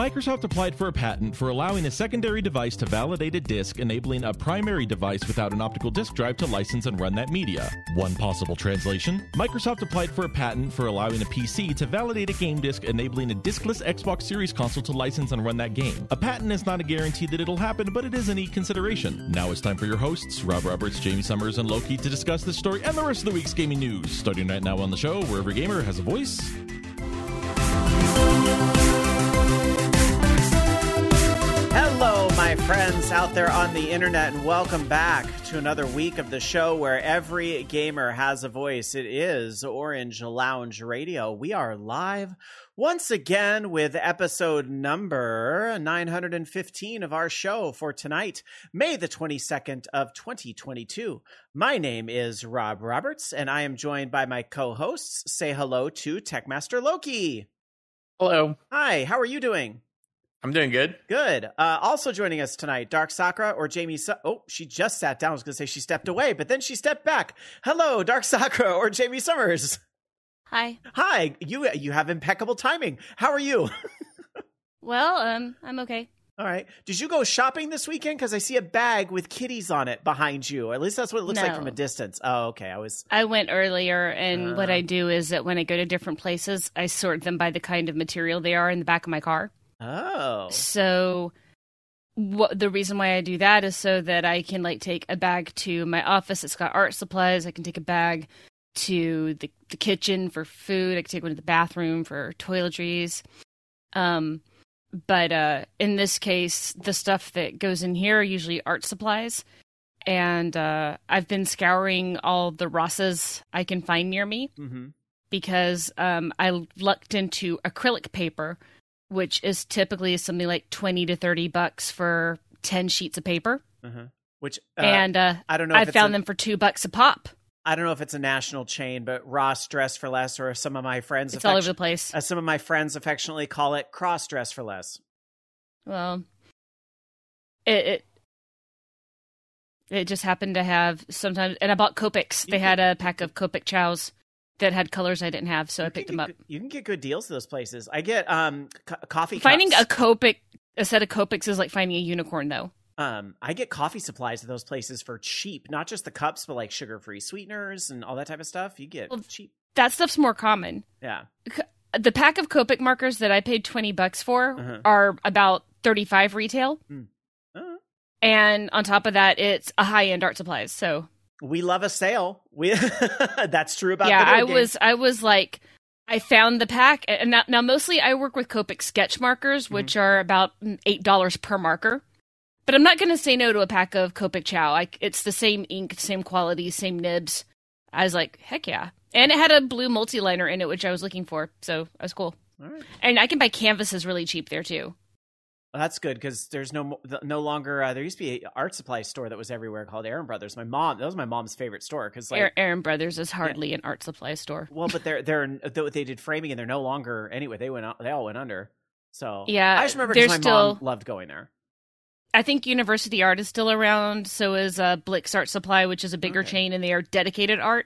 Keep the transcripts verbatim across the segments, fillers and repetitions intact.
Microsoft applied for a patent for allowing a secondary device to validate a disk, enabling a primary device without an optical disk drive to license and run that media. One possible translation: Microsoft applied for a patent for allowing a P C to validate a game disk, enabling a diskless Xbox Series console to license and run that game. A patent is not a guarantee that it'll happen, but it is a neat consideration. Now it's time for your hosts, Rob Roberts, Jamie Summers, and Loki, to discuss this story and the rest of the week's gaming news. Starting right now on the show, where every gamer has a voice. Hello, my friends out there on the internet, and welcome back to another week of the show where every gamer has a voice. It is Orange Lounge Radio. We are live once again with episode number nine hundred fifteen of our show for tonight, May the twenty-second of twenty twenty-two. My name is Rob Roberts, and I am joined by my co-hosts. Say hello to Techmaster Loki. Hello. Hi, how are you doing? I'm doing good. Good. Uh, also joining us tonight, Dark Sakura or Jamie. Su- oh, she just sat down. I was going to say she stepped away, but then she stepped back. Hello, Dark Sakura or Jamie Summers. Hi. Hi. You you have impeccable timing. How are you? Well, um, I'm okay. All right. Did you go shopping this weekend? Because I see a bag with kitties on it behind you. At least that's what it looks No. like from a distance. Oh, okay. I was. I went earlier, and Uh. what I do is that when I go to different places, I sort them by the kind of material they are in the back of my car. Oh. So what the reason why I do that is so that I can like take a bag to my office that's got art supplies. I can take a bag to the, the kitchen for food. I can take one to the bathroom for toiletries. Um, but uh, in this case, the stuff that goes in here are usually art supplies. And uh, I've been scouring all the Rosses I can find near me Mm-hmm. because um, I lucked into acrylic paper, which is typically something like twenty to thirty bucks for ten sheets of paper. Uh-huh. Which uh, and uh, I don't know. I if it's found a, them for two bucks a pop. I don't know if it's a national chain, but Ross Dress for Less, or some of my friends, It's all over the place. as some of my friends affectionately call it, Cross Dress for Less. Well, it, it it just happened to have sometimes, and I bought Copics. They had a pack of Copic chows that had colors I didn't have, so You I picked can them get up. good- You can get good deals at those places. I get um co- coffee. Finding cups. a Copic, a set of Copics is like finding a unicorn, though. Um, I get coffee supplies at those places for cheap. Not just the cups, but like sugar-free sweeteners and all that type of stuff. You get Well, cheap. That stuff's more common. Yeah. The pack of Copic markers that I paid twenty bucks for Uh-huh. are about thirty-five retail. Mm. Uh, And on top of that, it's a high-end art supplies. So we love a sale. We that's true about yeah, video I games. was I was like, I found the pack, and now, now mostly I work with Copic sketch markers, which are about eight dollars per marker. But I'm not going to say no to a pack of Copic Chow. I, it's the same ink, same quality, same nibs. I was like, heck yeah. And it had a blue multi-liner in it, which I was looking for, so that was cool. All right. And I can buy canvases really cheap there, too. Well, that's good because there's no mo- no longer uh, there used to be an art supply store that was everywhere called Aaron Brothers. My mom, that was my mom's favorite store because like, Aaron Brothers is hardly an art supply store. well, but they're they're they did framing and they're no longer anyway. They went they all went under. So Yeah, I just remember they're because my still- mom loved going there. I think University Art is still around, so is uh, Blix Art Supply, which is a bigger Okay. chain, and they are dedicated art.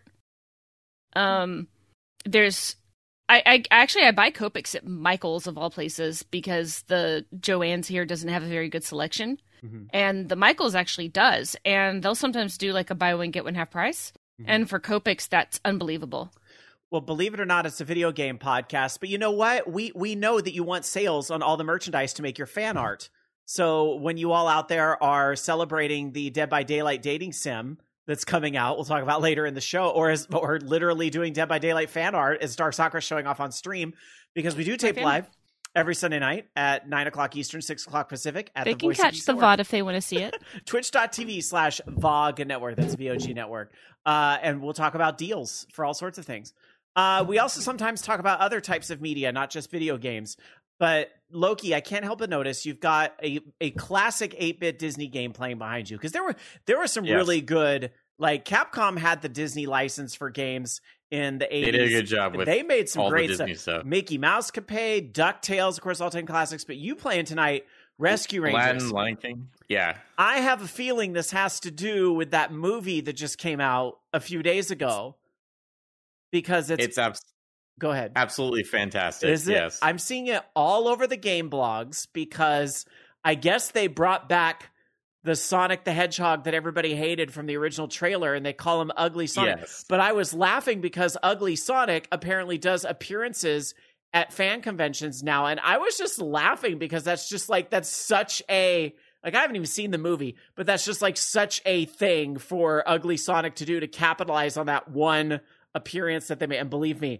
Um, there's, I, I actually I buy Copics at Michael's of all places because the Joann's here doesn't have a very good selection, Mhm. and the Michael's actually does, and they'll sometimes do like a buy one get one half price, Mhm. and for Copics that's unbelievable. Well, believe it or not, it's a video game podcast. But you know what? We we know that you want sales on all the merchandise to make your fan art. So when you all out there are celebrating the Dead by Daylight dating sim that's coming out, we'll talk about later in the show, or as or literally doing Dead by Daylight fan art as Dark Sakura showing off on stream, because we do tape fan. live every Sunday night at nine o'clock Eastern, six o'clock Pacific at They the can Voice catch of the Sword. V O D if they want to see it. Twitch.tv slash VOG Network. That's V O G Network. Uh, and we'll talk about deals for all sorts of things. Uh, we also sometimes talk about other types of media, not just video games. But Loki, I can't help but notice you've got a, a classic eight-bit Disney game playing behind you. Because there were there were some Yes. really good, like Capcom had the Disney license for games in the eighties. They did a good job with They made some all great the Disney stuff. stuff. Mickey Mouse Capade, DuckTales, of course, all-time classics. But you playing tonight, Rescue Rangers. Aladdin, Lion King. Yeah. I have a feeling this has to do with that movie that just came out a few days ago, because it's, It's abs- Go ahead. Absolutely fantastic. Is it? Yes. I'm seeing it all over the game blogs because I guess they brought back the Sonic the Hedgehog that everybody hated from the original trailer, and they call him Ugly Sonic. Yes. But I was laughing because Ugly Sonic apparently does appearances at fan conventions now, and I was just laughing because that's just like, that's such a, like, I haven't even seen the movie, but that's just like such a thing for Ugly Sonic to do, to capitalize on that one appearance that they made. And believe me,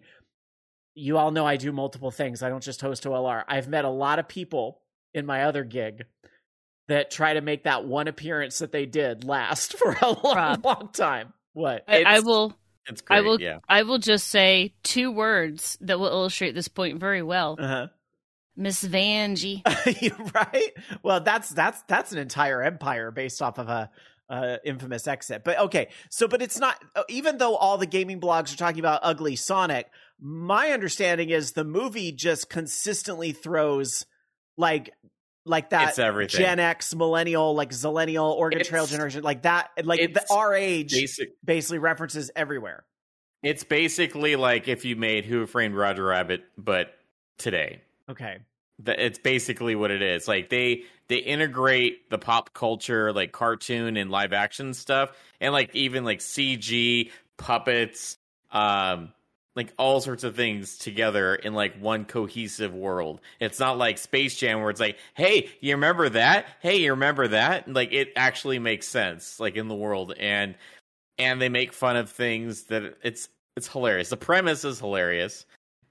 you all know I do multiple things. I don't just host O L R. I've met a lot of people in my other gig that try to make that one appearance that they did last for a long, Rob. long time. What? I, I It's- will. It's great. I will. Yeah. I will just say two words that will illustrate this point very well. Uh-huh. Miss Vanjie. Right? Well, that's that's that's an entire empire based off of a uh, infamous exit. But okay, so but it's not, even though all the gaming blogs are talking about Ugly Sonic, my understanding is the movie just consistently throws like like that It's everything. Gen X, millennial, like zillennial, Oregon It's- Trail generation, like that, like the it's our age Basic. basically references everywhere. It's basically like if you made Who Framed Roger Rabbit, but today. Okay. That it's basically what it is. Like they they integrate the pop culture, like cartoon and live action stuff, and like even like C G puppets, um, like all sorts of things together in like one cohesive world. It's not like Space Jam where it's like, hey, you remember that? Hey, you remember that? Like it actually makes sense, like in the world, and and they make fun of things that it's it's hilarious. The premise is hilarious.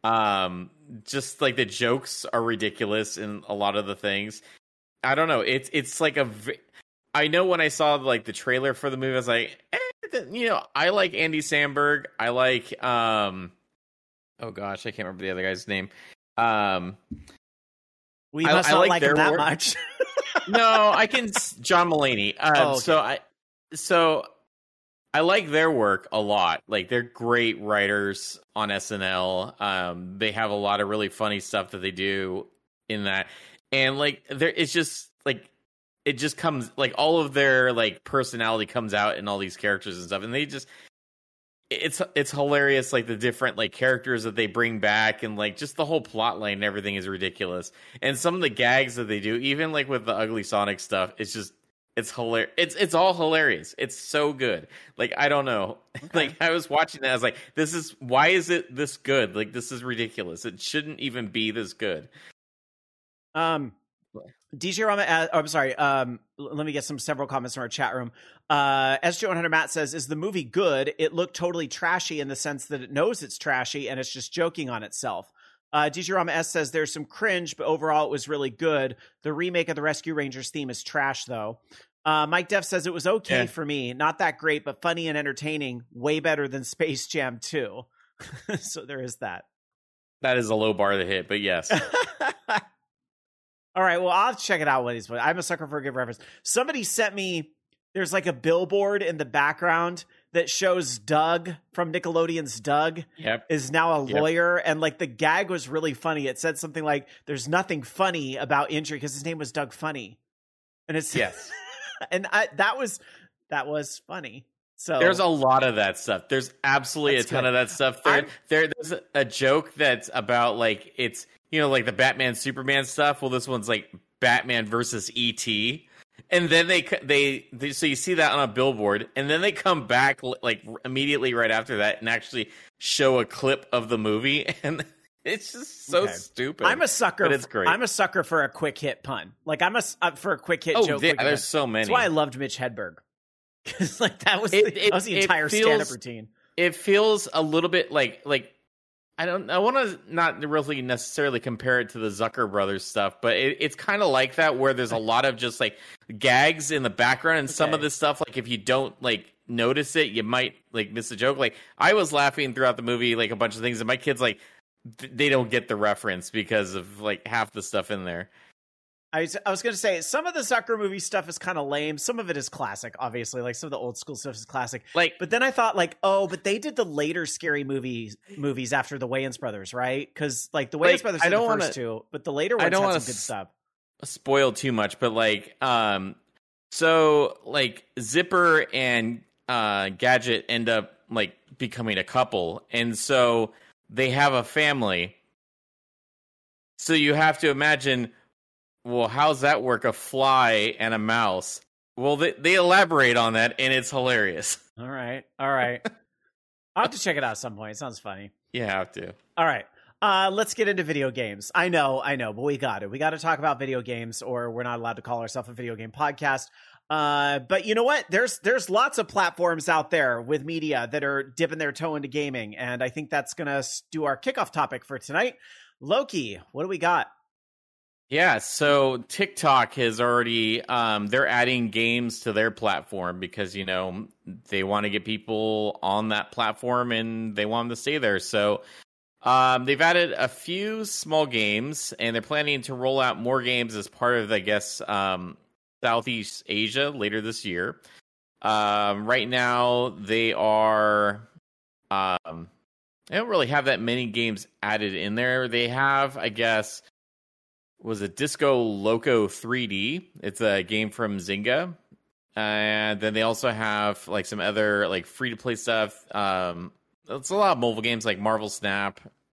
Um, just like the jokes are ridiculous in a lot of the things. I don't know. It's it's like a. v- I know when I saw like the trailer for the movie, I was like, eh, th- you know, I like Andy Samberg. I like um, oh gosh, I can't remember the other guy's name. Um, We I- must I not like like their him that work. much. no, I can. s- John Mulaney. Um, Oh, okay. So I so I like their work a lot. Like they're great writers on S N L. Um, they have a lot of really funny stuff that they do in that, and like there, it's just like it just comes like all of their like personality comes out in all these characters and stuff, and they just it's it's hilarious. Like the different like characters that they bring back, and like just the whole plot line and everything is ridiculous. And some of the gags that they do, even like with the Ugly Sonic stuff, it's just. It's hilarious. It's it's all hilarious. It's so good. Like I don't know. Like I was watching that. I was like, "This is why is it this good? Like this is ridiculous. It shouldn't even be this good." Um, D J Rama, uh, oh, I'm sorry. Um, l- let me get some several comments from our chat room. Uh, S J one hundred Matt says, "Is the movie good? It looked totally trashy in the sense that it knows it's trashy and it's just joking on itself." Uh, D J Rama S says, "There's some cringe, but overall it was really good. The remake of the Rescue Rangers theme is trash, though." Uh, Mike Def says, "It was okay Yeah. for me. Not that great, but funny and entertaining. Way better than Space Jam two." So there is that. That is a low bar to hit, but yes. All right, well, I'll have to check it out when he's. I'm a sucker for a good reference. Somebody sent me. There's like a billboard in the background that shows Doug from Nickelodeon's Doug Yep. is now a Yep. lawyer, and like the gag was really funny. It said something like, "There's nothing funny about injury," because his name was Doug Funny, and it's Yes. and I, that was that was funny. So There's a lot of that stuff. There's absolutely That's a ton good. of that stuff. There, I'm- there, there's a joke that's about like it's you know like the Batman Superman stuff. Well, this one's like Batman versus E T, and then they they, they so you see that on a billboard, and then they come back like immediately right after that and actually show a clip of the movie, and it's just so Okay. stupid. I'm a sucker. but it's great. I'm a sucker for a quick hit pun. Like I'm a s- uh, for a quick hit oh, joke. yeah, quick hit there's pun. so many. That's why I loved Mitch Hedberg. Because like that was It- the, it- that was the it entire feels- stand-up routine. It feels a little bit like like I don't I want to not really necessarily compare it to the Zucker brothers stuff, but it, it's kind of like that where there's a lot of just like gags in the background, and some Okay. of this stuff like if you don't like notice it, you might like miss a joke. Like I was laughing throughout the movie like a bunch of things, and my kids like th- they don't get the reference because of like half the stuff in there. I was, I was going to say some of the Zucker movie stuff is kind of lame. Some of it is classic, obviously. Like some of the old school stuff is classic. Like But then I thought, like, oh, but they did the later scary movies movies after the Wayans brothers, right? Because like the Wayans Like, brothers I did the don't first wanna- two, but the later I ones don't had wanna some good s- stuff. spoil too much, but like um so like Zipper and uh Gadget end up like becoming a couple, and so they have a family. So you have to imagine, well, how's that work? A fly and a mouse. Well, they, they elaborate on that, and it's hilarious. All right. All right. I'll have to check it out at some point. It sounds funny. You have to. All right. Uh, let's get into video games. I know, I know, but we got to. We got to talk about video games, or we're not allowed to call ourselves a video game podcast. Uh, but you know what? There's there's lots of platforms out there with media that are dipping their toe into gaming, and I think that's going to do our kickoff topic for tonight. Loki, what do we got? Yeah, so TikTok has already, um, they're adding games to their platform because, you know, they want to get people on that platform and they want them to stay there. So um, they've added a few small games, and they're planning to roll out more games as part of, I guess, um, Southeast Asia later this year. Um, right now, they are, um, they don't really have that many games added in there. They have, I guess, was it Disco Loco three D? It's a game from Zynga. And then they also have like some other like free to play stuff. Um, it's a lot of mobile games like Marvel Snap.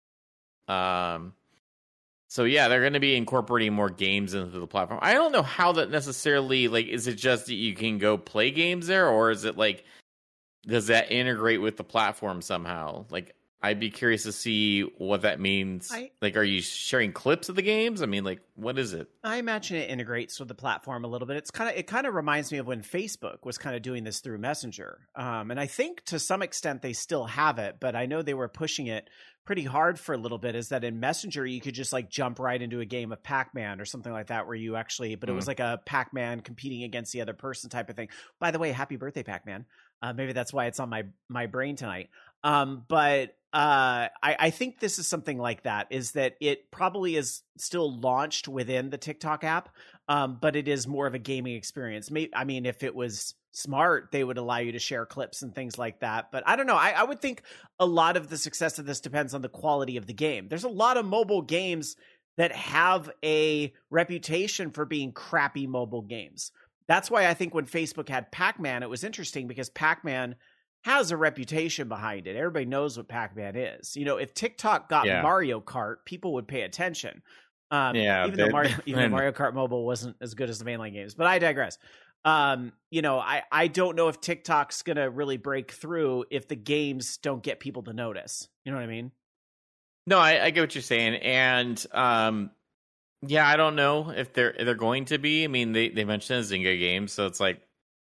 Um, so yeah, they're going to be incorporating more games into the platform. I don't know how that necessarily, like, is it just that you can go play games there, or is it like, does that integrate with the platform somehow? Like, I'd be curious to see what that means. I, like, are you sharing clips of the games? I mean, like, what is it? I imagine it integrates with the platform a little bit. It's kind of, it kind of reminds me of when Facebook was kind of doing this through Messenger. Um, and I think to some extent they still have it, but I know they were pushing it pretty hard for a little bit. Is that in Messenger, you could just like jump right into a game of Pac-Man or something like that, where you actually, but mm. it was like a Pac-Man competing against the other person type of thing. By the way, happy birthday, Pac-Man. Uh, maybe that's why it's on my, my brain tonight. Um, but uh, I, I think this is something like that, is that it probably is still launched within the TikTok app, um, but it is more of a gaming experience. Maybe, I mean, if it was smart, they would allow you to share clips and things like that. But I don't know. I, I would think a lot of the success of this depends on the quality of the game. There's a lot of mobile games that have a reputation for being crappy mobile games. That's why I think when Facebook had Pac-Man, it was interesting because Pac-Man has a reputation behind it. Everybody knows what Pac-Man is. You know, if TikTok got yeah. Mario Kart, people would pay attention. Um, yeah, even though Mario, even though Mario Kart Mobile wasn't as good as the mainline games, but I digress. Um, you know, I, I don't know if TikTok's going to really break through if the games don't get people to notice. You know what I mean? No, I, I get what you're saying. And, um, yeah, I don't know if they're, they're going to be. I mean, they, they mentioned a Zynga game, so it's like,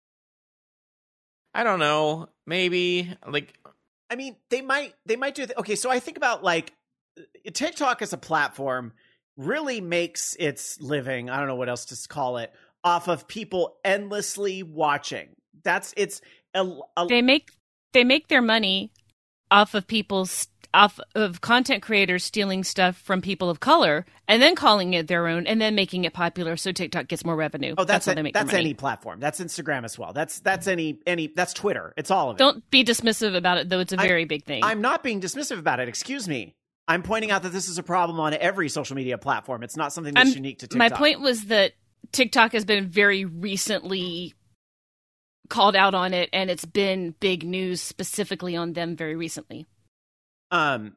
I don't know. Maybe like, I mean, they might, they might do. Th- okay. So I think about like TikTok as a platform really makes its living. I don't know what else to call it, off of people endlessly watching. That's it's a, a, they make, they make their money off of people's, off of content creators stealing stuff from people of color and then calling it their own and then making it popular so TikTok gets more revenue. Oh, that's, that's how a, they make that's their money. Any platform. That's Instagram as well. That's that's any any that's Twitter. It's all of it. Don't be dismissive about it, though. It's a very I'm, big thing. I'm not being dismissive about it. Excuse me. I'm pointing out that this is a problem on every social media platform. It's not something that's I'm, unique to TikTok. My point was that TikTok has been very recently called out on it, and it's been big news specifically on them very recently. Um.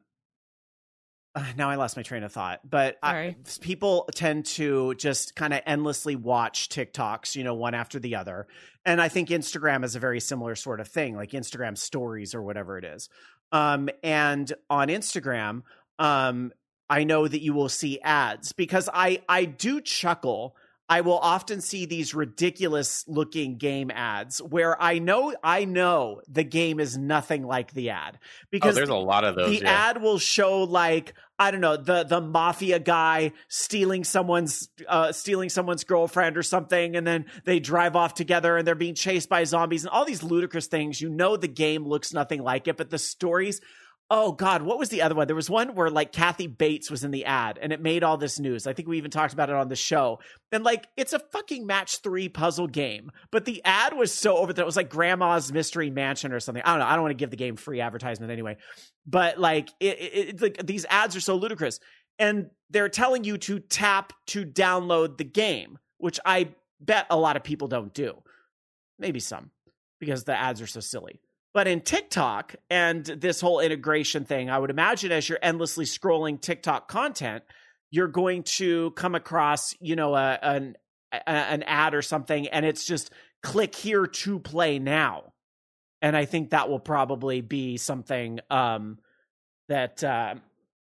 Uh, now I lost my train of thought, but I, people tend to just kind of endlessly watch TikToks, you know, one after the other. And I think Instagram is a very similar sort of thing, like Instagram stories or whatever it is. Um, and on Instagram, um, I know that you will see ads because I, I do chuckle. I will often see these ridiculous looking game ads where I know I know the game is nothing like the ad because oh, there's a lot of those. The yeah. ad will show like, I don't know, the the mafia guy stealing someone's uh, stealing someone's girlfriend or something, and then they drive off together and they're being chased by zombies and all these ludicrous things. You know, the game looks nothing like it, but the stories. Oh God, what was the other one? There was one where like Kathy Bates was in the ad and it made all this news. I think we even talked about it on the show. And like, it's a fucking match three puzzle game, but the ad was so over that it was like Grandma's Mystery Mansion or something. I don't know. I don't want to give the game free advertisement anyway, but like it, it, it like these ads are so ludicrous and they're telling you to tap to download the game, which I bet a lot of people don't do. Maybe some because the ads are so silly. But in TikTok and this whole integration thing, I would imagine as you're endlessly scrolling TikTok content, you're going to come across, you know, a, an a, an ad or something, and it's just click here to play now. And I think that will probably be something um, that uh,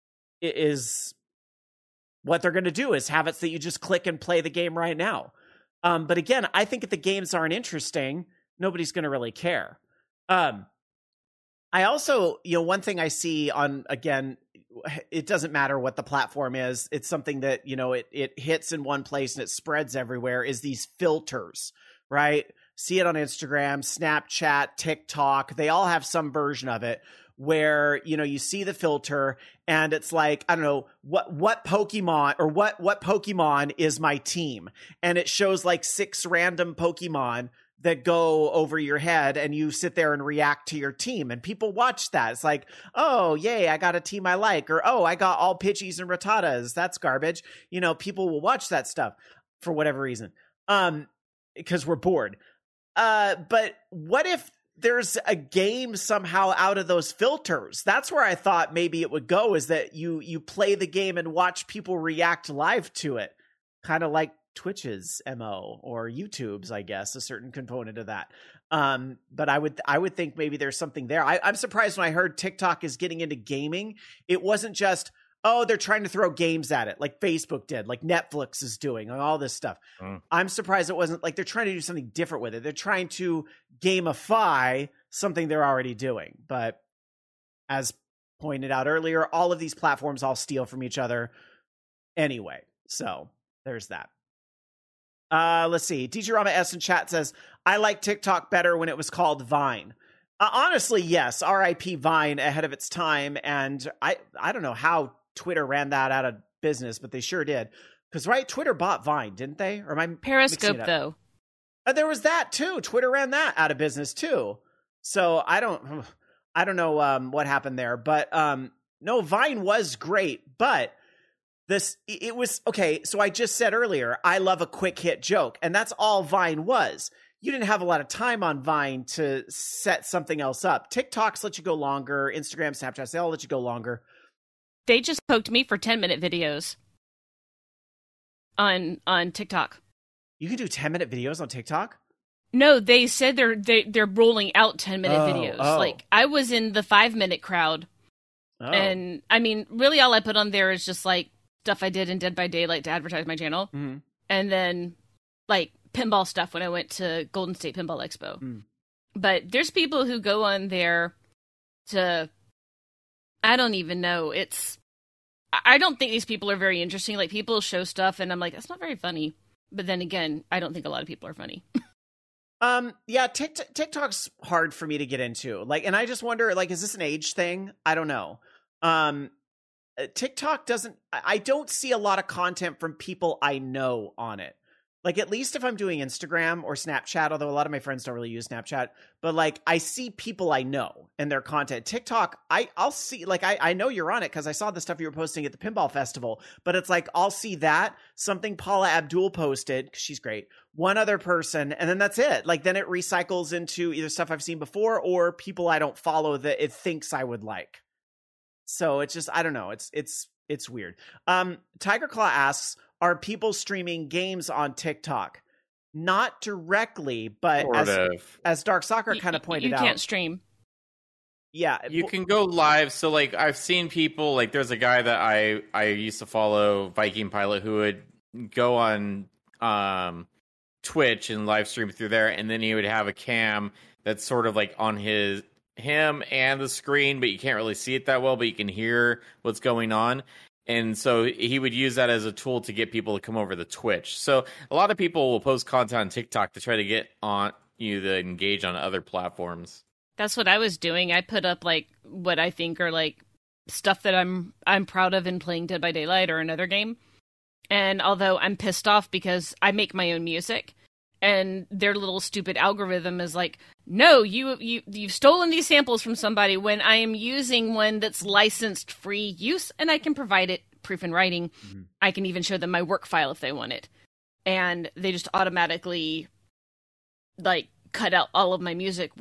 is what they're going to do, is have it so that you just click and play the game right now. Um, but again, I think if the games aren't interesting, nobody's going to really care. Um, I also, you know, one thing I see on, again, it doesn't matter what the platform is. It's something that, you know, it, it hits in one place and it spreads everywhere, is these filters, right? See it on Instagram, Snapchat, TikTok. They all have some version of it where, you know, you see the filter and it's like, I don't know, what, what Pokemon or what, what Pokemon is my team? And it shows like six random Pokemon that go over your head, and you sit there and react to your team, and people watch that. It's like, oh, yay, I got a team I like, or, oh, I got all Pidgeys and Rattatas. That's garbage. You know, people will watch that stuff for whatever reason, um, because we're bored. Uh, but what if there's a game somehow out of those filters? That's where I thought maybe it would go, is that you, you play the game and watch people react live to it. Kind of like Twitch's M O, or YouTube's, I guess, a certain component of that. Um, but I would, I would think maybe there's something there. I, I'm surprised when I heard TikTok is getting into gaming. It wasn't just, oh, they're trying to throw games at it, like Facebook did, like Netflix is doing, and all this stuff. Mm. I'm surprised it wasn't like they're trying to do something different with it. They're trying to gamify something they're already doing. But as pointed out earlier, all of these platforms all steal from each other anyway. So there's that. Uh, let's see. D J Rama S in chat says, I like TikTok better when it was called Vine. Uh, honestly, yes. R I P Vine, ahead of its time. And I, I don't know how Twitter ran that out of business, but they sure did. Because, right, Twitter bought Vine, didn't they? Or am I Periscope, though. Uh, there was that, too. Twitter ran that out of business, too. So I don't, I don't know um, what happened there. But um, no, Vine was great. But This, it was, okay, so I just said earlier, I love a quick hit joke, and that's all Vine was. You didn't have a lot of time on Vine to set something else up. TikToks let you go longer, Instagram, Snapchat, they all let you go longer. They just poked me for ten-minute videos on on TikTok. You can do ten-minute videos on TikTok? No, they said they're they, they're rolling out ten-minute oh, videos. Oh. Like, I was in the five-minute crowd, oh. and, I mean, really all I put on there is just, like, stuff I did in Dead by Daylight to advertise my channel. Mm-hmm. And then, like, pinball stuff when I went to Golden State Pinball Expo. Mm. But there's people who go on there to, I don't even know. It's, I don't think these people are very interesting. Like, people show stuff and I'm like, that's not very funny. But then again, I don't think a lot of people are funny. um, yeah, TikTok, TikTok's hard for me to get into. Like, and I just wonder, like, is this an age thing? I don't know. Um, TikTok doesn't, I don't see a lot of content from people I know on it. Like, at least if I'm doing Instagram or Snapchat, although a lot of my friends don't really use Snapchat, but like, I see people I know and their content. TikTok, I, I'll see, like, I, I know you're on it because I saw the stuff you were posting at the Pinball Festival, but it's like, I'll see that, something Paula Abdul posted, because she's great, one other person, and then that's it. Like, then it recycles into either stuff I've seen before or people I don't follow that it thinks I would like. So it's just, I don't know. It's, it's, it's weird. Um, Tiger Claw asks, are people streaming games on TikTok? Not directly, but sort as, of. as Dark Soccer kind of pointed out. You can't stream. Yeah. You can go live. So like I've seen people, like there's a guy that I, I used to follow, Viking Pilot, who would go on um, Twitch and live stream through there. And then he would have a cam that's sort of like on his, him and the screen, but you can't really see it that well, but you can hear what's going on. And so he would use that as a tool to get people to come over to Twitch. So a lot of people will post content on TikTok to try to get on you to engage on other platforms. That's what I was doing. I put up like what I think are like stuff that I'm I'm proud of in playing Dead by Daylight or another game. And although I'm pissed off because I make my own music, and their little stupid algorithm is like, no, you, you, you've stolen these samples from somebody, when I am using one that's licensed free use, and I can provide it proof in writing. Mm-hmm. I can even show them my work file if they want it. And they just automatically, like, cut out all of my music, which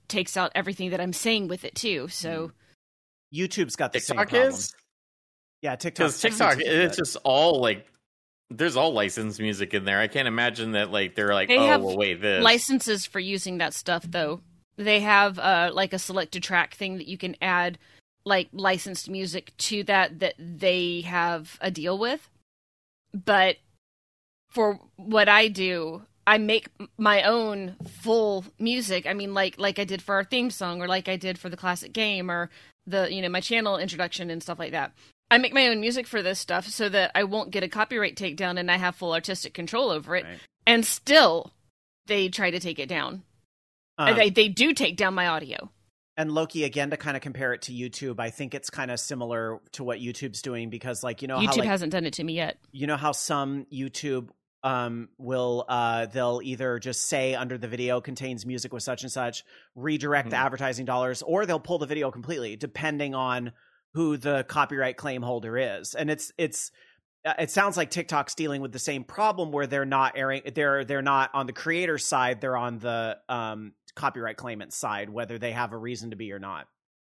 takes out everything that I'm saying with it too. So YouTube's got the TikTok same problem. is? Yeah, TikTok. Because TikTok, it's just all like, there's all licensed music in there. I can't imagine that like they're like, They oh, have well, wait, this. licenses for using that stuff, though. They have uh, like a selected track thing that you can add, like licensed music to that that they have a deal with. But for what I do, I make my own full music. I mean, like like I did for our theme song, or like I did for the classic game, or the you know my channel introduction and stuff like that. I make my own music for this stuff so that I won't get a copyright takedown and I have full artistic control over it. Right. And still, they try to take it down. Um, they they do take down my audio. And Loki, again, to kind of compare it to YouTube, I think it's kind of similar to what YouTube's doing because, like, you know, YouTube how, like, hasn't done it to me yet. you know how some YouTube um will uh they'll either just say under the video contains music with such and such, redirect Mhm. the advertising dollars, or they'll pull the video completely, depending on who the copyright claim holder is. And it's it's uh, it sounds like TikTok's dealing with the same problem where they're not airing they're they're not on the creator side, they're on the um copyright claimant side, whether they have a reason to be or not.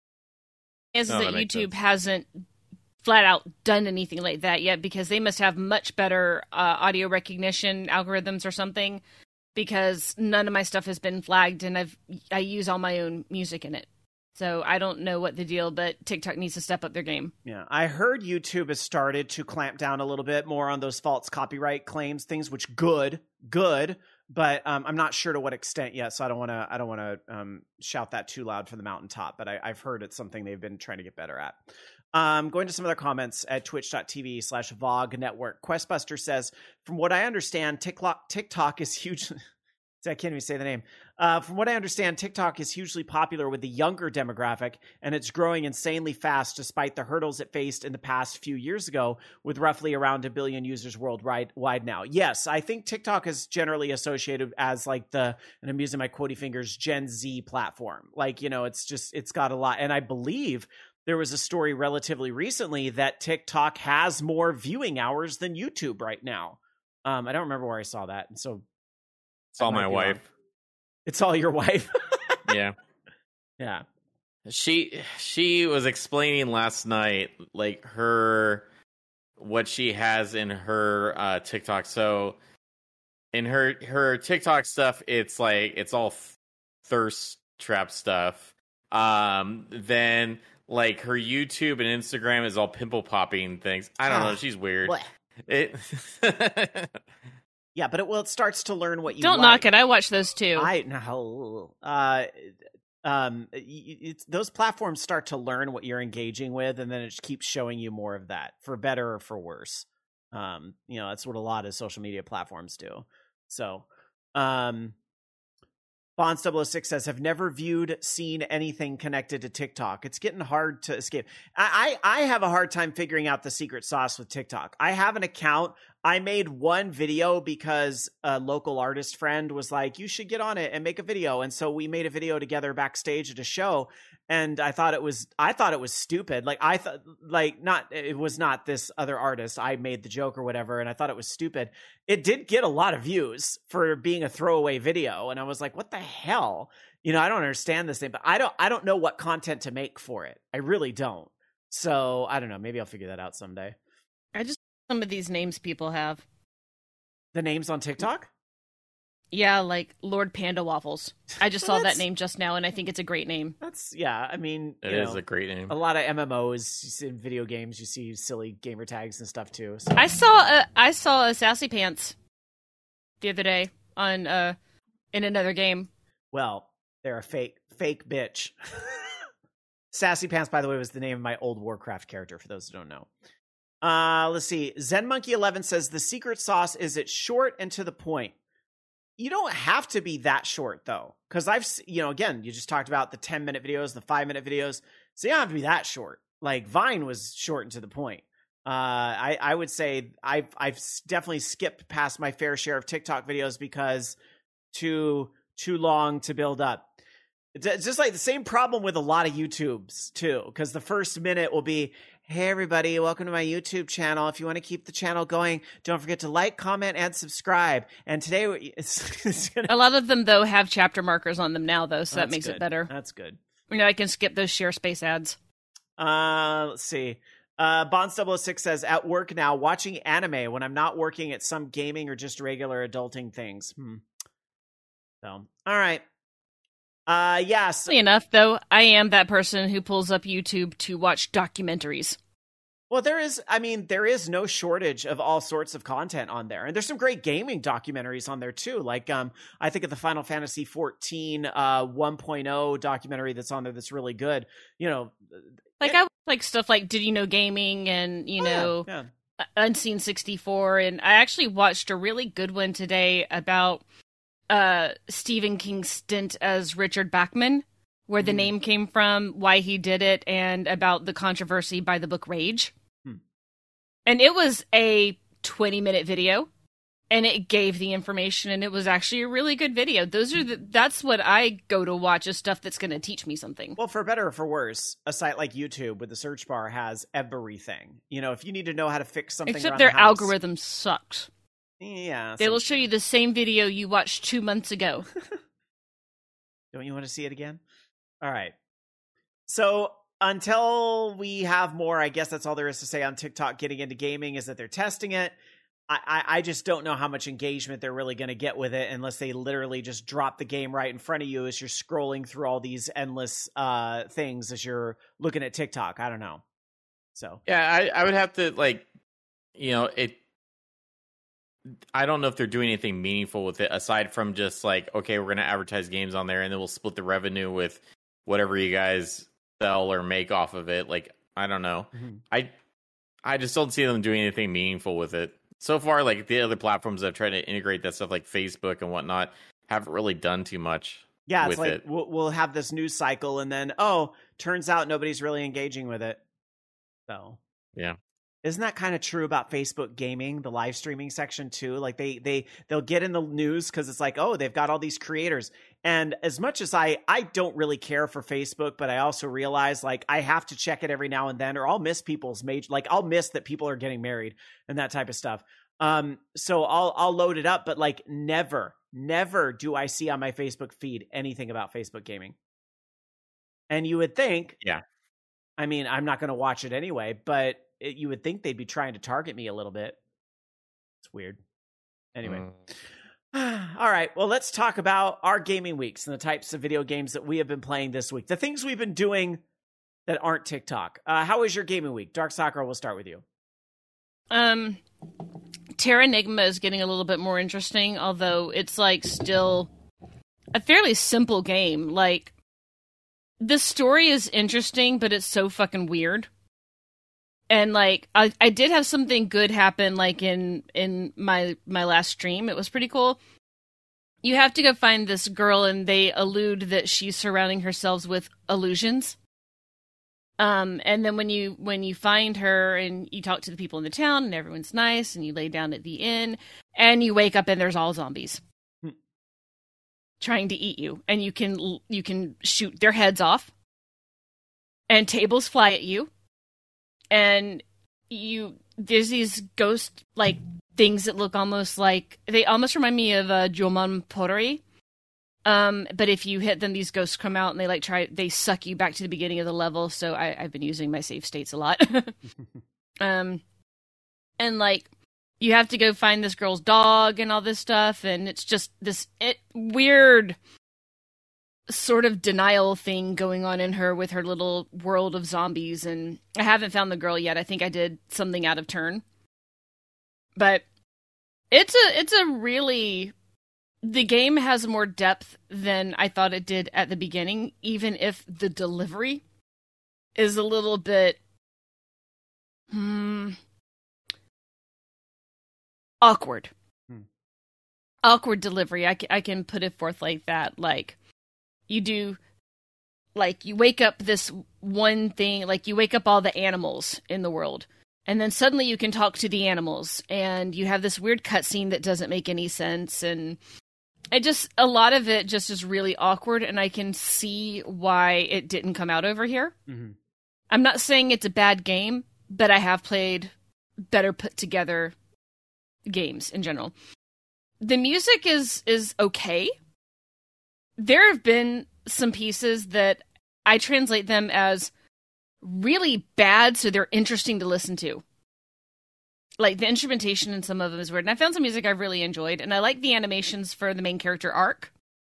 Is No, that that makes YouTube sense. hasn't flat out done anything like that yet because they must have much better uh, audio recognition algorithms or something, because none of my stuff has been flagged and I've I use all my own music in it. So I don't know what the deal, but TikTok needs to step up their game. Yeah, I heard YouTube has started to clamp down a little bit more on those false copyright claims things, which good, good, but um, I'm not sure to what extent yet. So I don't want to, I don't want to um, shout that too loud from the mountaintop. But I, I've heard it's something they've been trying to get better at. Um, going to some other comments at twitch.tv slash VOG Network. Questbuster says, from what I understand, TikTok TikTok is huge. I can't even say the name. Uh, from what I understand, TikTok is hugely popular with the younger demographic, and it's growing insanely fast despite the hurdles it faced in the past few years ago, with roughly around a billion users worldwide wide now. Yes, I think TikTok is generally associated as like the, and I'm using my quotey fingers, Gen Z platform. Like, you know, it's just, it's got a lot. And I believe there was a story relatively recently that TikTok has more viewing hours than YouTube right now. Um, I don't remember where I saw that. And so It's all might my be wife. wrong. It's all your wife. Yeah. Yeah. She she was explaining last night like her what she has in her uh TikTok. So in her her TikTok stuff, it's like it's all thirst trap stuff. Um then like her YouTube and Instagram is all pimple popping things. I don't Ah, know, she's weird. bleh. It Yeah, but it well, it starts to learn what you Don't like. knock it. I watch those too. I no. Uh, um, it's, those platforms start to learn what you're engaging with, and then it just keeps showing you more of that, for better or for worse. Um, you know, that's what a lot of social media platforms do. So, um, Bonds double oh six says, have never viewed, seen anything connected to TikTok. It's getting hard to escape. I, I, I have a hard time figuring out the secret sauce with TikTok. I have an account. I made one video because a local artist friend was like, you should get on it and make a video. And so we made a video together backstage at a show. And I thought it was, I thought it was stupid. Like I thought, like not, it was not this other artist. I made the joke or whatever. And I thought it was stupid. It did get a lot of views for being a throwaway video. And I was like, what the hell? You know, I don't understand this thing, but I don't, I don't know what content to make for it. I really don't. So I don't know. Maybe I'll figure that out someday. I just some of these names people have. The names on TikTok? Yeah, like Lord Panda Waffles. I just Well, saw that that's- name just now, and I think it's a great name. That's, yeah, I mean, It you is know, a great name. a lot of M M Os in video games, you see silly gamer tags and stuff too. So I saw a I saw a Sassy Pants the other day on uh in another game. well, they're a fake fake bitch. Sassy Pants, by the way, was the name of my old Warcraft character, for those who don't know. Uh, let's see. Zen Monkey eleven says the secret sauce is it's short and to the point. You don't have to be that short though, because I've s- you know again you just talked about the ten minute videos, the five minute videos, so you don't have to be that short. Like Vine was short and to the point. Uh, I I would say I've I've s- definitely skipped past my fair share of TikTok videos because too too long to build up. It's just like the same problem with a lot of YouTubes too, because the first minute will be, hey everybody, welcome to my YouTube channel. If you want to keep the channel going, don't forget to like, comment, and subscribe. And today it's, it's gonna... a lot of them though have chapter markers on them now though, so That's that makes good. it better. That's good. You know, I can skip those share space ads. Uh, let's see. Uh, Bonds double oh six says, at work now, watching anime when I'm not working at some gaming or just regular adulting things. Hmm. So, all right. Uh, yes. Funny enough, though, I am that person who pulls up YouTube to watch documentaries. Well, there is, I mean, there is no shortage of all sorts of content on there. And there's some great gaming documentaries on there too. Like, um, I think of the Final Fantasy fourteen, uh, one point oh documentary that's on there that's really good. You know, like it, I like stuff like Did You Know Gaming and, you oh, know, yeah, yeah. Unseen sixty-four. And I actually watched a really good one today about uh, Stephen King's stint as Richard Bachman, where the mm. name came from, why he did it, and about the controversy by the book Rage. Hmm. And it was a twenty-minute video, and it gave the information, and it was actually a really good video. Those are the, that's what I go to watch, is stuff that's going to teach me something. Well, for better or for worse, a site like YouTube with the search bar has everything. You know, if you need to know how to fix something, except around their the house, algorithm sucks. Yeah, they will show you the same video you watched two months ago. Don't you want to see it again? All right. So until we have more, I guess that's all there is to say on TikTok getting into gaming, is that they're testing it. I, I, I just don't know how much engagement they're really going to get with it unless they literally just drop the game right in front of you as you're scrolling through all these endless uh, things as you're looking at TikTok. I don't know. So yeah, I, I would have to, like, you know, it. I don't know if they're doing anything meaningful with it aside from just like, okay, we're going to advertise games on there and then we'll split the revenue with whatever you guys sell or make off of it. Like, I don't know. Mm-hmm. I I just don't see them doing anything meaningful with it. So far, like the other platforms that have tried to integrate that stuff like Facebook and whatnot haven't really done too much. Yeah, with it's like it. We'll, we'll have this news cycle and then, oh, turns out nobody's really engaging with it. So, yeah. Isn't that kind of true about Facebook gaming, the live streaming section too? Like they they they'll get in the news because it's like, oh, they've got all these creators. And as much as I I don't really care for Facebook, but I also realize like I have to check it every now and then, or I'll miss people's major, like I'll miss that people are getting married and that type of stuff. Um, so I'll I'll load it up, but like never, never do I see on my Facebook feed anything about Facebook gaming. And you would think, yeah, I mean, I'm not going to watch it anyway, but it, you would think they'd be trying to target me a little bit. It's weird. Anyway. Mm. All right. Well, let's talk about our gaming weeks and the types of video games that we have been playing this week. The things we've been doing that aren't TikTok. Uh, how was your gaming week? Dark Sakura, we'll start with you. Um, Terra Enigma is getting a little bit more interesting, although it's like still a fairly simple game. Like, the story is interesting, but it's so fucking weird. And like, I, I did have something good happen, like in, in my, my last stream. It was pretty cool. You have to go find this girl, and they allude that she's surrounding herself with illusions. Um, and then when you, when you find her and you talk to the people in the town and everyone's nice and you lay down at the inn and you wake up and there's all zombies hmm. trying to eat you, and you can, you can shoot their heads off and tables fly at you. And you, there's these ghost, like, things that look almost like, they almost remind me of uh, Jomon Porori. Um, but if you hit them, these ghosts come out and they, like, try, they suck you back to the beginning of the level. So I, I've been using my save states a lot. um, and, like, you have to go find this girl's dog and all this stuff. And it's just this it, weird sort of denial thing going on in her with her little world of zombies. And I haven't found the girl yet. I think I did something out of turn, but it's a it's a really, the game has more depth than I thought it did at the beginning, even if the delivery is a little bit hmm, awkward hmm. awkward delivery. I can, I can put it forth like that. Like, you do, like, you wake up this one thing, like, you wake up all the animals in the world, and then suddenly you can talk to the animals, and you have this weird cutscene that doesn't make any sense, and it just, a lot of it just is really awkward, and I can see why it didn't come out over here. Mm-hmm. I'm not saying it's a bad game, but I have played better put together games in general. The music is is okay. There have been some pieces that I translate them as really bad, so they're interesting to listen to. Like, the instrumentation in some of them is weird. And I found some music I've really enjoyed, and I like the animations for the main character Ark.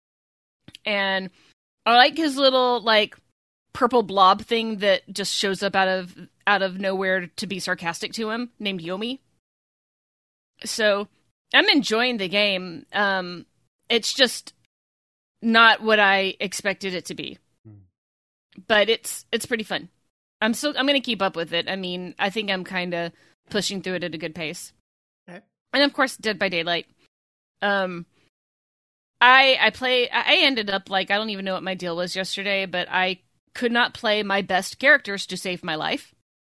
And I like his little, like, purple blob thing that just shows up out of out of nowhere to be sarcastic to him, named Yomi. So, I'm enjoying the game. Um, it's just not what I expected it to be. Hmm. But it's it's pretty fun. I'm still I'm going to keep up with it. I mean, I think I'm kind of pushing through it at a good pace. Okay. And of course, Dead by Daylight. Um, I I play. I ended up like I don't even know what my deal was yesterday, but I could not play my best characters to save my life.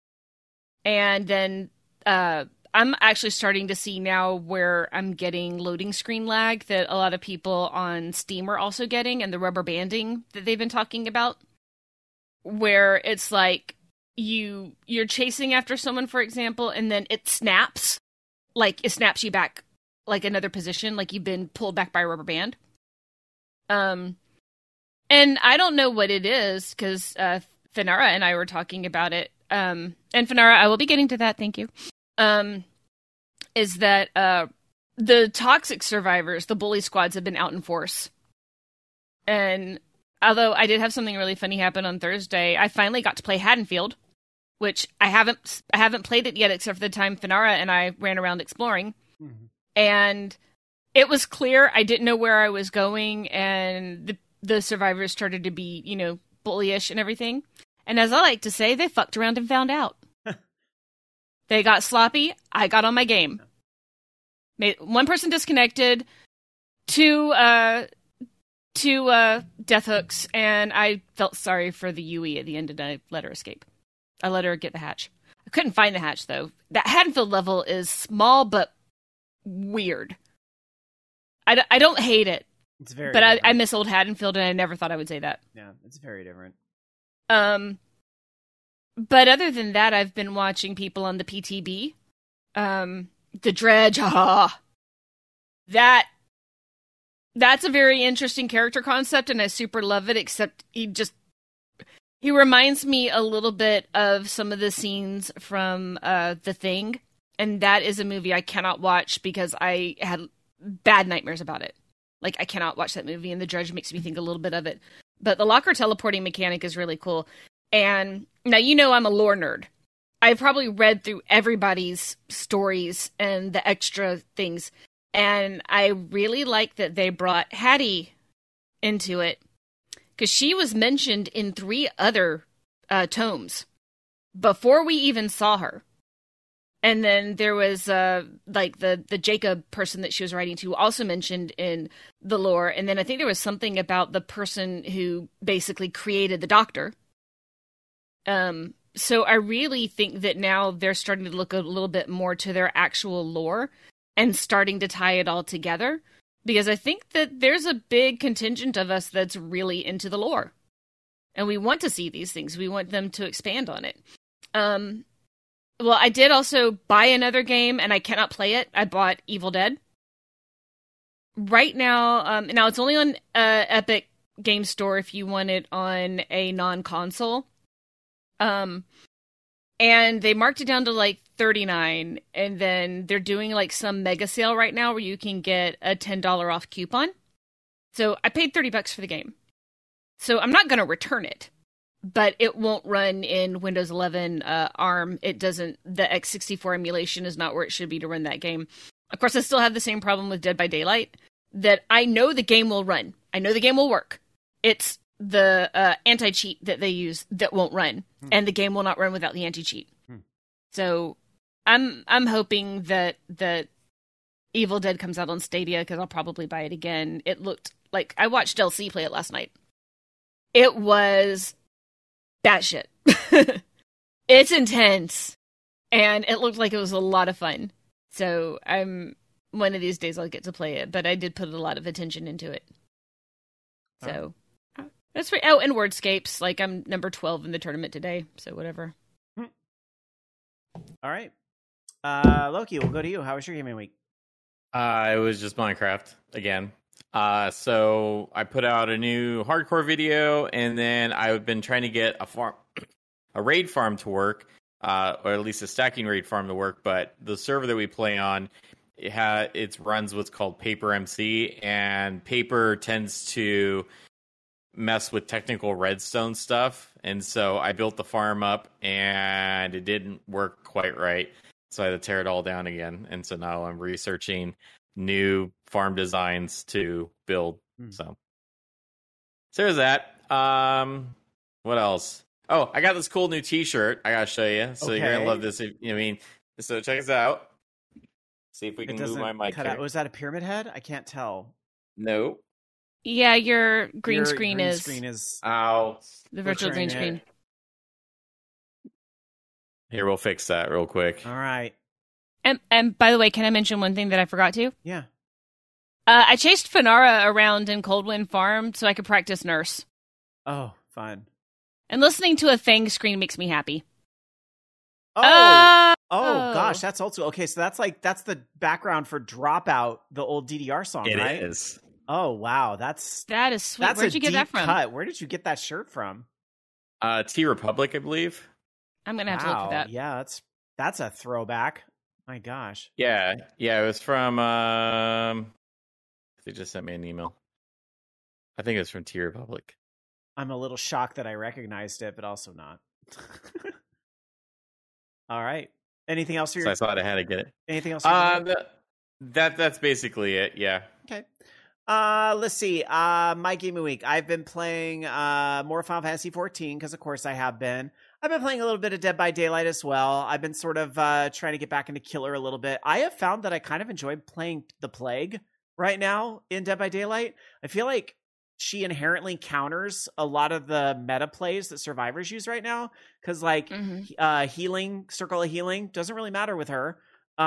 And then uh, I'm actually starting to see now where I'm getting loading screen lag that a lot of people on Steam are also getting, and the rubber banding that they've been talking about, where it's like you you're chasing after someone, for example, and then it snaps, like it snaps you back like another position, like you've been pulled back by a rubber band. Um, and I don't know what it is, because uh, Finara and I were talking about it. Um, and Finara, I will be getting to that, thank you. Um, is that uh, the toxic survivors, the bully squads, have been out in force. And although I did have something really funny happen on Thursday, I finally got to play Haddonfield, which I haven't I haven't played it yet, except for the time Finara and I ran around exploring. Mm-hmm. And it was clear I didn't know where I was going, and the the survivors started to be, you know, bullyish and everything. And as I like to say, they fucked around and found out. They got sloppy. I got on my game. Made one person disconnected, two uh, two uh, death hooks, and I felt sorry for the Yui at the end, and I let her escape. I let her get the hatch. I couldn't find the hatch, though. That Haddonfield level is small, but weird. I, d- I don't hate it. It's very But I, I miss old Haddonfield, and I never thought I would say that. Yeah, it's very different. Um, but other than that, I've been watching people on the P T B. Um, the Dredge, ah, that that's a very interesting character concept, and I super love it. Except he just he reminds me a little bit of some of the scenes from uh, The Thing, and that is a movie I cannot watch because I had bad nightmares about it. Like, I cannot watch that movie, and The Dredge makes me think a little bit of it. But the locker teleporting mechanic is really cool. And now, you know, I'm a lore nerd. I've probably read through everybody's stories and the extra things. And I really like that they brought Hattie into it, because she was mentioned in three other uh, tomes before we even saw her. And then there was, uh, like, the, the Jacob person that she was writing to also mentioned in the lore. And then I think there was something about the person who basically created the Doctor. Um, so I really think that now they're starting to look a little bit more to their actual lore and starting to tie it all together. Because I think that there's a big contingent of us that's really into the lore. And we want to see these things. We want them to expand on it. Um... Well, I did also buy another game, and I cannot play it. I bought Evil Dead. Right now, um, now it's only on uh, Epic Game Store if you want it on a non-console. Um, and they marked it down to like thirty-nine dollars, and then they're doing like some mega sale right now where you can get a ten dollars off coupon. So I paid thirty bucks for the game. So I'm not going to return it. But it won't run in Windows eleven uh, ARM. It doesn't. The x sixty-four emulation is not where it should be to run that game. Of course, I still have the same problem with Dead by Daylight, that I know the game will run. I know the game will work. It's the uh, anti-cheat that they use that won't run, hmm. and the game will not run without the anti-cheat. Hmm. So I'm I'm hoping that that Evil Dead comes out on Stadia, because I'll probably buy it again. It looked like I watched L C play it last night. It was that shit. It's intense, and it looked like it was a lot of fun. So I'm one of these days I'll get to play it, but I did put a lot of attention into it. So oh. that's right. Oh, and Wordscapes. Like I'm number twelve in the tournament today, so whatever. All right, uh, Loki, we'll go to you. How was your gaming week? Uh, it was just Minecraft again. Uh, so I put out a new hardcore video, and then I've been trying to get a farm, a raid farm to work, uh, or at least a stacking raid farm to work. But the server that we play on, it ha- it runs what's called Paper M C, and Paper tends to mess with technical redstone stuff. And so I built the farm up, and it didn't work quite right. So I had to tear it all down again. And so now I'm researching new farm designs to build. Mm. So, so there's that. Um, what else? Oh, I got this cool new T-shirt. I gotta show you. So okay. You're gonna love this. I mean, so check this out. See if we can move my mic. Cut out. Was that a pyramid head? I can't tell. No. Yeah, your green your screen green is. Screen is Ow. The virtual green screen. It. Here, we'll fix that real quick. All right. And and by the way, can I mention one thing that I forgot to? Yeah. Uh, I chased Fanara around in Coldwind Farm so I could practice nurse. Oh, fun. And listening to a Fang scream makes me happy. Oh, uh, oh, gosh, that's old school. Okay, so that's like that's the background for Dropout, the old D D R song, it right? It is. Oh, wow, that's that is sweet. That's Where'd a you get deep that from? Cut. Where did you get that shirt from? Uh, T Republic, I believe. I'm gonna have wow. to look for that. Yeah, that's that's a throwback. My gosh. Yeah, yeah, it was from. Um, they just sent me an email. I think it was from T Republic. I'm a little shocked that I recognized it, but also not. All right. Anything else? For your... So I thought I had to get it. Anything else? Uh, that, that that's basically it. Yeah. Okay. Uh, let's see. Uh, my gaming week. I've been playing uh more Final Fantasy fourteen because, of course, I have been. I've been playing a little bit of Dead by Daylight as well. I've been sort of uh trying to get back into Killer a little bit. I have found that I kind of enjoy playing the Plague right now in Dead by Daylight. I feel like she inherently counters a lot of the meta plays that survivors use right now. Cause like, mm-hmm. uh, healing, circle of healing doesn't really matter with her.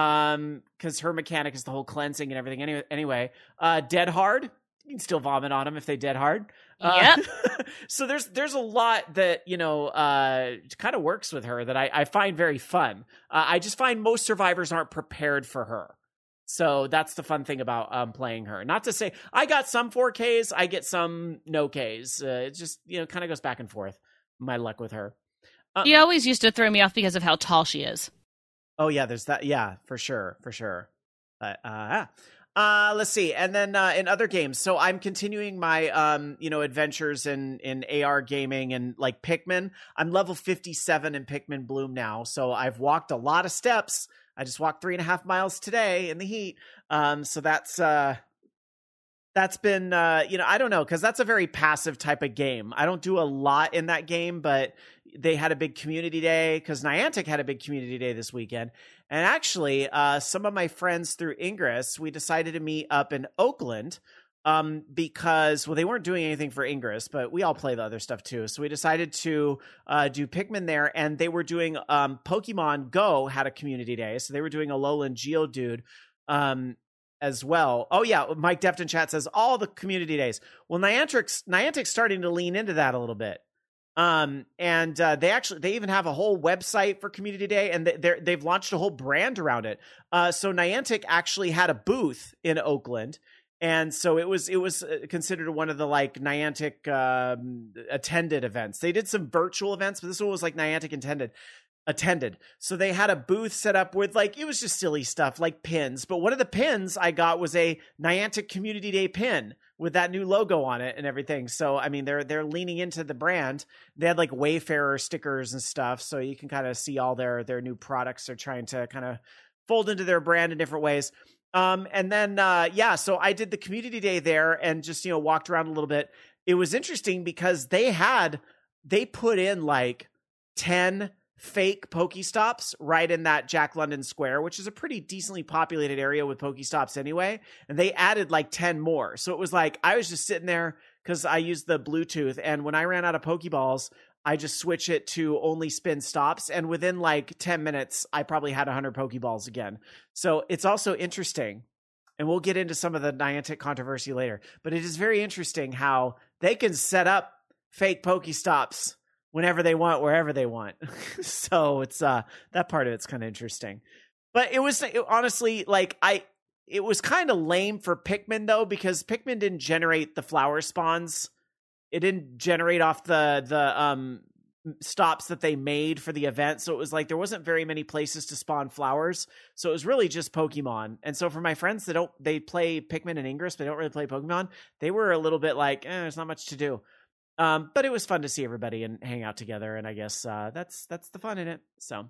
Um, cause her mechanic is the whole cleansing and everything. Anyway, anyway, uh, dead hard, you can still vomit on them if they dead hard. Yep. Uh, so there's, there's a lot that, you know, uh, kind of works with her that I, I find very fun. Uh, I just find most survivors aren't prepared for her. So that's the fun thing about um, playing her. Not to say I got some four Ks, I get some no Ks. Uh, it just, you know, kind of goes back and forth. My luck with her. Uh, she always used to throw me off because of how tall she is. Oh yeah, there's that. Yeah, for sure, for sure. But uh, uh, let's see. And then uh, in other games, so I'm continuing my um, you know, adventures in in A R gaming and like Pikmin. I'm level fifty-seven in Pikmin Bloom now, so I've walked a lot of steps. I just walked three and a half miles today in the heat. Um, so that's, uh, that's been, uh, you know, I don't know, cause that's a very passive type of game. I don't do a lot in that game, but they had a big community day cause Niantic had a big community day this weekend. And actually, uh, some of my friends through Ingress, we decided to meet up in Oakland, um, because, well, they weren't doing anything for Ingress, but we all play the other stuff too. So we decided to uh, do Pikmin there, and they were doing um, Pokemon Go had a community day. So they were doing Alolan Geodude um, as well. Oh, yeah. Mike Deft in chat says all the community days. Well, Niantic's, Niantic's starting to lean into that a little bit. Um, and uh, they actually, they even have a whole website for Community Day, and they're, they've launched a whole brand around it. Uh, so Niantic actually had a booth in Oakland. And so it was it was considered one of the like Niantic um, attended events. They did some virtual events, but this one was like Niantic intended attended. So they had a booth set up with like, it was just silly stuff like pins. But one of the pins I got was a Niantic Community Day pin with that new logo on it and everything. So, I mean, they're they're leaning into the brand. They had like Wayfarer stickers and stuff. So you can kind of see all their their new products they're trying to kind of fold into their brand in different ways. Um, and then, uh, yeah, so I did the community day there and just, you know, walked around a little bit. It was interesting because they had, they put in like ten fake Pokestops right in that Jack London Square, which is a pretty decently populated area with Pokestops anyway. And they added like ten more. So it was like, I was just sitting there because I used the Bluetooth. And when I ran out of Pokeballs, I just switch it to only spin stops. And within like ten minutes, I probably had one hundred Pokeballs again. So it's also interesting And we'll get into some of the Niantic controversy later. But it is very interesting how they can set up fake Pokestops whenever they want, wherever they want. So it's uh, that part of it's kind of interesting. But it was it, honestly like I. It was kind of lame for Pikmin though, because Pikmin didn't generate the flower spawns. It didn't generate off the the um, stops that they made for the event. So it was like there wasn't very many places to spawn flowers. So it was really just Pokemon. And so for my friends that don't, they play Pikmin and Ingress, but they don't really play Pokemon. They were a little bit like, eh, there's not much to do. Um, but it was fun to see everybody and hang out together. And I guess uh, that's that's the fun in it. So,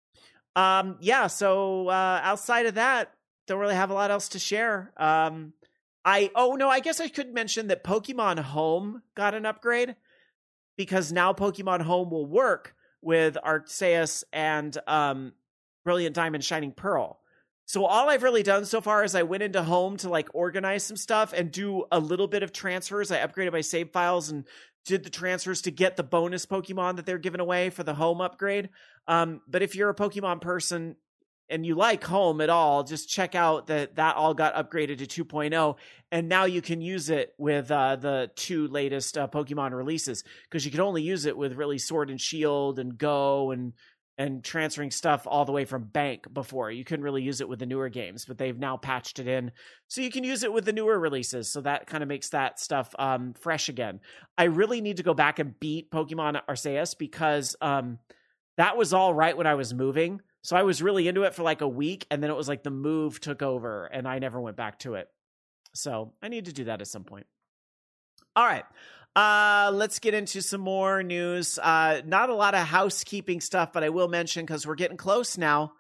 um, yeah. So uh, outside of that, don't really have a lot else to share. Um, I oh no, I guess I could mention that Pokemon Home got an upgrade because now Pokemon Home will work with Arceus and um, Brilliant Diamond, Shining Pearl. So all I've really done so far is I went into Home to like organize some stuff and do a little bit of transfers. I upgraded my save files and did the transfers to get the bonus Pokemon that they're giving away for the Home upgrade. Um, but if you're a Pokemon person and you like Home at all, just check out that that all got upgraded to two point oh, and now you can use it with uh, the two latest uh, Pokemon releases, because you could only use it with really Sword and Shield and Go and and transferring stuff all the way from Bank before. You couldn't really use it with the newer games, but they've now patched it in, so you can use it with the newer releases, so that kind of makes that stuff um, fresh again. I really need to go back and beat Pokemon Arceus, because um, that was all right when I was moving. So I was really into it for like a week, and then it was like the move took over, and I never went back to it. So I need to do that at some point. All right. Uh, let's get into some more news. Uh, not a lot of housekeeping stuff, but I will mention, because we're getting close now.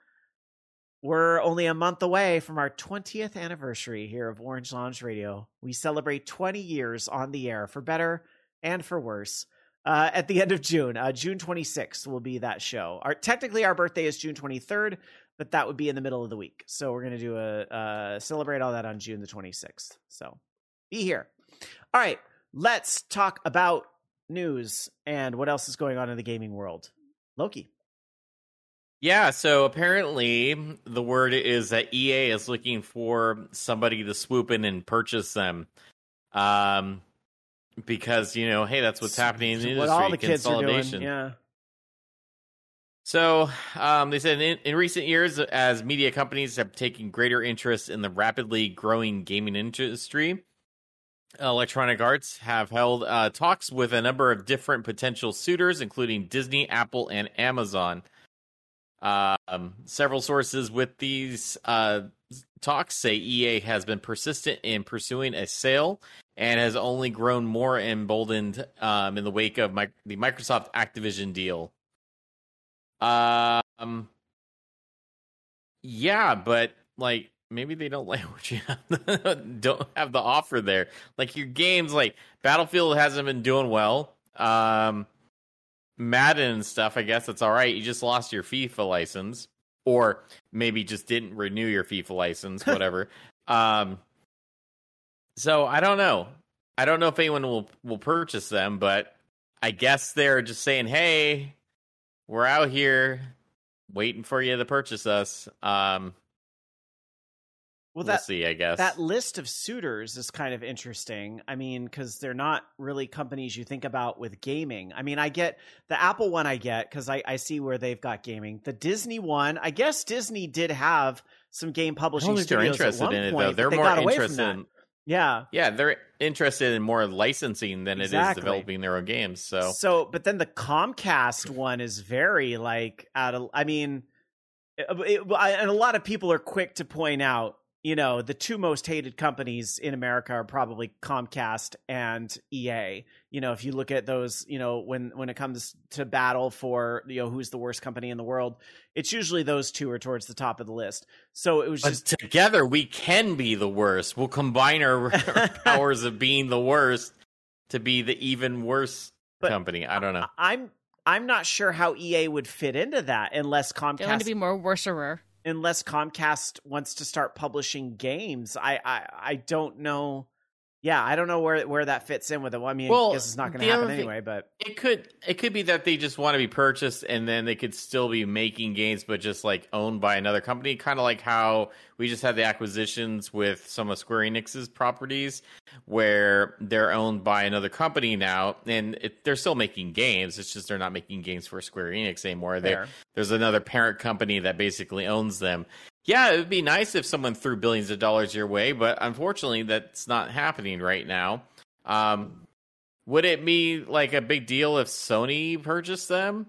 We're only a month away from our twentieth anniversary here of Orange Lounge Radio. We celebrate twenty years on the air, for better and for worse. Uh, at the end of June, uh, June twenty-sixth will be that show. Our technically our birthday is June twenty-third, but that would be in the middle of the week. So we're going to do a uh, celebrate all that on June the twenty-sixth. So be here. All right, let's talk about news and what else is going on in the gaming world. Loki. Yeah, so apparently the word is that E A is looking for somebody to swoop in and purchase them. Um. Because, you know, hey, that's what's happening in the industry. What all the kids are consolidation. doing, yeah. So um, they said in, in recent years, as media companies have taken greater interest in the rapidly growing gaming industry, Electronic Arts have held uh, talks with a number of different potential suitors, including Disney, Apple, and Amazon. Um, several sources with these uh, talks say E A has been persistent in pursuing a sale and has only grown more emboldened um, in the wake of my, the Microsoft Activision deal. Um, yeah, but like maybe they don't like what you have, don't have the offer there. Like your games, like Battlefield hasn't been doing well. Um, Madden and stuff, I guess that's all right. You just lost your FIFA license, or maybe just didn't renew your FIFA license, whatever. um, so I don't know. I don't know if anyone will will purchase them, but I guess they're just saying, "Hey, we're out here waiting for you to purchase us." Um, Well, we'll that, see, I guess. That list of suitors is kind of interesting. I mean, because they're not really companies you think about with gaming. I mean, I get the Apple one, I get, because I, I see where they've got gaming. The Disney one, I guess Disney did have some game publishing studios they're interested at one in it, point, though. They're they more got away interested from that. in... Yeah. Yeah, they're interested in more licensing than exactly. it is developing their own games. So, so, but then the Comcast one is very, like, out of, I mean, it, it, and a lot of people are quick to point out, you know, the two most hated companies in America are probably Comcast and E A. You know, if you look at those, you know, when, when it comes to battle for, you know, who's the worst company in the world, it's usually those two are towards the top of the list. So it was but just together we can be the worst. We'll combine our, our powers of being the worst to be the even worse but company. I don't know. I'm I'm not sure how E A would fit into that unless Comcast They want to be more worserer. Unless Comcast wants to start publishing games. I, I I don't know Yeah, I don't know where where that fits in with it. Well, I mean, Well, I guess it's not going to the happen other thing- anyway, but It could it could be that they just want to be purchased and then they could still be making games, but just like owned by another company. Kind of like how we just had the acquisitions with some of Square Enix's properties, where they're owned by another company now, and it, they're still making games. It's just they're not making games for Square Enix anymore. They, there's another parent company that basically owns them. Yeah, it would be nice if someone threw billions of dollars your way, but unfortunately, that's not happening right now. Um, would it be like a big deal if Sony purchased them?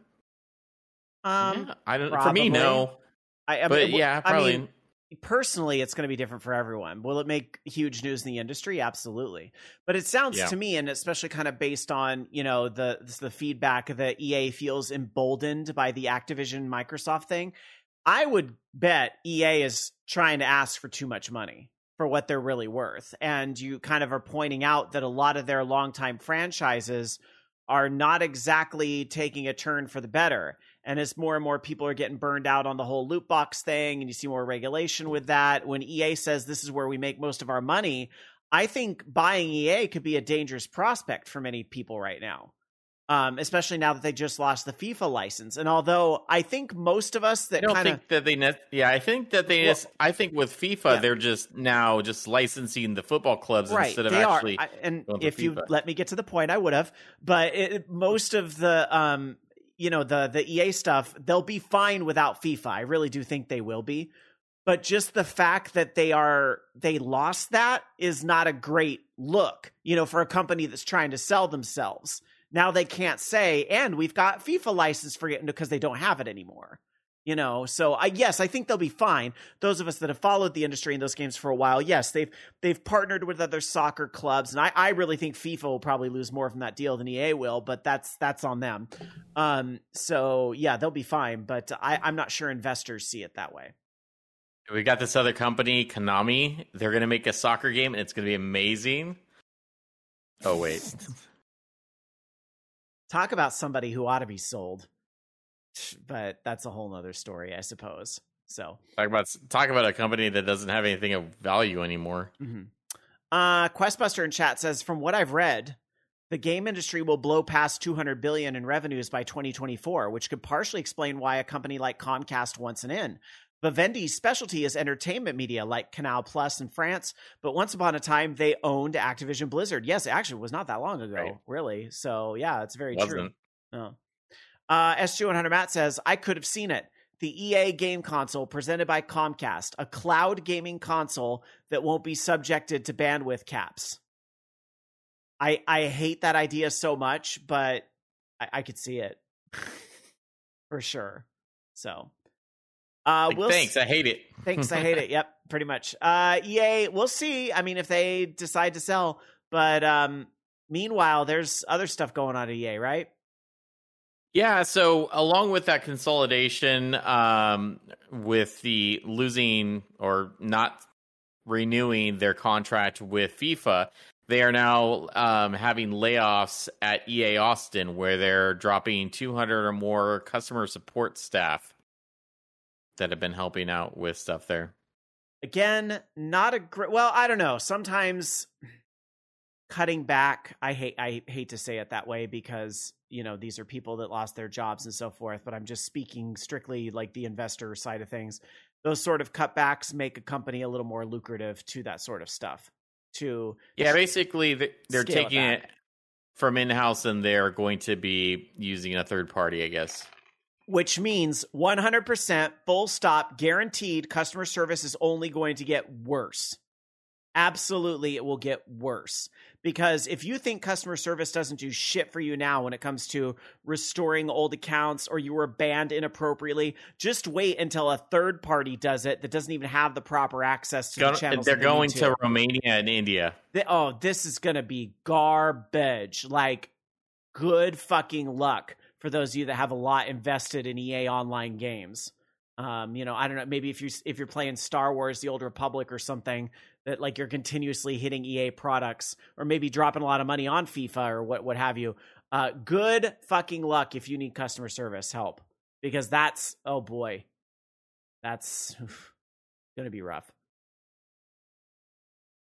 um, Yeah, I don't. For probably. me, no. I, I But mean, yeah, probably. I mean, personally, it's going to be different for everyone. Will it make huge news in the industry? Absolutely. But it sounds Yeah. to me, and especially kind of based on, you know, the the feedback that E A feels emboldened by the Activision Microsoft thing, I would bet E A is trying to ask for too much money for what they're really worth. And you kind of are pointing out that a lot of their longtime franchises are not exactly taking a turn for the better. And as more and more people are getting burned out on the whole loot box thing, and you see more regulation with that, when E A says this is where we make most of our money, I think buying E A could be a dangerous prospect for many people right now. Um, especially now that they just lost the FIFA license. And although I think most of us that I don't kind of think that they. Ne- yeah, I think that they. Well, just, I think with FIFA, yeah. they're just now just licensing the football clubs right, instead of they actually. are. I, and going to if you FIFA. let me get to the point, I would have. But it, most of the, um, you know, the the E A stuff, they'll be fine without FIFA. I really do think they will be. But just the fact that they are they lost that is not a great look, you know, for a company that's trying to sell themselves. Now they can't say, and we've got FIFA license for it because they don't have it anymore. You know, so I yes, I think they'll be fine. Those of us that have followed the industry in those games for a while, yes, they've they've partnered with other soccer clubs, and I, I really think FIFA will probably lose more from that deal than E A will, but that's that's on them. Um, so yeah, they'll be fine, but I, I'm not sure investors see it that way. We got this other company, Konami. They're going to make a soccer game, and it's going to be amazing. Oh wait. Talk about somebody who ought to be sold. But that's a whole nother story, I suppose. So Talk about talk about a company that doesn't have anything of value anymore. mm-hmm. uh, Questbuster in chat says, from what I've read, the game industry will blow past two hundred billion dollars in revenues by twenty twenty-four, which could partially explain why a company like Comcast wants an in. Vivendi's specialty is entertainment media like Canal Plus in France, but once upon a time they owned Activision Blizzard. Yes, it actually was not that long ago, Right. really. So yeah, it's very Wasn't. true. Oh. Uh, S two one hundred Matt says, I could have seen it. The E A game console presented by Comcast, a cloud gaming console that won't be subjected to bandwidth caps. I I hate that idea so much, but I, I could see it for sure. So, uh, Like, we'll thanks, s- I hate it. thanks, I hate it. Yep, pretty much. Uh, E A, we'll see. I mean, if they decide to sell, but um, meanwhile, there's other stuff going on at E A, right? Yeah, so along with that consolidation, um, with the losing or not renewing their contract with FIFA, they are now um, having layoffs at E A Austin, where they're dropping two hundred or more customer support staff that have been helping out with stuff there. Again, not a great. Well, I don't know. Sometimes cutting back, I hate. I hate to say it that way because you know these are people that lost their jobs and so forth. But I'm just speaking strictly like the investor side of things. Those sort of cutbacks make a company a little more lucrative to that sort of stuff. To Yeah, basically th- they're Scale it taking it back. from in-house and they're going to be using a third party, I guess. which means one hundred percent full stop guaranteed customer service is only going to get worse. Absolutely, it will get worse. Because if you think customer service doesn't do shit for you now when it comes to restoring old accounts or you were banned inappropriately, just wait until a third party does it that doesn't even have the proper access to Go- the channels. they're that they need going to. to Romania and India. Th- oh, this is going to be garbage. Like, good fucking luck for those of you that have a lot invested in E A online games. Um, you know, I don't know, maybe if you if you're playing Star Wars: The Old Republic or something, that like you're continuously hitting E A products, or maybe dropping a lot of money on FIFA or what what have you. Uh, good fucking luck if you need customer service help, because that's oh boy, that's oof, gonna be rough.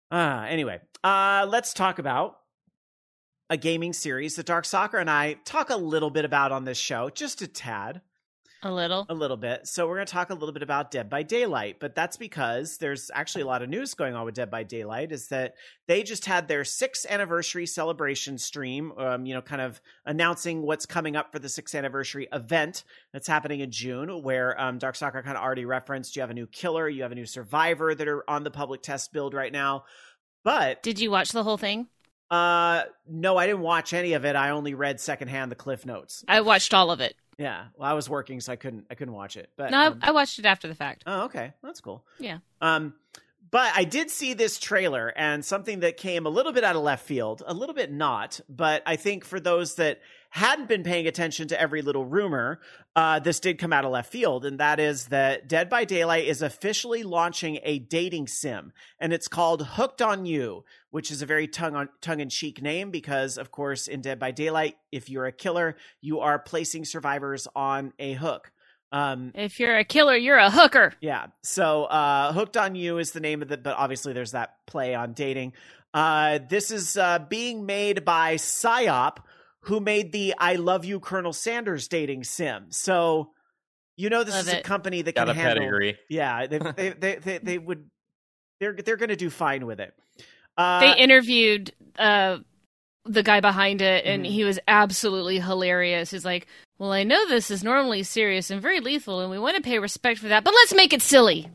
Uh, anyway, uh, let's talk about a gaming series that Dark Soccer and I talk a little bit about on this show, just a tad. A little. A little bit. So we're going to talk a little bit about Dead by Daylight, but that's because there's actually a lot of news going on with Dead by Daylight, is that they just had their sixth anniversary celebration stream, um, you know, kind of announcing what's coming up for the sixth anniversary event that's happening in June, where um, Dark Soccer kind of already referenced you have a new killer, you have a new survivor that are on the public test build right now. But did you watch the whole thing? Uh, no, I didn't watch any of it. I only read secondhand the Cliff Notes. I watched all of it. Yeah, well, I was working, so I couldn't. I couldn't watch it. But no, um, I watched it after the fact. Oh, okay, that's cool. Yeah. Um, but I did see this trailer, and something that came a little bit out of left field, a little bit not. But I think for those that hadn't been paying attention to every little rumor, uh, this did come out of left field, and that is that Dead by Daylight is officially launching a dating sim, and it's called Hooked on You, which is a very tongue on tongue-in-cheek name because, of course, in Dead by Daylight, if you're a killer, you are placing survivors on a hook. Um, if you're a killer, you're a hooker. Yeah. So uh, Hooked on You is the name of it, but obviously there's that play on dating. Uh, this is uh, being made by PsyOp, who made the I Love You, Colonel Sanders dating sim. So, you know, this Love is it. a company that Got can a handle. pedigree. Yeah, they, they, they, they, they would. They're they're going to do fine with it. Uh, They interviewed uh, the guy behind it, and Mhm. he was absolutely hilarious. He's like, well, I know this is normally serious and very lethal, and we want to pay respect for that, but let's make it silly.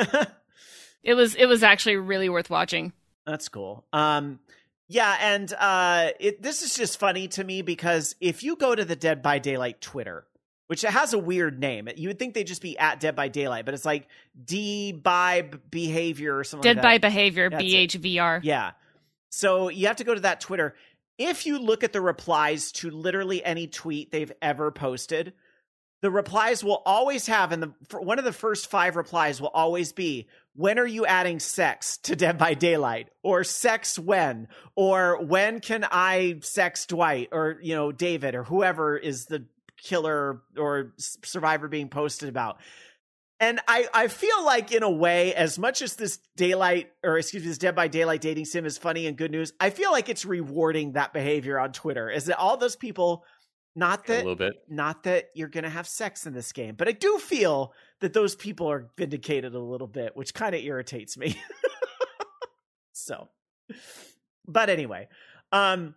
It was it was actually really worth watching. That's cool. Um, yeah, and uh, it, this is just funny to me because if you go to the Dead by Daylight Twitter, which has a weird name, you would think they'd just be at Dead by Daylight, but it's like D by Behavior or something Dead like by that. Behavior, That's it. B H V R. Yeah. So you have to go to that Twitter. If you look at the replies to literally any tweet they've ever posted, the replies will always have, and the for one of the first five replies will always be, when are you adding sex to Dead by Daylight? Or sex when? Or when can I sex Dwight? Or, you know, David, or whoever is the killer or survivor being posted about. And I, I feel like, in a way, as much as this Daylight, or excuse me, this Dead by Daylight dating sim is funny and good news, I feel like it's rewarding that behavior on Twitter. Is that all those people, not A that, little bit. not that you're going to have sex in this game, but I do feel that those people are vindicated a little bit, which kind of irritates me. So, but anyway, um,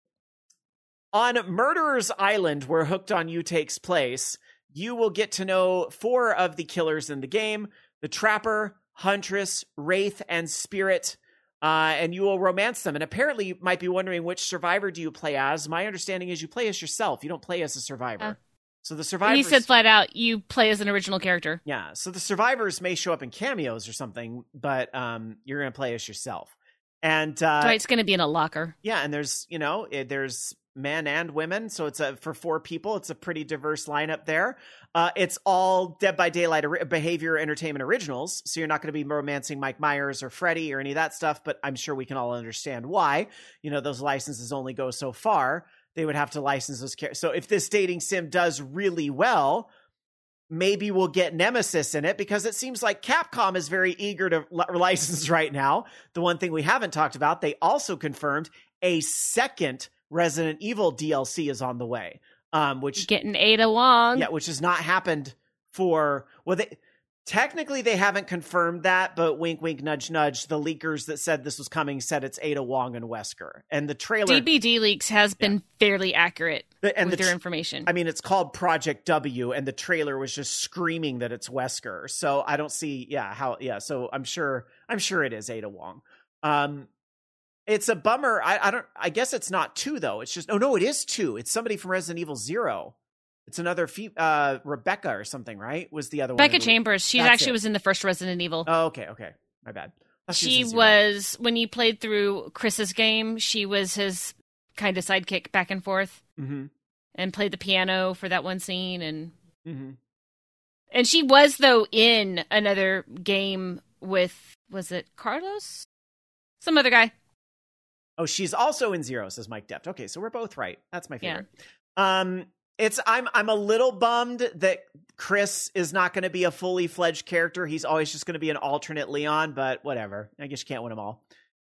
on Murderer's Island, where Hooked on You takes place, you will get to know four of the killers in the game: the Trapper, Huntress, Wraith, and Spirit. Uh, and you will romance them. And apparently you might be wondering, which survivor do you play as? My understanding is you play as yourself. You don't play as a survivor. Uh, so the survivors... He said flat out, you play as an original character. Yeah, so the survivors may show up in cameos or something, but um, you're going to play as yourself. And uh, Dwight's going to be in a locker. yeah, and there's, you know, it, there's men and women, so it's a for four people. It's a pretty diverse lineup there. Uh, it's all Dead by Daylight or- Behavior Entertainment originals, so you're not going to be romancing Mike Myers or Freddy or any of that stuff, but I'm sure we can all understand why. You know, those licenses only go so far. They would have to license those characters. So if this dating sim does really well, maybe we'll get Nemesis in it, because it seems like Capcom is very eager to li- license right now. The one thing we haven't talked about, they also confirmed a second Resident Evil D L C is on the way. Um, which Getting Ada Wong. yeah, which has not happened for, well, they technically they haven't confirmed that, but wink, wink, nudge, nudge. The leakers that said this was coming said it's Ada Wong and Wesker, and the trailer D B D Leaks has been fairly accurate The- and with the their tr- information. I mean, it's called Project W, and the trailer was just screaming that it's Wesker. So I don't see, yeah, how, yeah. So I'm sure, I'm sure it is Ada Wong. Um, it's a bummer. I, I don't. I guess it's not two though. It's just, oh no, it is two. It's somebody from Resident Evil Zero. It's another fe- uh, Rebecca or something, right? Was the other one? Becca who- Chambers. She That's actually it. was in the first Resident Evil. Oh, okay, okay, my bad. I thought She in Zero. was, when you played through Chris's game, she was his kind of sidekick back and forth, Mhm, and played the piano for that one scene. And mhm. and she was, though, in another game with, was it Carlos? Some other guy. Oh, she's also in Zero, says Mike Deft. Okay, so we're both right. That's my Yeah. favorite. Um, it's I'm I'm a little bummed that Chris is not going to be a fully fledged character. He's always just going to be an alternate Leon, but whatever. I guess you can't win them all.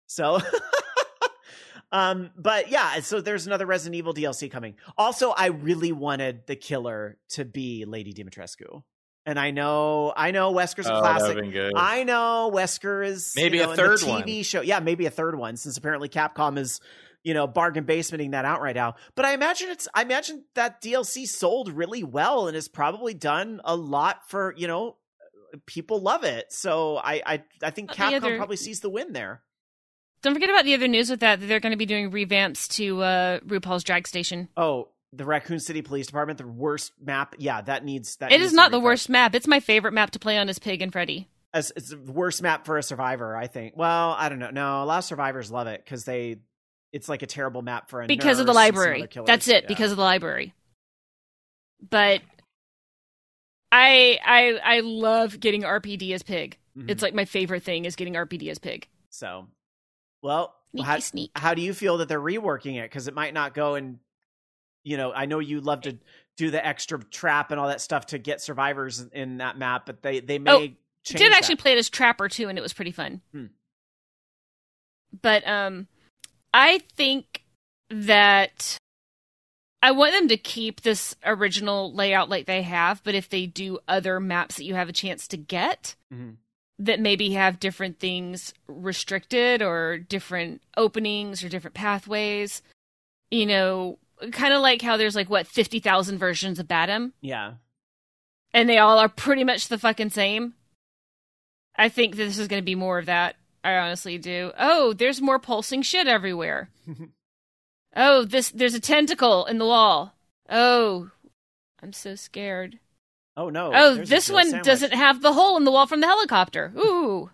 So, um, but yeah, so there's another Resident Evil D L C coming. Also, I really wanted the killer to be Lady Dimitrescu. And I know, I know Wesker's a Oh, classic. that'd been good. I know Wesker is Maybe you know, a in the third T V one. show. Yeah, maybe a third one, since apparently Capcom is, you know, bargain basementing that out right now. But I imagine it's, I imagine that D L C sold really well and has probably done a lot for, you know, people love it. So I, I, I think The Capcom other- probably sees the win there. Don't forget about the other news with that, that they're going to be doing revamps to uh, RuPaul's Drag Station. Oh, the Raccoon City Police Department, the worst map. Yeah, that needs that. It needs is to not the refresh. worst map. It's my favorite map to play on as Pig and Freddy. As it's the worst map for a survivor, I think. Well, I don't know. No, a lot of survivors love it because they, it's like a terrible map for a Because of the nurse and some library. other killers. That's it, Yeah. because of the library. But I I I love getting R P D as Pig. Mhm. It's like my favorite thing is getting R P D as Pig. So, well, Sneaky how, sneak. how do you feel that they're reworking it? Because it might not go and, you know, I know you love to do the extra trap and all that stuff to get survivors in that map, but they they may Oh, change did actually that. play it as Trapper too, and it was pretty fun. Hmm. But um, I think that I want them to keep this original layout like they have, but if they do other maps that you have a chance to get, Mhm. that maybe have different things restricted or different openings or different pathways, you know, kind of like how there's like, what, fifty thousand versions of Batum? Yeah. And they all are pretty much the fucking same. I think this is going to be more of that. I honestly do. Oh, there's more pulsing shit everywhere. Oh, this there's a tentacle in the wall. Oh, I'm so scared. Oh no. Oh, there's a this Jill one sandwich. doesn't have the hole in the wall from the helicopter. Ooh.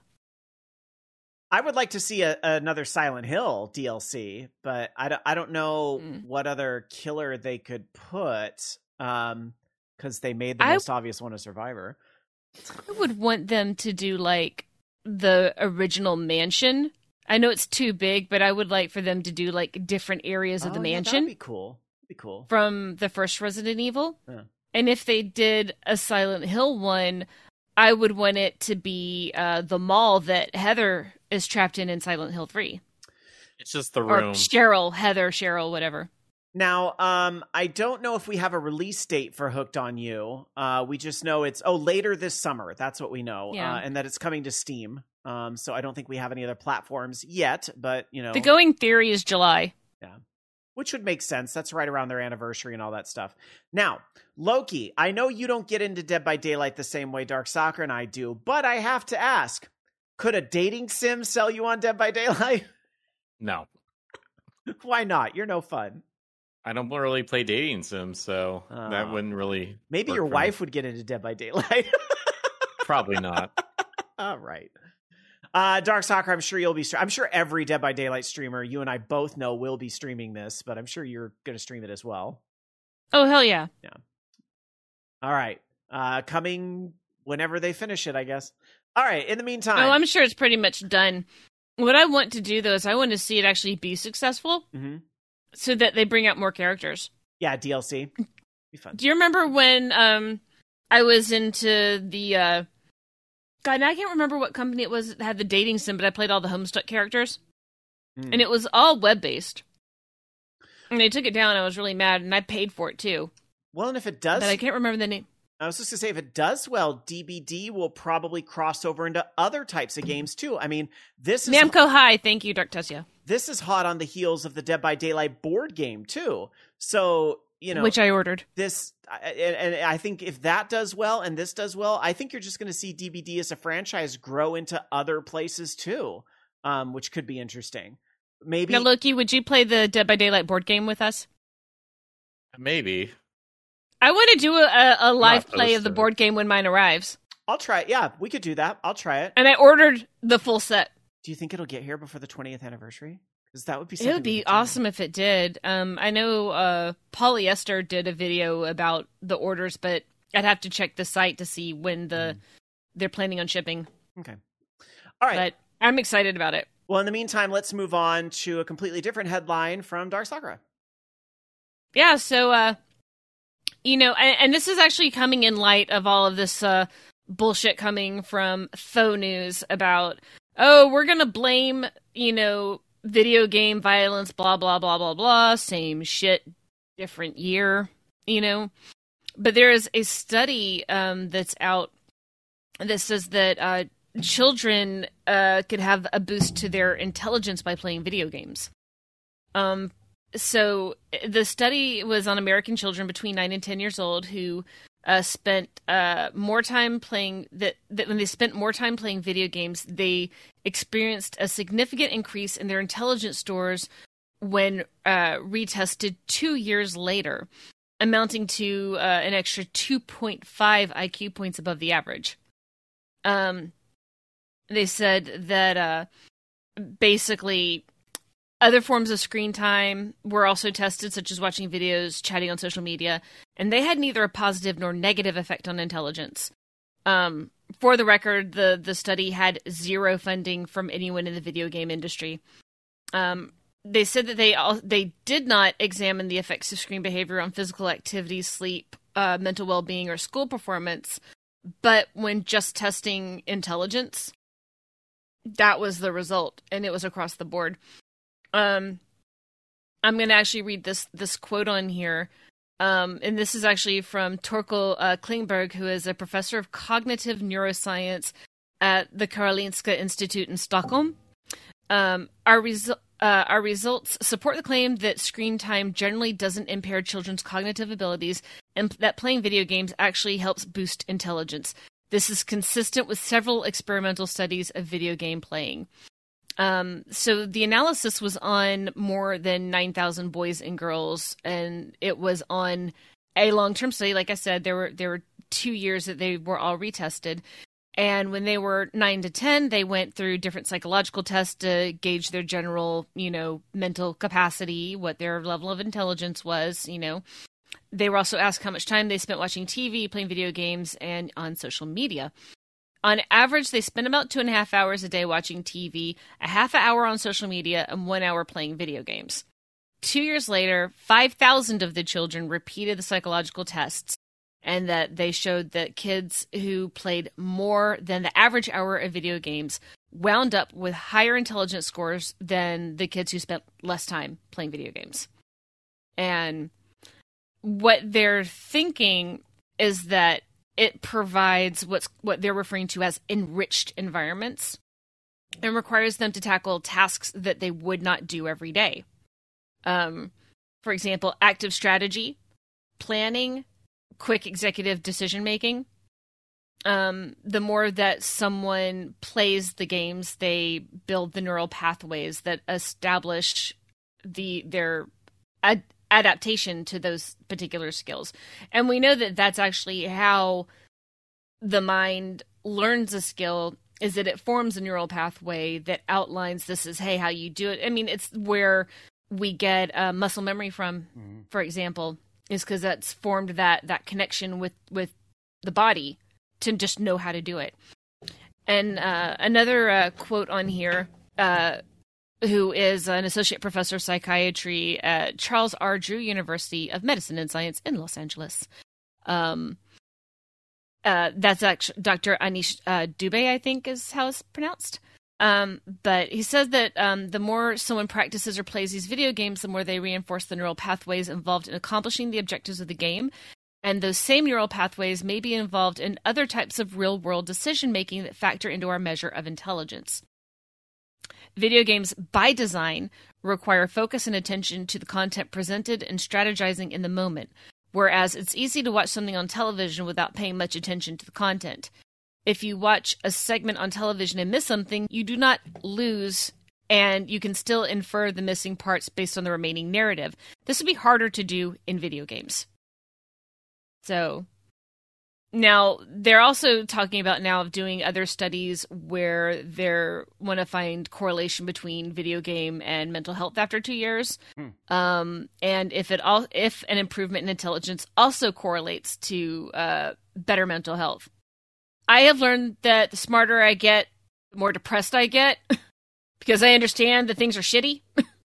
I would like to see a, another Silent Hill D L C, but I don't, I don't know Mm. what other killer they could put, um, because they made the I- most obvious one a Survivor. I would want them to do like the original mansion. I know it's too big, but I would like for them to do like different areas of the Oh, yeah, mansion that'd be cool. That'd be cool. from the first Resident Evil. Yeah. And if they did a Silent Hill one, I would want it to be uh, the mall that Heather is trapped in in Silent Hill three. It's just the Or room. Cheryl, Heather, Cheryl, whatever. Now, um, I don't know if we have a release date for Hooked on You. Uh, we just know it's oh later this summer. That's what we know, Yeah. uh, and that it's coming to Steam. Um, so I don't think we have any other platforms yet, but you know, The going theory is July. which would make sense. That's right around their anniversary and all that stuff. Now, Loki, I know you don't get into Dead by Daylight the same way Dark Soccer and I do, but I have to ask: could a dating sim sell you on Dead by Daylight? No, Why not? You're no fun. I don't really play dating sims, so Oh. that wouldn't really. Maybe work your for me. wife would get into Dead by Daylight. Probably not. All right. Uh, Dark Soccer, I'm sure you'll be. Stre- I'm sure every Dead by Daylight streamer, you and I both know, will be streaming this, but I'm sure you're going to stream it as well. Oh, hell yeah. All right. Uh, coming whenever they finish it, I guess. All right. In the meantime. Oh, I'm sure it's pretty much done. What I want to do, though, is I want to see it actually be successful Mhm. so that they bring out more characters. Yeah, D L C. Be fun. Do you remember when um I was into the uh God, now I can't remember what company it was that had the dating sim, but I played all the Homestuck characters. Mm. And it was all web based. And they took it down, I was really mad, and I paid for it too. Well, and if it does, But I can't remember the name. I was just going to say, if it does well, D B D will probably cross over into other types of games too. I mean, this is Namco High, thank you, Dark Tessia. this is hot on the heels of the Dead by Daylight board game too. So, you know, Which I ordered. this, I- and, and I think if that does well and this does well, I think you're just going to see D B D as a franchise grow into other places too, um, which could be interesting. Maybe Now, Loki, would you play the Dead by Daylight board game with us? Maybe. I want to do a, a live Not play of the posted. board game when mine arrives. I'll try it. Yeah, we could do that. I'll try it. And I ordered the full set. Do you think it'll get here before the twentieth anniversary? Because that would be It something would we be could do. awesome if it did. Um, I know uh, Polyester did a video about the orders, but I'd have to check the site to see when the they're planning on shipping. Okay. All right. But I'm excited about it. Well, in the meantime, let's move on to a completely different headline from Dark Sakura. Yeah, so, uh, you know, and, and this is actually coming in light of all of this uh, bullshit coming from faux news about oh, we're going to blame, you know, video game violence, blah, blah, blah, blah, blah, same shit, different year, you know. But there is a study um, that's out that says that uh, children uh, could have a boost to their intelligence by playing video games. Um, so the study was on American children between nine and ten years old who uh, spent uh, more time playing that, that when they spent more time playing video games, they experienced a significant increase in their intelligence scores when uh, retested two years later, amounting to uh, an extra two point five I Q points above the average. Um, they said that uh, basically other forms of screen time were also tested, such as watching videos, chatting on social media, and they had neither a positive nor negative effect on intelligence. Um, for the record, the, the study had zero funding from anyone in the video game industry. Um, They said that they all, they did not examine the effects of screen behavior on physical activity, sleep, uh, mental well-being, or school performance. But when just testing intelligence, that was the result, and it was across the board. Um, I'm going to actually read this this quote on here, um, and this is actually from Torkel uh, Klingberg, who is a professor of cognitive neuroscience at the Karolinska Institute in Stockholm. Um, our result. Uh, our results support the claim that screen time generally doesn't impair children's cognitive abilities and that playing video games actually helps boost intelligence. This is consistent with several experimental studies of video game playing. Um, so the analysis was on more than nine thousand boys and girls, and it was on a long-term study. Like I said, there were there were two years that they were all retested. And when they were nine to ten, they went through different psychological tests to gauge their general, you know, mental capacity, what their level of intelligence was, you know. They were also asked how much time they spent watching T V, playing video games, and on social media. On average, they spent about two and a half hours a day watching T V, a half an hour on social media, and one hour playing video games. Two years later, five thousand of the children repeated the psychological tests, and that they showed that kids who played more than the average hour of video games wound up with higher intelligence scores than the kids who spent less time playing video games. And what they're thinking is that it provides what's what they're referring to as enriched environments and requires them to tackle tasks that they would not do every day. Um, for example, active strategy, planning, quick executive decision making. Um, the more that someone plays the games, they build the neural pathways that establish the their ad- adaptation to those particular skills. And we know that that's actually how the mind learns a skill, is that it forms a neural pathway that outlines this is, hey, how you do it. I mean, it's where we get uh, muscle memory from, mm-hmm. for example, is because that's formed that that connection with, with the body to just know how to do it. And uh, another uh, quote on here, uh, who is an associate professor of psychiatry at Charles R. Drew University of Medicine and Science in Los Angeles. Um, uh, that's actually Doctor Anish uh, Dubey, I think is how it's pronounced. Um, but he says that um, the more someone practices or plays these video games, the more they reinforce the neural pathways involved in accomplishing the objectives of the game. And those same neural pathways may be involved in other types of real-world decision-making that factor into our measure of intelligence. Video games, by design, require focus and attention to the content presented and strategizing in the moment, whereas it's easy to watch something on television without paying much attention to the content. If you watch a segment on television and miss something, you do not lose, and you can still infer the missing parts based on the remaining narrative. This would be harder to do in video games. So, now, they're also talking about now of doing other studies where they want to find correlation between video game and mental health after two years. Hmm. Um, and if it all, if an improvement in intelligence also correlates to uh, better mental health. I have learned that the smarter I get, the more depressed I get, because I understand that things are shitty.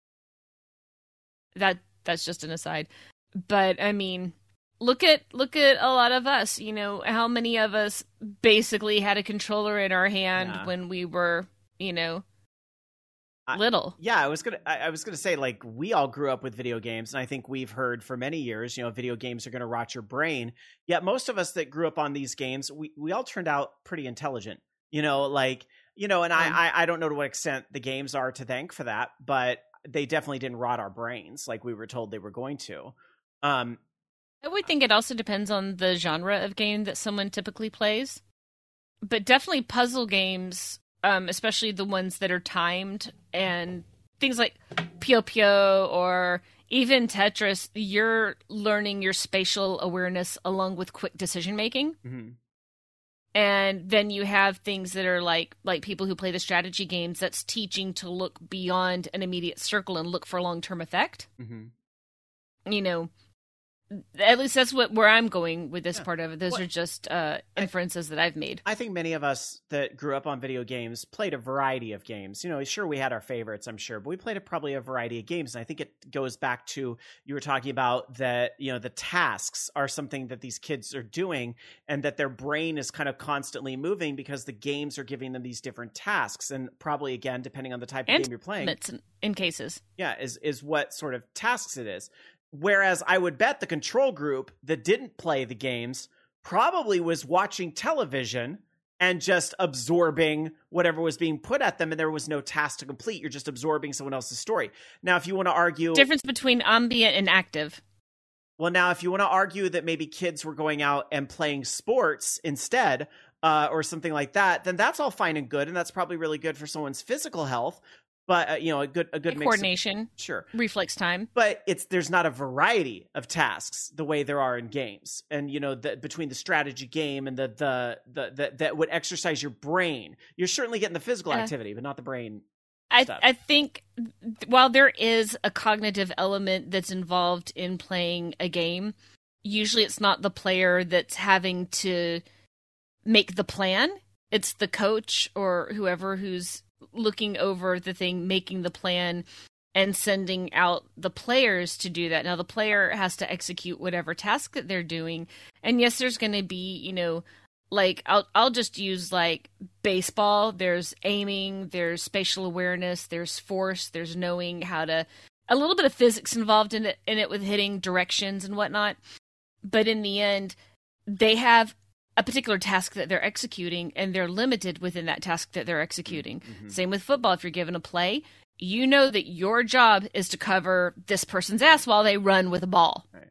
that that's just an aside. But, I mean, look at look at a lot of us. You know, how many of us basically had a controller in our hand yeah. when we were, you know, I, little. Yeah, I was gonna. I, I was gonna say, like, we all grew up with video games, and I think we've heard for many years, you know, video games are going to rot your brain. Yet most of us that grew up on these games, we we all turned out pretty intelligent. You know, like, you know, and um, I, I I don't know to what extent the games are to thank for that, but they definitely didn't rot our brains like we were told they were going to. Um, I would think it also depends on the genre of game that someone typically plays, but definitely puzzle games. Um, especially the ones that are timed and things like Puyo Puyo or even Tetris, you're learning your spatial awareness along with quick decision making. Mm-hmm. And then you have things that are like like people who play the strategy games that's teaching to look beyond an immediate circle and look for long-term effect. Mm-hmm. You know, at least that's what where I'm going with this yeah. part of it. Those well, are just uh, inferences I, that I've made. I think many of us that grew up on video games played a variety of games. You know, sure, we had our favorites, I'm sure, but we played a, probably a variety of games. And I think it goes back to, you were talking about that, you know, the tasks are something that these kids are doing and that their brain is kind of constantly moving because the games are giving them these different tasks. And probably, again, depending on the type of and game you're playing. In, in cases. Yeah, is is what sort of tasks it is. Whereas I would bet the control group that didn't play the games probably was watching television and just absorbing whatever was being put at them, and there was no task to complete. You're just absorbing someone else's story. Now, if you want to argue... Difference between ambient and active. Well, now, if you want to argue that maybe kids were going out and playing sports instead, uh, or something like that, then that's all fine and good, and that's probably really good for someone's physical health. But uh, you know, a good a good mix coordination, of, sure, reflex time. But it's there's not a variety of tasks the way there are in games, and you know, the, between the strategy game and the the, the the that would exercise your brain, you're certainly getting the physical uh, activity, but not the brain. I stuff. I think while there is a cognitive element that's involved in playing a game, usually it's not the player that's having to make the plan. It's the coach or whoever who's looking over the thing, making the plan, and sending out the players to do that. Now, the player has to execute whatever task that they're doing. And yes, there's going to be, you know, like, I'll I'll just use, like, baseball. There's aiming, there's spatial awareness, there's force, there's knowing how to... A little bit of physics involved in it, in it with hitting directions and whatnot. But in the end, they have a particular task that they're executing, and they're limited within that task that they're executing. Mm-hmm. Same with football. If you're given a play, you know that your job is to cover this person's ass while they run with a ball. Right.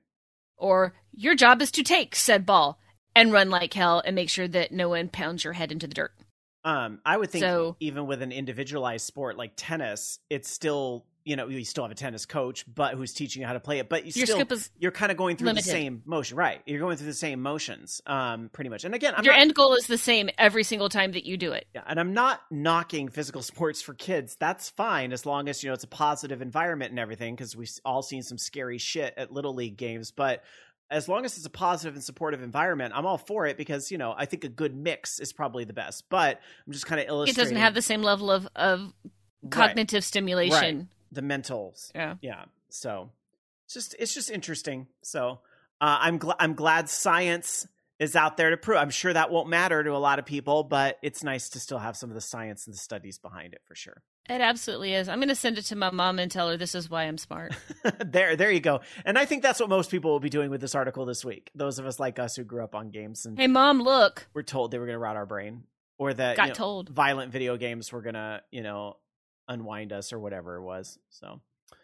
Or your job is to take said ball and run like hell and make sure that no one pounds your head into the dirt. Um, I would think so, even with an individualized sport like tennis, it's still, you know, you still have a tennis coach, but who's teaching you how to play it. But you your still, scope is you're kind of going through limited. the same motion, right? You're going through the same motions, um, pretty much. And again, I'm your not, end goal is the same every single time that you do it. Yeah, and I'm not knocking physical sports for kids. That's fine as long as, you know, it's a positive environment and everything, because we've all seen some scary shit at Little League games. But as long as it's a positive and supportive environment, I'm all for it, because, you know, I think a good mix is probably the best. But I'm just kind of illustrating. It doesn't have the same level of, of cognitive right. stimulation. Right. The mentals. Yeah. Yeah. So it's just, it's just interesting. So uh, I'm glad, I'm glad science is out there to prove. I'm sure that won't matter to a lot of people, but it's nice to still have some of the science and the studies behind it for sure. It absolutely is. I'm going to send it to my mom and tell her this is why I'm smart. there, there you go. And I think that's what most people will be doing with this article this week. Those of us like us who grew up on games and hey, mom, look, we're told they were going to rot our brain, or that got you know, told violent video games were going to, you know, unwind us or whatever it was. So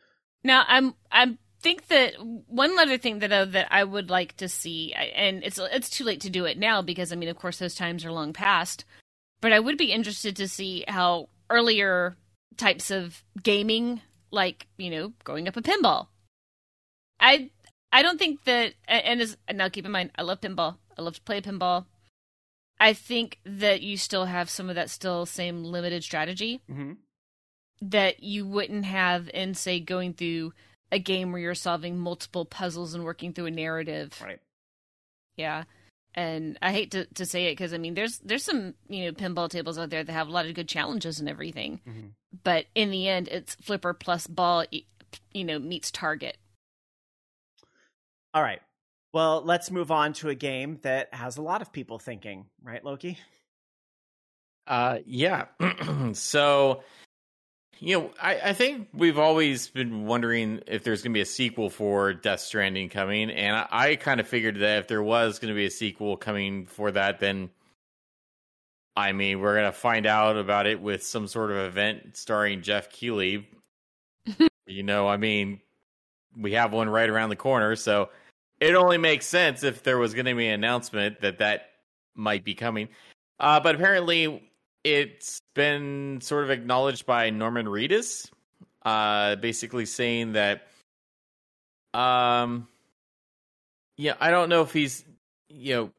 now I'm, I think that one other thing that uh, that I would like to see, and it's it's too late to do it now because I mean, of course, those times are long past. But I would be interested to see how earlier types of gaming, like, you know, going up a pinball. I I don't think that, and as, now keep in mind, I love pinball. I love to play pinball. I think that you still have some of that still same limited strategy mm-hmm. that you wouldn't have in, say, going through a game where you're solving multiple puzzles and working through a narrative. Right. Yeah. And I hate to, to say it because, I mean, there's there's some, you know, pinball tables out there that have a lot of good challenges and everything. Mm-hmm. But in the end, it's flipper plus ball, you know, meets target. All right. Well, let's move on to a game that has a lot of people thinking, right, Loki? Uh, yeah. So, you know, I, I think we've always been wondering if there's going to be a sequel for Death Stranding coming. And I, I kind of figured that if there was going to be a sequel coming for that, then, I mean, we're going to find out about it with some sort of event starring Jeff Keighley. You know, I mean, we have one right around the corner. So it only makes sense if there was going to be an announcement that that might be coming. Uh, but apparently it's been sort of acknowledged by Norman Reedus, uh, basically saying that, um, yeah, I don't know if he's, you know,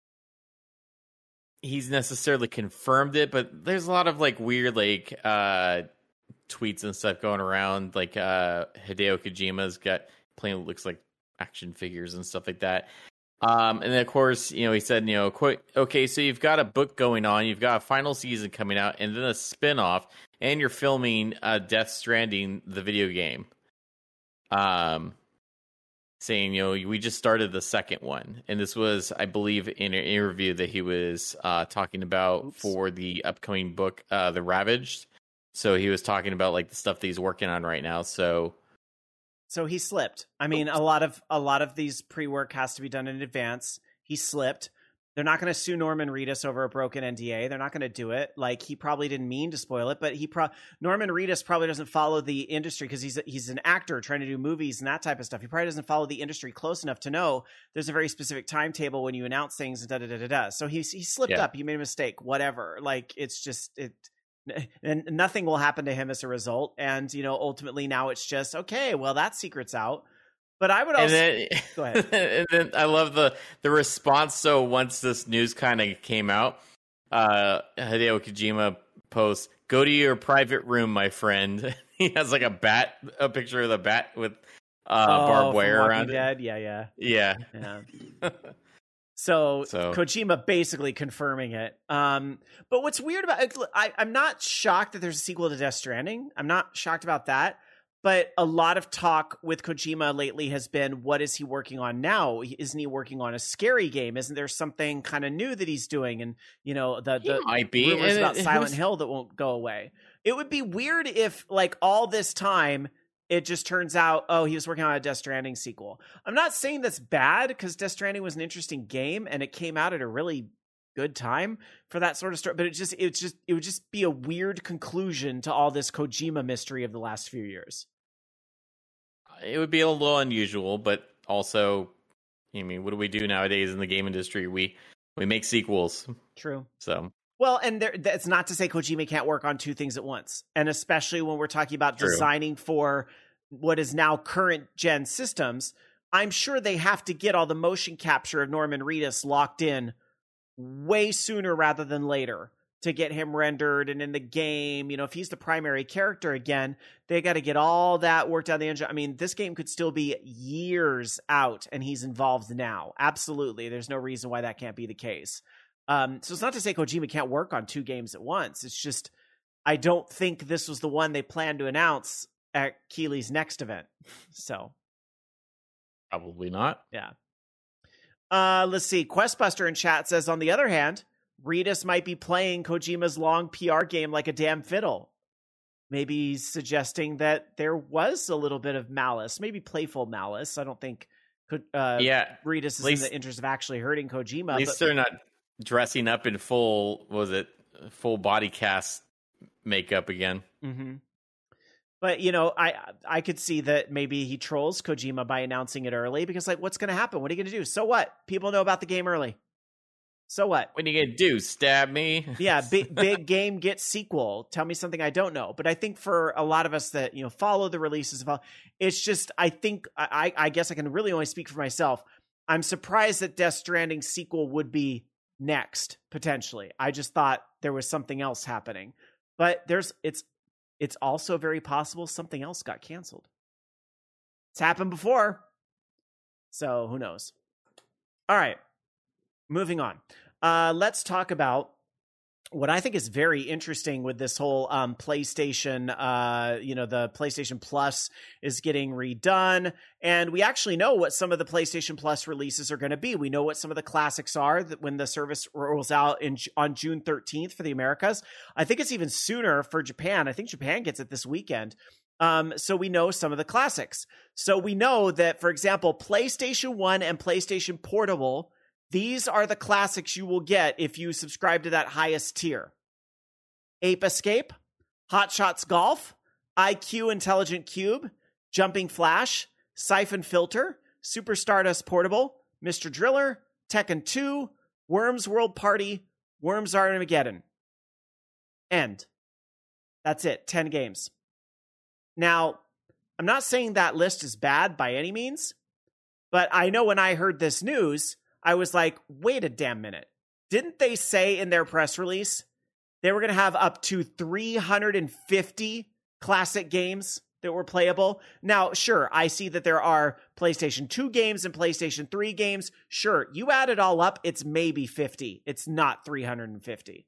he's necessarily confirmed it, but there's a lot of like weird, like, uh, tweets and stuff going around. Like, uh, Hideo Kojima's got playing what looks like action figures and stuff like that. Um, and then, of course, you know, he said, you know, quote, okay, so you've got a book going on, you've got a final season coming out, and then a spinoff, and you're filming uh, Death Stranding, the video game. Um, saying, you know, we just started the second one. And this was, I believe, in an interview that he was uh, talking about Oops. for the upcoming book, uh, The Ravaged. So he was talking about, like, the stuff that he's working on right now, so... So he slipped. I mean, a lot of a lot of these pre-work has to be done in advance. He slipped. They're not going to sue Norman Reedus over a broken N D A. They're not going to do it. Like, he probably didn't mean to spoil it, but he pro- Norman Reedus probably doesn't follow the industry because he's a, he's an actor trying to do movies and that type of stuff. He probably doesn't follow the industry close enough to know there's a very specific timetable when you announce things and da da da da da. So he he slipped yeah. up. He made a mistake. Whatever. Like, it's just it. And nothing will happen to him as a result. And, you know, ultimately now it's just, okay, well, that secret's out. But I would also... And then, go ahead. And then I love the, the response. So once this news kind of came out, uh, Hideo Kojima posts, go to your private room, my friend. He has like a bat, a picture of the bat with uh, oh, barbed wire Walking around Dead? it. Yeah, yeah. Yeah. Yeah. So, so Kojima basically confirming it. Um, but what's weird about it, I, I'm not shocked that there's a sequel to Death Stranding. I'm not shocked about that. But a lot of talk with Kojima lately has been, what is he working on now? Isn't he working on a scary game? Isn't there something kind of new that he's doing? And, you know, the, the might be. rumors and about it, Silent was... Hill that won't go away. It would be weird if, like, all this time... it just turns out, oh, he was working on a Death Stranding sequel. I'm not saying that's bad, because Death Stranding was an interesting game and it came out at a really good time for that sort of story. But it just, it just, it would just be a weird conclusion to all this Kojima mystery of the last few years. It would be a little unusual, but also, I mean, what do we do nowadays in the game industry? We we make sequels. True. So. Well, and there, that's not to say Kojima can't work on two things at once. And especially when we're talking about True. designing for what is now current gen systems, I'm sure they have to get all the motion capture of Norman Reedus locked in way sooner rather than later to get him rendered and in the game. You know, if he's the primary character again, they got to get all that worked out of the engine. I mean, this game could still be years out and he's involved now. Absolutely. There's no reason why that can't be the case. Um, so it's not to say Kojima can't work on two games at once. It's just, I don't think this was the one they planned to announce at Keighley's next event. So. Probably not. Yeah. Uh, let's see. Questbuster in chat says, on the other hand, Reedus might be playing Kojima's long P R game like a damn fiddle. Maybe he's suggesting that there was a little bit of malice, maybe playful malice. I don't think uh, yeah, Reedus is least, in the interest of actually hurting Kojima. At least but, they're not dressing up in full, what was it, full body cast makeup again. Mm-hmm. But, you know, I I could see that maybe he trolls Kojima by announcing it early because, like, what's going to happen? What are you going to do? So what? People know about the game early. So what? What are you going to do? Stab me? Yeah, big big game gets sequel. Tell me something I don't know. But I think for a lot of us that, you know, follow the releases of all, it's just, I think, I, I guess I can really only speak for myself. I'm surprised that Death Stranding sequel would be next, potentially. I just thought there was something else happening. But there's, it's, It's also very possible something else got canceled. It's happened before. So who knows? All right. Moving on. Uh, let's talk about what I think is very interesting with this whole um, PlayStation, uh, you know, the PlayStation Plus is getting redone. And we actually know what some of the PlayStation Plus releases are going to be. We know what some of the classics are that when the service rolls out in on June thirteenth for the Americas. I think it's even sooner for Japan. I think Japan gets it this weekend. Um, so we know some of the classics. So we know that, for example, PlayStation one and PlayStation Portable, these are the classics you will get if you subscribe to that highest tier. Ape Escape, Hot Shots Golf, I Q Intelligent Cube, Jumping Flash, Siphon Filter, Super Stardust Portable, Mister Driller, Tekken two, Worms World Party, Worms Armageddon. End. That's it. ten games. Now, I'm not saying that list is bad by any means, but I know when I heard this news, I was like, wait a damn minute. Didn't they say in their press release they were going to have up to three hundred fifty classic games that were playable? Now, sure, I see that there are PlayStation two games and PlayStation three games. Sure, you add it all up, it's maybe fifty. It's not three hundred fifty.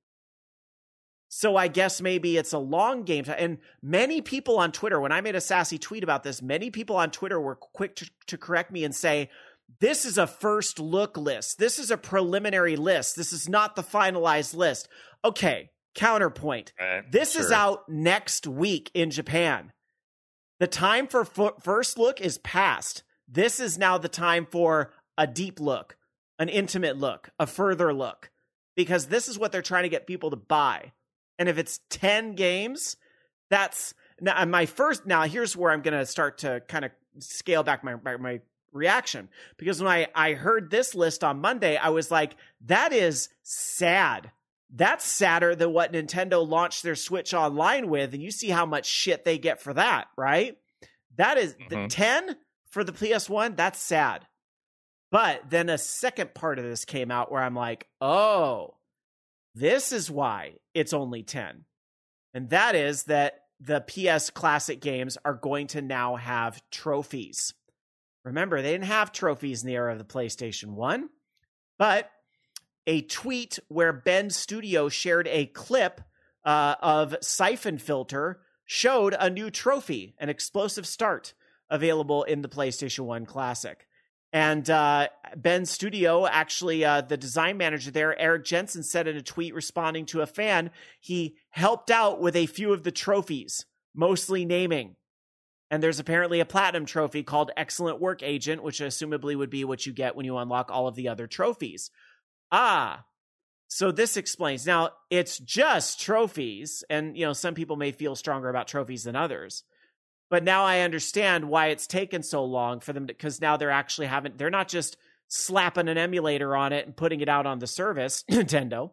So I guess maybe it's a long game. And many people on Twitter, when I made a sassy tweet about this, many people on Twitter were quick to, to correct me and say, this is a first look list. This is a preliminary list. This is not the finalized list. Okay, counterpoint. Uh, this sure. is out next week in Japan. The time for f- first look is past. This is now the time for a deep look, an intimate look, a further look, because this is what they're trying to get people to buy. And if it's ten games, that's now my first. Now here's where I'm going to start to kind of scale back my, my, my reaction, because when I, I heard this list on Monday, I was like, that is sad. That's sadder than what Nintendo launched their Switch Online with. And you see how much shit they get for that, right? That is mm-hmm. the ten for the P S one. That's sad. But then a second part of this came out where I'm like, oh, this is why it's only ten. And that is that the P S Classic games are going to now have trophies. Remember, they didn't have trophies in the era of the PlayStation one, but a tweet where Ben Studio shared a clip uh, of Siphon Filter showed a new trophy, an explosive start, available in the PlayStation one Classic. And uh, Ben Studio, actually, uh, the design manager there, Eric Jensen, said in a tweet responding to a fan, he helped out with a few of the trophies, mostly naming. And there's apparently a platinum trophy called Excellent Work Agent, which assumably would be what you get when you unlock all of the other trophies. Ah, so this explains. Now, it's just trophies, and you know, some people may feel stronger about trophies than others. But now I understand why it's taken so long for them, because now they're actually having, they're not just slapping an emulator on it and putting it out on the service, Nintendo,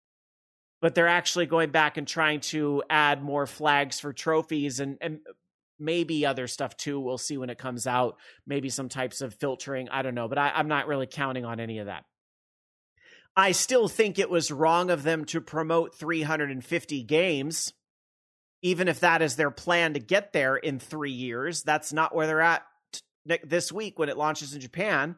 but they're actually going back and trying to add more flags for trophies and, and maybe other stuff too. We'll see when it comes out, maybe some types of filtering. I don't know, but I, I'm not really counting on any of that. I still think it was wrong of them to promote three hundred fifty games. Even if that is their plan to get there in three years, that's not where they're at t- this week when it launches in Japan.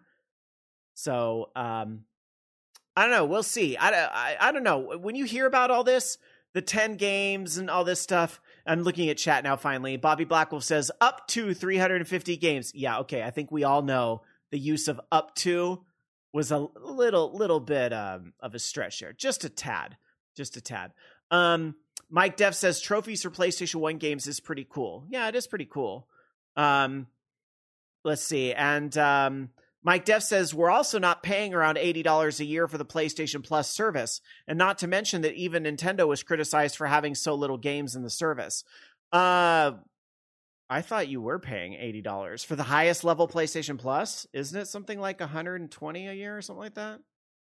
So, um, I don't know. We'll see. I, I, I don't know. When you hear about all this, the ten games and all this stuff, I'm looking at chat now finally. Bobby Blackwolf says up to three hundred fifty games. Yeah, okay. I think we all know the use of up to was a little, little bit um, of a stretch there. Just a tad. Just a tad. Um, Mike Dev says trophies for PlayStation one games is pretty cool. Yeah, it is pretty cool. Um, let's see. And um, Mike Dev says we're also not paying around eighty dollars a year for the PlayStation Plus service. And not to mention that even Nintendo was criticized for having so little games in the service. Uh, I thought you were paying eighty dollars for the highest level PlayStation Plus. Isn't it something like one hundred twenty dollars a year or something like that?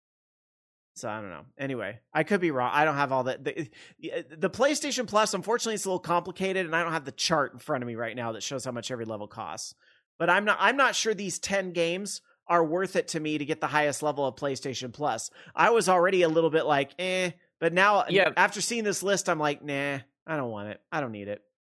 So I don't know. Anyway, I could be wrong. I don't have all that. The, the PlayStation Plus, unfortunately, it's a little complicated, and I don't have the chart in front of me right now that shows how much every level costs. But I'm not. I'm not sure these ten games are worth it to me to get the highest level of PlayStation Plus. I was already a little bit like, eh. But now, yeah. After seeing this list, I'm like, nah. I don't want it. I don't need it.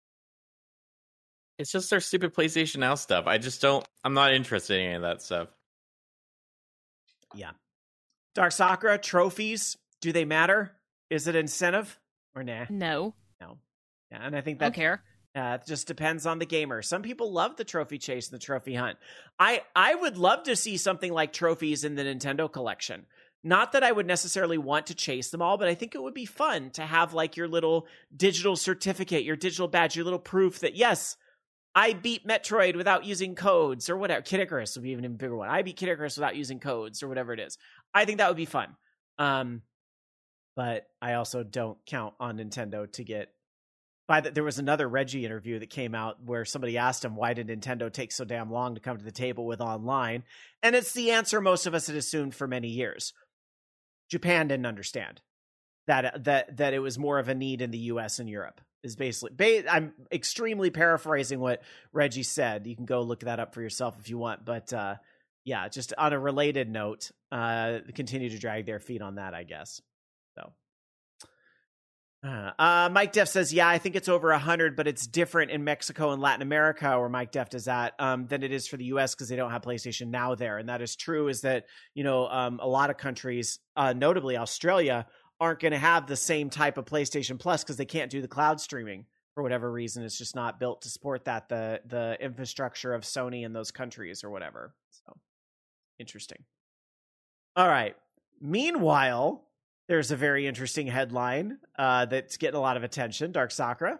It's just their stupid PlayStation Now stuff. I just don't. I'm not interested in any of that stuff. Yeah. Dark Sakura, trophies, do they matter? Is it incentive or nah? No. No. Yeah, and I think I that don't care. Uh, it just depends on the gamer. Some people love the trophy chase and the trophy hunt. I, I would love to see something like trophies in the Nintendo collection. Not that I would necessarily want to chase them all, but I think it would be fun to have like your little digital certificate, your digital badge, your little proof that, yes, I beat Metroid without using codes or whatever. Kid Icarus would be even a bigger one. I beat Kid Icarus without using codes or whatever it is. I think that would be fun. Um, but I also don't count on Nintendo to get By the, there was another Reggie interview that came out where somebody asked him, why did Nintendo take so damn long to come to the table with online? And it's the answer most of us had assumed for many years. Japan didn't understand that that that it was more of a need in the U S and Europe. Is basically, ba- I'm extremely paraphrasing what Reggie said. You can go look that up for yourself if you want. But uh, yeah, just on a related note, uh, continue to drag their feet on that, I guess. So. Uh, uh, Mike Deft says, yeah, I think it's over one hundred, but it's different in Mexico and Latin America, where Mike Deft is at, um, than it is for the U S because they don't have PlayStation Now there. And that is true, is that, you know, um, a lot of countries, uh, notably Australia, aren't going to have the same type of PlayStation Plus because they can't do the cloud streaming for whatever reason. It's just not built to support that, the the infrastructure of Sony in those countries or whatever. So, interesting. All right. Meanwhile, there's a very interesting headline uh, that's getting a lot of attention. Dark Sakura.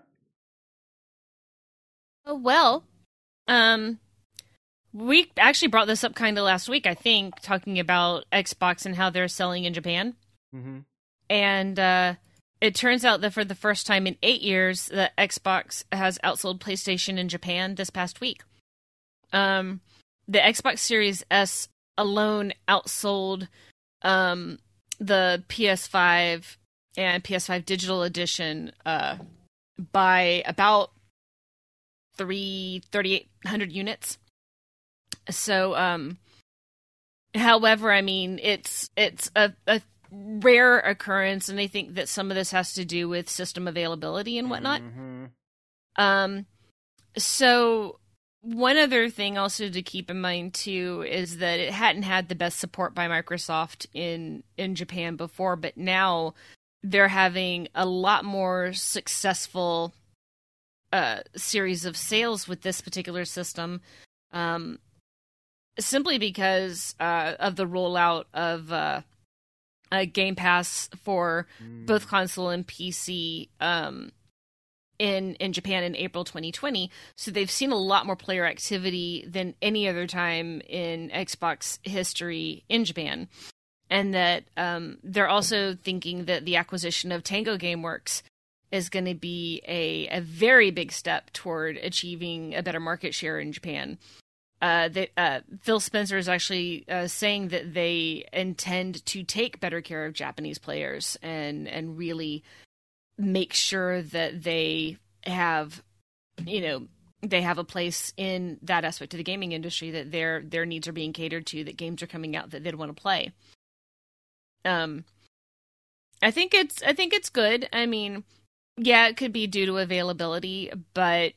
Oh, well, um, we actually brought this up kind of last week, I think, talking about Xbox and how they're selling in Japan. Mm-hmm. And uh, it turns out that for the first time in eight years, that Xbox has outsold PlayStation in Japan this past week. Um, the Xbox Series S alone outsold um, the P S five and P S five Digital Edition uh, by about three thirty-eight hundred units. So, um, however, I mean, it's it's a, a rare occurrence, and I think that some of this has to do with system availability and whatnot. Mm-hmm. Um, so one other thing also to keep in mind too is that it hadn't had the best support by Microsoft in in Japan before, but now they're having a lot more successful uh, series of sales with this particular system, um, simply because uh, of the rollout of uh, a Game Pass for mm. both console and P C um, in in Japan in April twenty twenty. So they've seen a lot more player activity than any other time in Xbox history in Japan. And that um, they're also thinking that the acquisition of Tango Gameworks is going to be a, a very big step toward achieving a better market share in Japan. Uh, they, uh, Phil Spencer is actually uh, saying that they intend to take better care of Japanese players and and really make sure that they have, you know, they have a place in that aspect of the gaming industry, that their their needs are being catered to, that games are coming out that they'd want to play. Um, I think it's I think it's good. I mean, yeah, it could be due to availability, but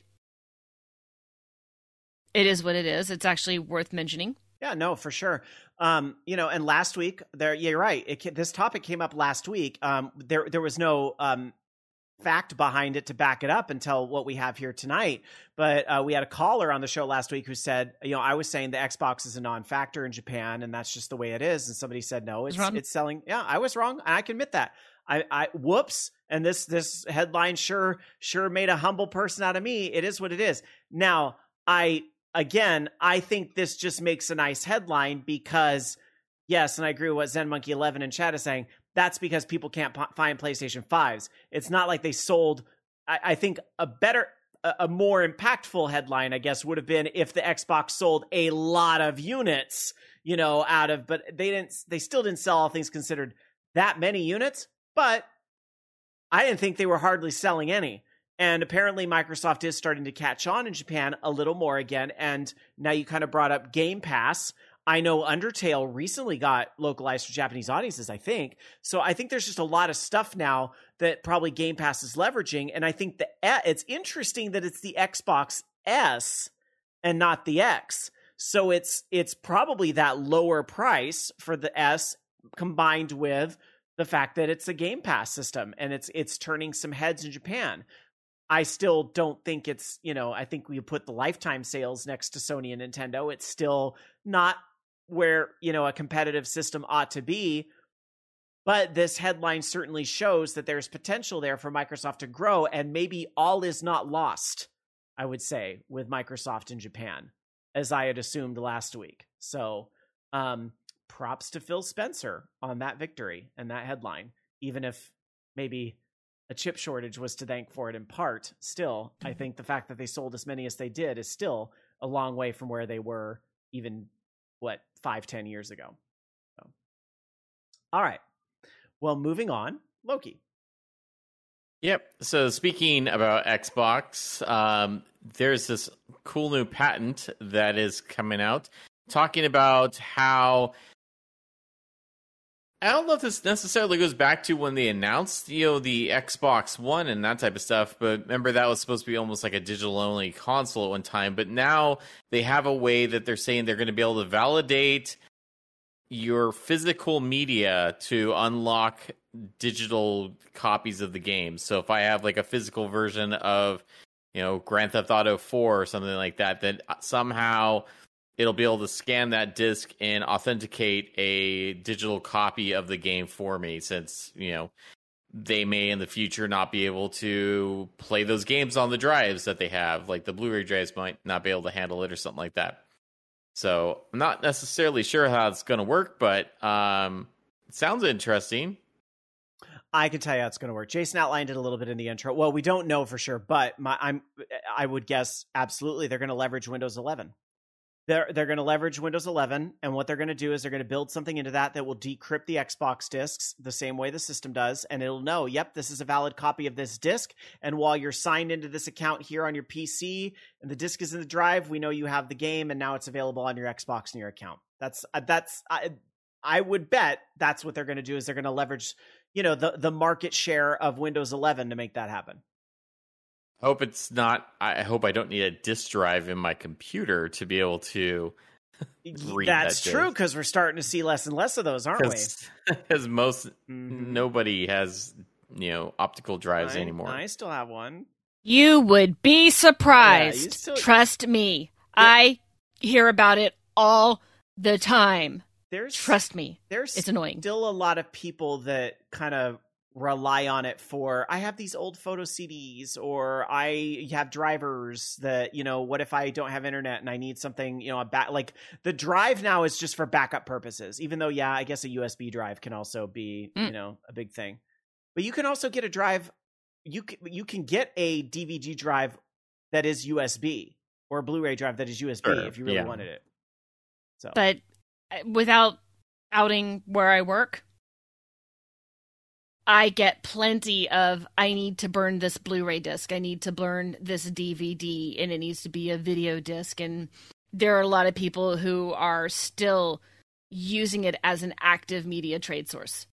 it is what it is. It's actually worth mentioning. Yeah, no, for sure. Um, you know, and last week there, yeah, you're right. It, this topic came up last week. Um, there, there was no um, fact behind it to back it up until what we have here tonight. But uh, we had a caller on the show last week who said, you know, I was saying the Xbox is a non-factor in Japan, and that's just the way it is. And somebody said, no, it's it's selling. Yeah, I was wrong, and I can admit that. I, I whoops. And this this headline sure sure made a humble person out of me. It is what it is. Now, I. Again, I think this just makes a nice headline because, yes, and I agree with what Zen Monkey eleven in chat is saying, that's because people can't p- find PlayStation fives. It's not like they sold, I, I think a better, a, a more impactful headline, I guess, would have been if the Xbox sold a lot of units, you know, out of, but they didn't, they still didn't sell, all things considered, that many units, but I didn't think they were hardly selling any. And apparently Microsoft is starting to catch on in Japan a little more again. And now you kind of brought up Game Pass. I know Undertale recently got localized for Japanese audiences, I think. So I think there's just a lot of stuff now that probably Game Pass is leveraging. And I think the it's interesting that it's the Xbox S and not the X. So it's it's probably that lower price for the S combined with the fact that it's a Game Pass system and it's it's turning some heads in Japan. I still don't think it's, you know, I think we put the lifetime sales next to Sony and Nintendo. It's still not where, you know, a competitive system ought to be. But this headline certainly shows that there's potential there for Microsoft to grow, and maybe all is not lost, I would say, with Microsoft in Japan, as I had assumed last week. So um, props to Phil Spencer on that victory and that headline, even if maybe a chip shortage was to thank for it in part. Still, I think the fact that they sold as many as they did is still a long way from where they were even, what, five, ten years ago. So. All right. Well, moving on, Loki. Yep. So speaking about Xbox, um, there's this cool new patent that is coming out talking about how, I don't know if this necessarily goes back to when they announced, you know, the Xbox One and that type of stuff, but remember that was supposed to be almost like a digital-only console at one time, but now they have a way that they're saying they're going to be able to validate your physical media to unlock digital copies of the game. So if I have like a physical version of, you know, Grand Theft Auto four or something like that, then somehow it'll be able to scan that disc and authenticate a digital copy of the game for me, since, you know, they may in the future not be able to play those games on the drives that they have. Like the Blu-ray drives might not be able to handle it or something like that. So I'm not necessarily sure how it's going to work, but um, it sounds interesting. I can tell you how it's going to work. Jason outlined it a little bit in the intro. Well, we don't know for sure, but my, I'm I would guess absolutely they're going to leverage Windows eleven. They're they're going to leverage Windows eleven, and what they're going to do is they're going to build something into that that will decrypt the Xbox discs the same way the system does, and it'll know, yep, this is a valid copy of this disc, and while you're signed into this account here on your P C, and the disc is in the drive, we know you have the game, and now it's available on your Xbox and your account. That's uh, that's I, I would bet that's what they're going to do, is they're going to leverage, you know, the the market share of Windows eleven to make that happen. Hope it's not. I hope I don't need a disk drive in my computer to be able to read. That's that true, because we're starting to see less and less of those, aren't we? Because most Mm-hmm. nobody has, you know, optical drives I, anymore. I still have one. You would be surprised. Yeah, you still- Trust me. I hear about it all the time. There's Trust me. there's It's annoying. still a lot of people that kind of rely on it for, I have these old photo C Ds, or I have drivers that, you know, what if I don't have internet and I need something, you know, a back, like the drive now is just for backup purposes, even though, yeah, I guess a U S B drive can also be, Mm. you know, a big thing. But you can also get a drive, you can, you can get a D V D drive that is U S B, or a Blu-ray drive that is U S B, Sure, if you really yeah. wanted it. So But uh, without outing where I work, I get plenty of, I need to burn this Blu-ray disc, I need to burn this D V D, and it needs to be a video disc. And there are a lot of people who are still using it as an active media trade source.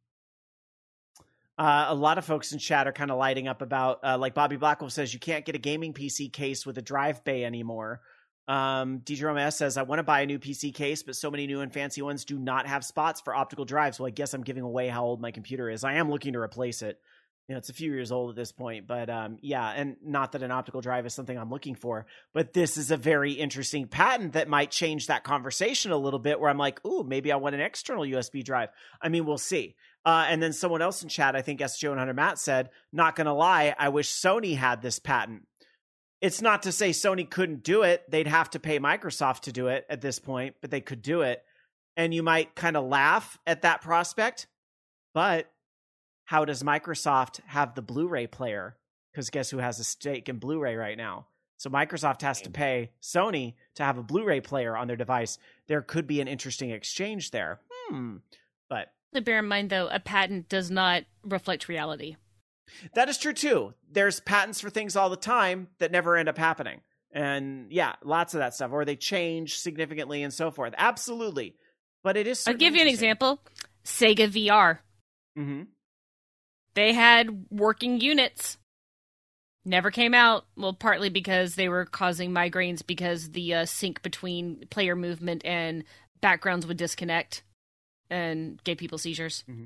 Uh, a lot of folks in chat are kind of lighting up about, uh, like Bobby Blackwell says, you can't get a gaming P C case with a drive bay anymore. Um, D J Roma S says, I want to buy a new P C case, but so many new and fancy ones do not have spots for optical drives. Well, I guess I'm giving away how old my computer is. I am looking to replace it. You know, it's a few years old at this point, but um, yeah, and not that an optical drive is something I'm looking for, but this is a very interesting patent that might change that conversation a little bit, where I'm like, ooh, maybe I want an external U S B drive. I mean, we'll see. Uh, and then someone else in chat, I think S J one hundred Matt said, not going to lie, I wish Sony had this patent. It's not to say Sony couldn't do it. They'd have to pay Microsoft to do it at this point, but they could do it. And you might kind of laugh at that prospect, but how does Microsoft have the Blu-ray player? Because guess who has a stake in Blu-ray right now? So Microsoft has to pay Sony to have a Blu-ray player on their device. There could be an interesting exchange there. Hmm. But Bear in mind, though, a patent does not reflect reality. that is true, too. There's patents for things all the time that never end up happening. And yeah, lots of that stuff. Or they change significantly and so forth. Absolutely. But it is I'll give you an example. Sega V R. Mm-hmm. They had working units. Never came out. Well, partly because they were causing migraines because the uh, sync between player movement and backgrounds would disconnect and gave people seizures. Mm-hmm.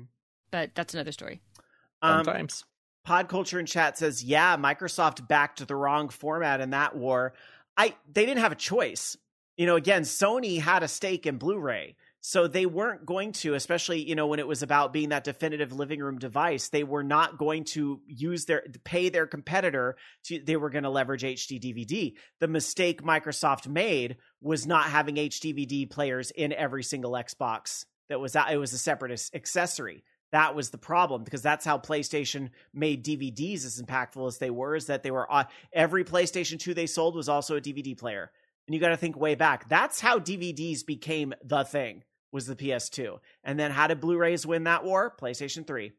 but that's another story. Um, Sometimes. Pod Culture in chat says, yeah, Microsoft backed the wrong format in that war. I They didn't have a choice. You know, again, Sony had a stake in Blu-ray. So they weren't going to, especially, you know, when it was about being that definitive living room device, they were not going to use their, pay their competitor to, they were going to leverage H D D V D. The mistake Microsoft made was not having H D D V D players in every single Xbox that was, it was a separate accessory. That was the problem, because that's how PlayStation made D V Ds as impactful as they were, is that they were, uh, every PlayStation two they sold was also a D V D player. And you got to think way back. That's how D V Ds became the thing, was the P S two. And then how did Blu-rays win that war? PlayStation three.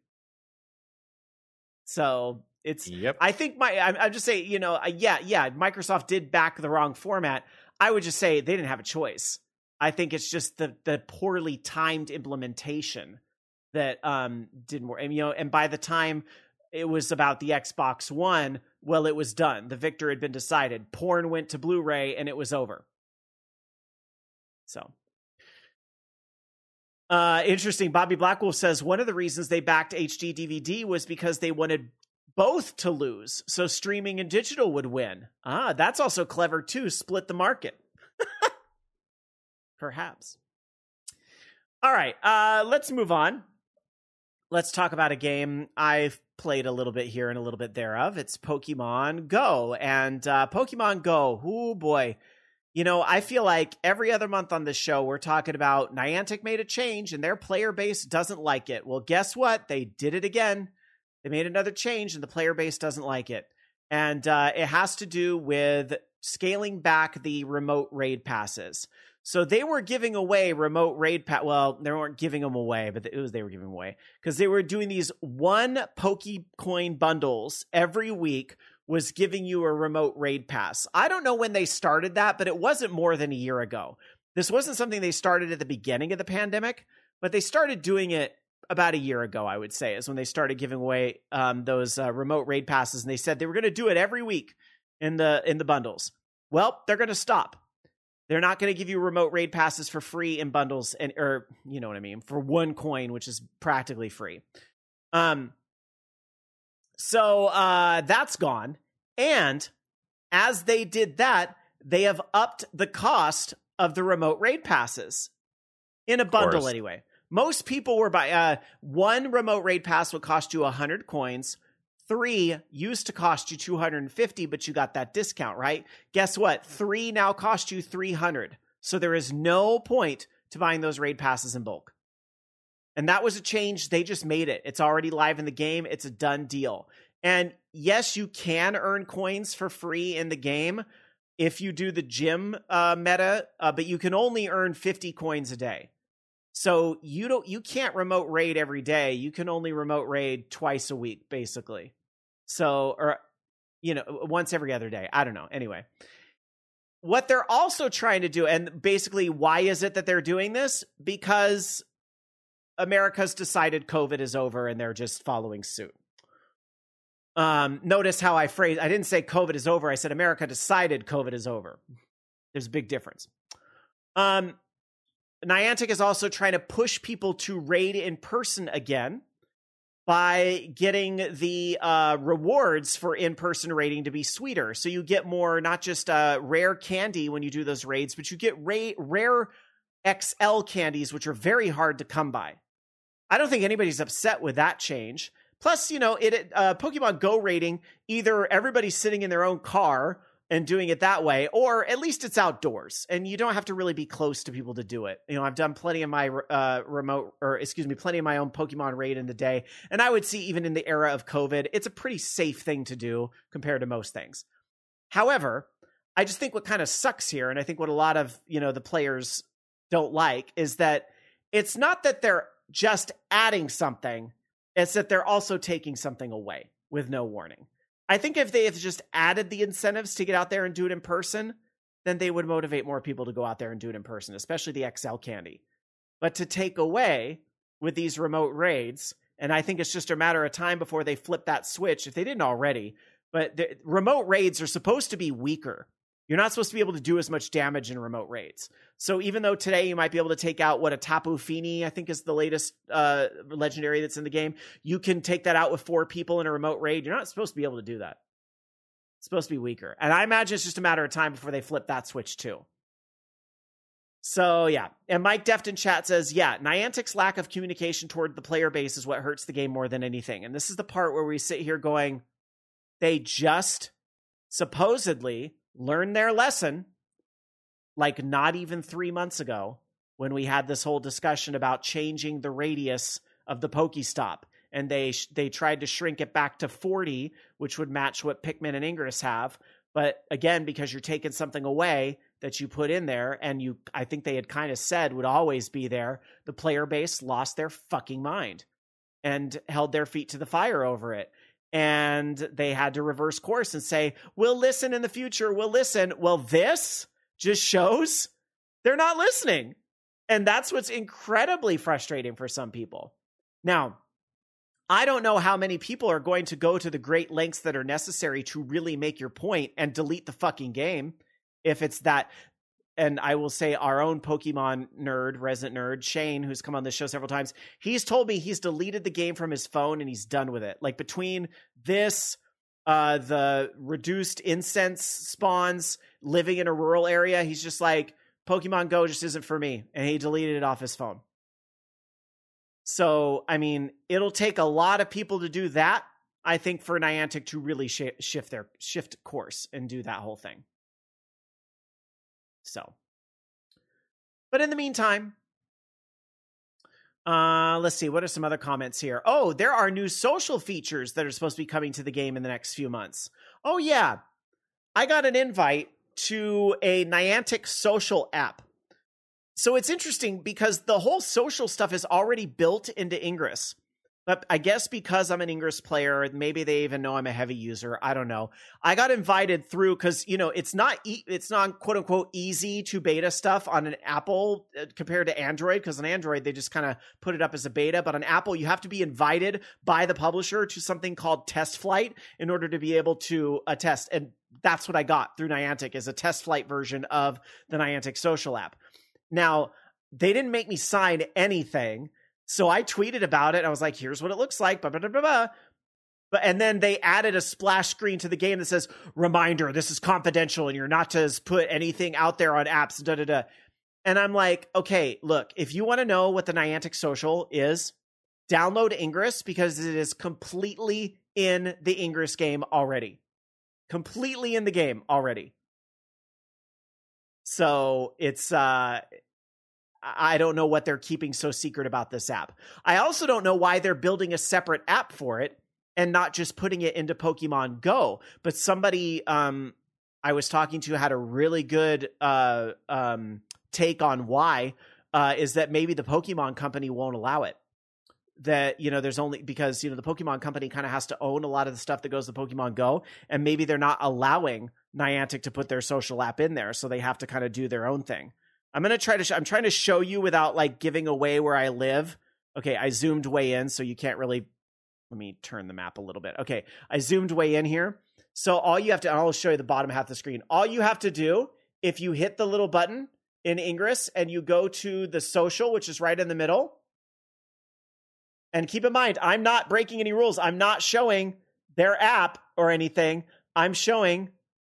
So it's, yep. I think my, I'm, I'm just saying, you know, uh, yeah, yeah, Microsoft did back the wrong format. I would just say they didn't have a choice. I think it's just the the poorly timed implementation that um, didn't work. And, you know, and by the time it was about the Xbox One, well, it was done. The victor had been decided. Porn went to Blu-ray and it was over. So. Uh, interesting. Bobby Blackwolf says one of the reasons they backed H D D V D was because they wanted both to lose, so streaming and digital would win. Ah, that's also clever too. Split the market. Perhaps. All right, uh, let's move on. Let's talk about a game I've played a little bit here and a little bit thereof. It's Pokemon Go. And uh, Pokemon Go, oh boy. You know, I feel like every other month on this show, we're talking about Niantic made a change and their player base doesn't like it. Well, guess what? They did it again. They made another change and the player base doesn't like it. And uh, it has to do with scaling back the remote raid passes. So they were giving away remote raid pass. Well, they weren't giving them away, but it was they were giving away because they were doing these one Pokecoin bundles every week. Was giving you a remote raid pass. I don't know when they started that, but it wasn't more than a year ago. This wasn't something they started at the beginning of the pandemic, but they started doing it about a year ago, I would say, is when they started giving away um, those uh, remote raid passes. And they said they were going to do it every week in the in the bundles. Well, they're going to stop. They're not going to give you remote raid passes for free in bundles, and or you know what I mean, for one coin, which is practically free. Um. So uh, that's gone. And as they did that, they have upped the cost of the remote raid passes in a bundle anyway. Most people were by uh, one remote raid pass would cost you one hundred coins. Three used to cost you two hundred fifty, but you got that discount, right? Guess what? Three now cost you three hundred. So there is no point to buying those raid passes in bulk. And that was a change. They just made it. It's already live in the game. It's a done deal. And yes, you can earn coins for free in the game if you do the gym uh, meta, uh, but you can only earn fifty coins a day. So you don't, you can't remote raid every day. You can only remote raid twice a week, basically. So, or, you know, once every other day. I don't know. Anyway, what they're also trying to do, and basically why is it that they're doing this? Because America's decided COVID is over and they're just following suit. Um, notice how I phrased, I didn't say COVID is over. I said America decided COVID is over. There's a big difference. Um, Niantic is also trying to push people to raid in person again by getting the uh, rewards for in-person raiding to be sweeter. So you get more, not just uh, rare candy when you do those raids, but you get ra- rare X L candies, which are very hard to come by. I don't think anybody's upset with that change. Plus, you know, it uh, Pokemon Go raiding, either everybody's sitting in their own car and doing it that way, or at least it's outdoors, and you don't have to really be close to people to do it. You know, I've done plenty of my uh, remote, or excuse me, plenty of my own Pokemon raid in the day, and I would see even in the era of COVID, it's a pretty safe thing to do compared to most things. However, I just think what kind of sucks here, and I think what a lot of, you know, the players don't like, is that it's not that they're just adding something, it's that they're also taking something away with no warning. I think if they have just added the incentives to get out there and do it in person, then they would motivate more people to go out there and do it in person, especially the X L candy. But to take away with these remote raids, and I think it's just a matter of time before they flip that switch, if they didn't already, but the remote raids are supposed to be weaker You're not supposed to be able to do as much damage in remote raids. So even though today you might be able to take out what a Tapu Fini, I think is the latest uh, legendary that's in the game, you can take that out with four people in a remote raid. You're not supposed to be able to do that. It's supposed to be weaker. And I imagine it's just a matter of time before they flip that switch too. So yeah. And Mike Deft in chat says, yeah, Niantic's lack of communication toward the player base is what hurts the game more than anything. And this is the part where we sit here going, they just supposedly learned their lesson like not even three months ago when we had this whole discussion about changing the radius of the Pokestop. And they they tried to shrink it back to forty, which would match what Pikmin and Ingress have. But again, because you're taking something away that you put in there, and you, I think they had kind of said would always be there, the player base lost their fucking mind and held their feet to the fire over it. And they had to reverse course and say, we'll listen in the future. We'll listen. Well, this just shows they're not listening. And that's what's incredibly frustrating for some people. Now, I don't know how many people are going to go to the great lengths that are necessary to really make your point and delete the fucking game. If it's that, and I will say our own Pokemon nerd, resident nerd, Shane, who's come on this show several times, he's told me he's deleted the game from his phone and he's done with it. Like between this, uh, the reduced incense spawns, living in a rural area, he's just like, Pokemon Go just isn't for me. And he deleted it off his phone. So, I mean, it'll take a lot of people to do that, I think, for Niantic to really sh- shift their shift course and do that whole thing. So, but in the meantime, uh, let's see. What are some other comments here? Oh, there are new social features that are supposed to be coming to the game in the next few months. Oh, yeah. I got an invite to a Niantic social app. So it's interesting because the whole social stuff is already built into Ingress. But I guess because I'm an Ingress player, maybe they even know I'm a heavy user. I don't know. I got invited through because, you know, it's not e- it's not quote unquote easy to beta stuff on an Apple uh, compared to Android, because on Android, they just kind of put it up as a beta. But on Apple, you have to be invited by the publisher to something called Test Flight in order to be able to uh, test. And that's what I got through Niantic, is a Test Flight version of the Niantic social app. Now, they didn't make me sign anything. So I tweeted about it. I was like, here's what it looks like. Blah, blah, blah, blah, blah. But, and then they added a splash screen to the game that says, reminder, this is confidential and you're not to put anything out there on apps. Da, da, da. And I'm like, okay, look, if you want to know what the Niantic social is, download Ingress, because it is completely in the Ingress game already. Completely in the game already. So it's, uh, I don't know what they're keeping so secret about this app. I also don't know why they're building a separate app for it and not just putting it into Pokemon Go. But somebody um, I was talking to had a really good uh, um, take on why, uh, is that maybe the Pokemon company won't allow it. That, you know, there's only because, you know, the Pokemon company kind of has to own a lot of the stuff that goes to Pokemon Go, and maybe they're not allowing Niantic to put their social app in there. So they have to kind of do their own thing. I'm going to try to, sh- I'm trying to show you without like giving away where I live. Okay. I zoomed way in, so you can't really, let me turn the map a little bit. Okay. I zoomed way in here. So all you have to, I'll show you the bottom half of the screen. All you have to do, if you hit the little button in Ingress and you go to the social, which is right in the middle, and keep in mind, I'm not breaking any rules. I'm not showing their app or anything. I'm showing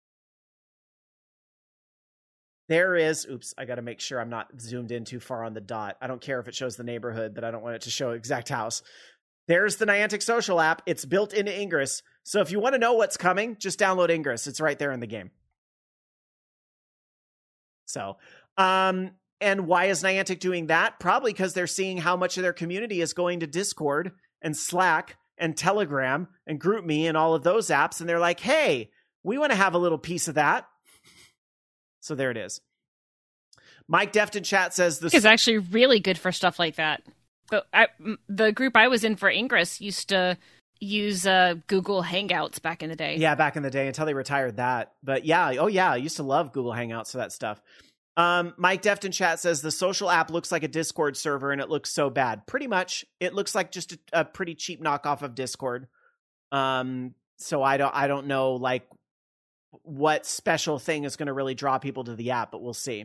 There is, oops, I got to make sure I'm not zoomed in too far on the dot. I don't care if it shows the neighborhood, but I don't want it to show exact house. There's the Niantic social app. It's built into Ingress. So if you want to know what's coming, just download Ingress. It's right there in the game. So, um, and why is Niantic doing that? Probably because they're seeing how much of their community is going to Discord and Slack and Telegram and GroupMe and all of those apps. And they're like, hey, we want to have a little piece of that. So there it is. Mike Deft in chat says this is actually really good for stuff like that. But I, the group I was in for Ingress used to use uh, Google Hangouts back in the day. Yeah, back in the day until they retired that. But yeah, oh yeah, I used to love Google Hangouts for that stuff. Um, Mike Deft in chat says the social app looks like a Discord server and it looks so bad. Pretty much, it looks like just a, a pretty cheap knockoff of Discord. Um, so I don't, I don't know like what special thing is going to really draw people to the app, but we'll see.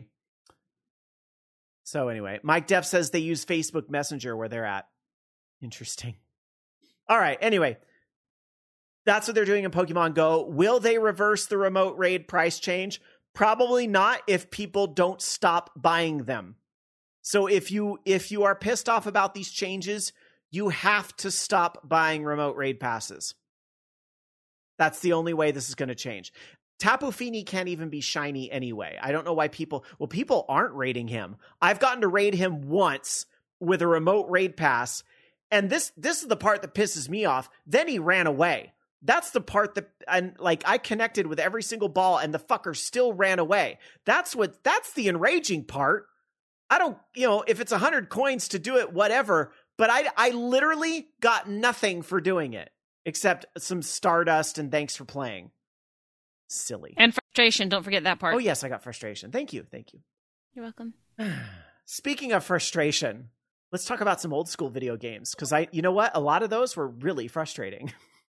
So anyway, Mike Def says they use Facebook Messenger where they're at. Interesting. All right. Anyway, that's what they're doing in Pokemon Go. Will they reverse the remote raid price change? Probably not if people don't stop buying them. So if you if you are pissed off about these changes, you have to stop buying remote raid passes. That's the only way this is going to change. Tapu Fini can't even be shiny anyway. I don't know why people... Well, people aren't raiding him. I've gotten to raid him once with a remote raid pass, and this this is the part that pisses me off. Then he ran away. That's the part that... And like, I connected with every single ball, and the fucker still ran away. That's what... That's the enraging part. I don't... You know, if it's one hundred coins to do it, whatever, but I, I literally got nothing for doing it, except some Stardust and thanks for playing. Silly. And frustration. Don't forget that part. Oh, yes, I got frustration. Thank you. Thank you. You're welcome. Speaking of frustration, let's talk about some old school video games. Because I, you know what? A lot of those were really frustrating.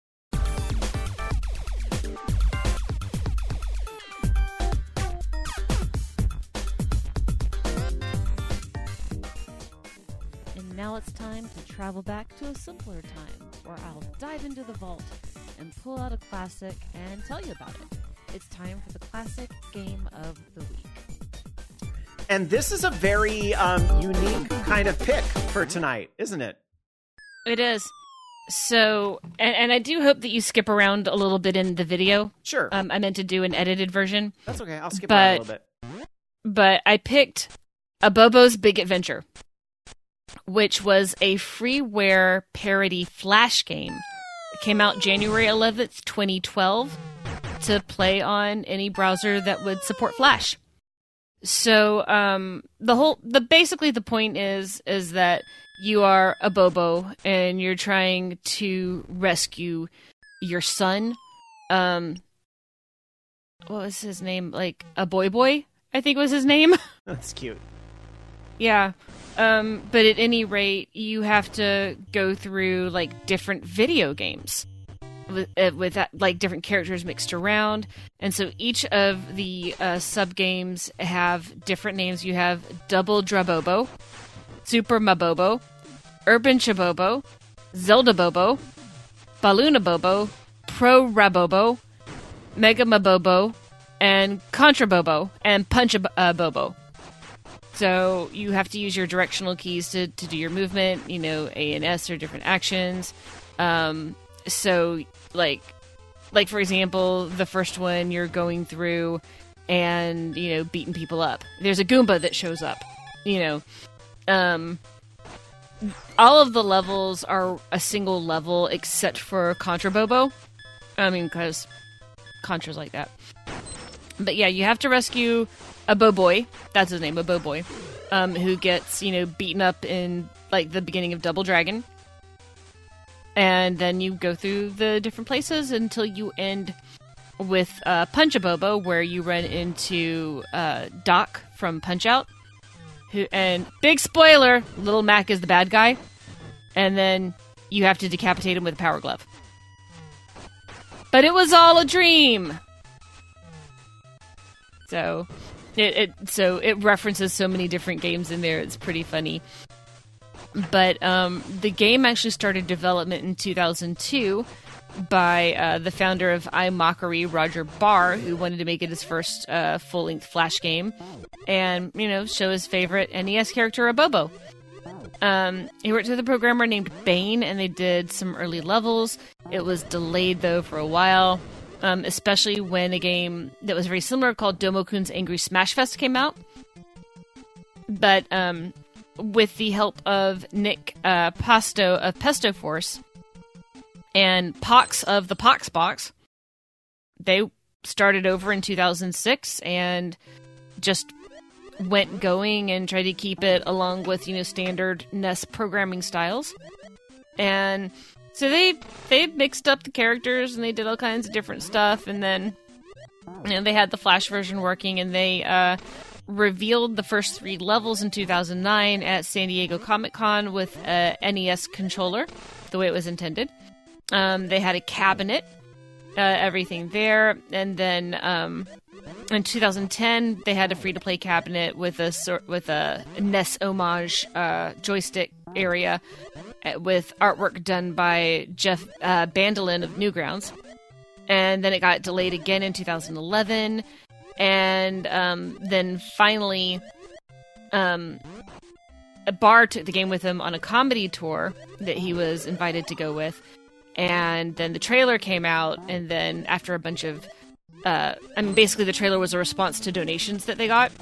And now it's time to travel back to a simpler time, where I'll dive into the vault and pull out a classic and tell you about it. It's time for the classic game of the week. And this is a very um, unique kind of pick for tonight, isn't it? It is. So, and, and I do hope that you skip around a little bit in the video. Sure. Um, I meant to do an edited version. That's okay. I'll skip but, around a little bit. But I picked Abobo's Big Adventure, which was a freeware parody Flash game. It came out January eleventh, twenty twelve, to play on any browser that would support Flash. So, um, the whole, the basically the point is, is that you are Abobo and you're trying to rescue your son. Um, what was his name? Like a boy boy, I think was his name. That's cute. Yeah. Um, but at any rate, you have to go through like different video games with, uh, with that, like different characters mixed around. And so each of the uh, sub games have different names. You have Double Drabobo, Super Mabobo, Urban Chabobo, Zelda Bobo, Balloona Bobo, Pro Rabobo, Mega Mabobo, and Contra Bobo, and Punch uh, Bobo. So you have to use your directional keys to, to do your movement. You know, A and S are different actions. Um, so, like, like for example, the first one you're going through and, you know, beating people up. There's a Goomba that shows up, you know. Um, all of the levels are a single level except for Contra Bobo. I mean, because Contra's like that. But yeah, you have to rescue a Boboy, that's his name, a Boboy, um, who gets, you know, beaten up in, like, the beginning of Double Dragon. And then you go through the different places until you end with uh, Punch-a-Bobo, where you run into uh, Doc from Punch-Out! Who, and big spoiler, Little Mac is the bad guy. And then you have to decapitate him with a power glove. But it was all a dream! So... It, it so it references so many different games in there. It's pretty funny. But um, the game actually started development in two thousand two by uh, the founder of iMockery, Roger Barr, who wanted to make it his first uh, full-length Flash game, and you know, show his favorite N E S character, Abobo. Um, he worked with a programmer named Bane, and they did some early levels. It was delayed though for a while. Um, especially when a game that was very similar called Domo-kun's Angry Smash Fest came out. But um, with the help of Nick uh, Pasto of Pesto Force and Pox of the Pox Box, they started over in two thousand six and just went going and tried to keep it along with, you know, standard N E S programming styles. And... So they they mixed up the characters and they did all kinds of different stuff, and then you know, they had the Flash version working, and they uh, revealed the first three levels in two thousand nine at San Diego Comic-Con with a N E S controller, the way it was intended. Um, they had a cabinet uh, everything there. And then um, in two thousand ten, they had a free-to-play cabinet with a sor- with a N E S homage uh, joystick area with artwork done by Jeff uh, Bandolin of Newgrounds. And then it got delayed again in two thousand eleven. And um, then finally, um, Barr took the game with him on a comedy tour that he was invited to go with. And then the trailer came out, and then after a bunch of... Uh, I mean, basically the trailer was a response to donations that they got.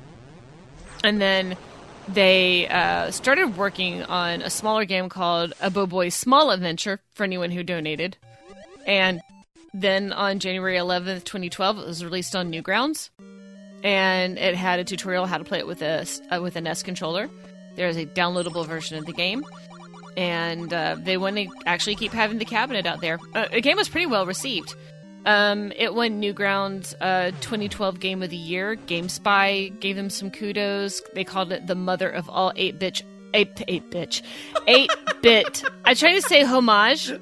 And then they uh, started working on a smaller game called Aboboy's Small Adventure, for anyone who donated. And then on January eleventh, twenty twelve, it was released on Newgrounds. And it had a tutorial how to play it with a, uh, with a N E S controller. There is a downloadable version of the game. And uh, they want to actually keep having the cabinet out there. Uh, the game was pretty well received. Um, it won Newgrounds uh, twenty twelve Game of the Year. GameSpy gave them some kudos. They called it the mother of all eight-bit... eight, eight-bit... eight-bit... I tried to say homage. The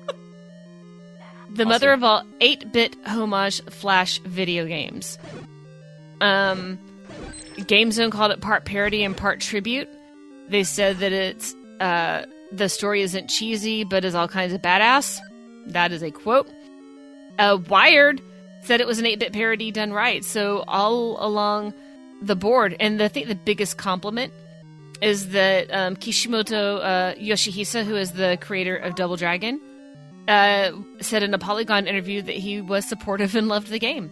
Awesome. mother of all eight-bit homage Flash video games. Um, GameZone called it part parody and part tribute. They said that it's... Uh, the story isn't cheesy, but is all kinds of badass. That is a quote. Uh, Wired said it was an eight-bit parody done right. So all along the board, and I think the biggest compliment is that um, Kishimoto uh, Yoshihisa, who is the creator of Double Dragon, uh, said in a Polygon interview that he was supportive and loved the game.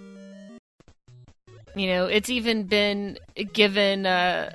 You know, it's even been given... Uh,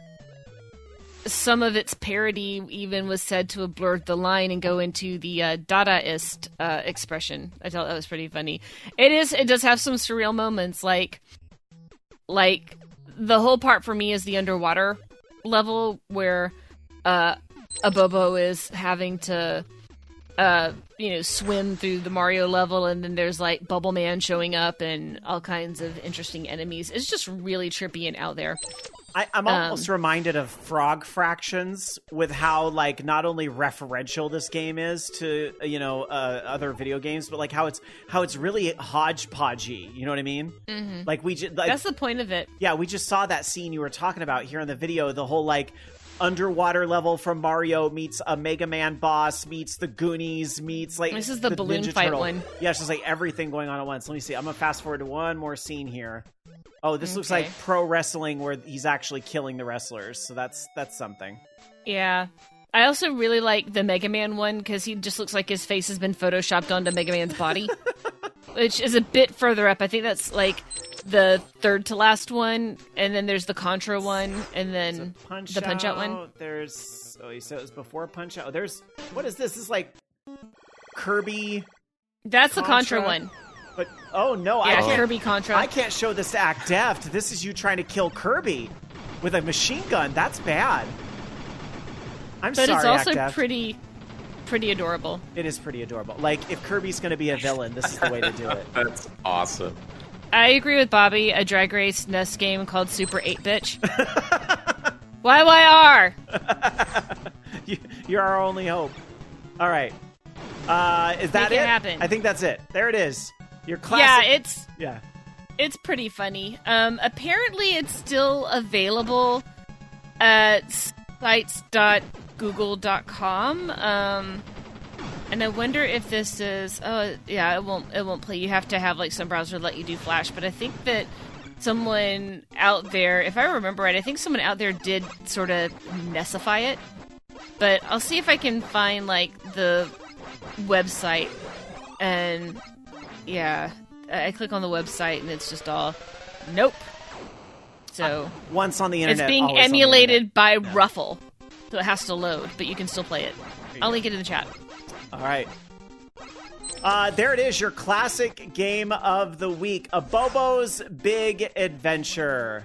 some of its parody even was said to have blurred the line and go into the uh, Dadaist uh, expression. I thought that was pretty funny. It is. It does have some surreal moments, like, like the whole part for me is the underwater level where uh, Abobo is having to, uh, you know, swim through the Mario level, and then there's like Bubble Man showing up and all kinds of interesting enemies. It's just really trippy and out there. I, I'm almost um, reminded of Frog Fractions with how, like, not only referential this game is to, you know, uh, other video games, but like how it's how it's really hodgepodgey. You know what I mean? Mm-hmm. Like we just like, that's the point of it. Yeah, we just saw that scene you were talking about here in the video. The whole like underwater level from Mario meets a Mega Man boss meets the Goonies meets like this is the, the balloon Ninja fight Turtle. one. Yeah, it's just like everything going on at once. Let me see. I'm gonna fast forward to one more scene here. Oh, this okay. looks like pro wrestling where he's actually killing the wrestlers. So that's that's something. Yeah. I also really like the Mega Man one because he just looks like his face has been photoshopped onto Mega Man's body, which is a bit further up. I think that's like the third to last one, and then there's the Contra one, and then punch the Punch Out, out one. There's oh, you said it was before Punch Out. There's what is this? This is like Kirby. That's Contra. the Contra one. But oh no, yeah, I can't. Kirby Contra. I can't show this to Act Deft. This is you trying to kill Kirby with a machine gun. That's bad. I'm but sorry, it's also Act Deft. pretty, pretty adorable. It is pretty adorable. Like if Kirby's going to be a villain, this is the way to do it. That's awesome. I agree with Bobby. A Drag Race N E S game called Super eight Bitch. Y Y R. you, you're our only hope. All right. Uh, is that Make it it? happen. I think that's it. There it is. Your classic. Yeah, it's yeah, it's pretty funny. Um, apparently, it's still available at sites dot google dot com. Um, and I wonder if this is. Oh, yeah, it won't. It won't play. You have to have like some browser let you do Flash. But I think that someone out there, if I remember right, I think someone out there did sort of Nesify it. But I'll see if I can find like the website, and yeah, I click on the website and it's just all nope. So uh, once on the internet, it's being always emulated by yeah. Ruffle, so it has to load, but you can still play it. I'll link it in the chat. All right. Uh, there it is, your classic game of the week, Abobo's Big Adventure.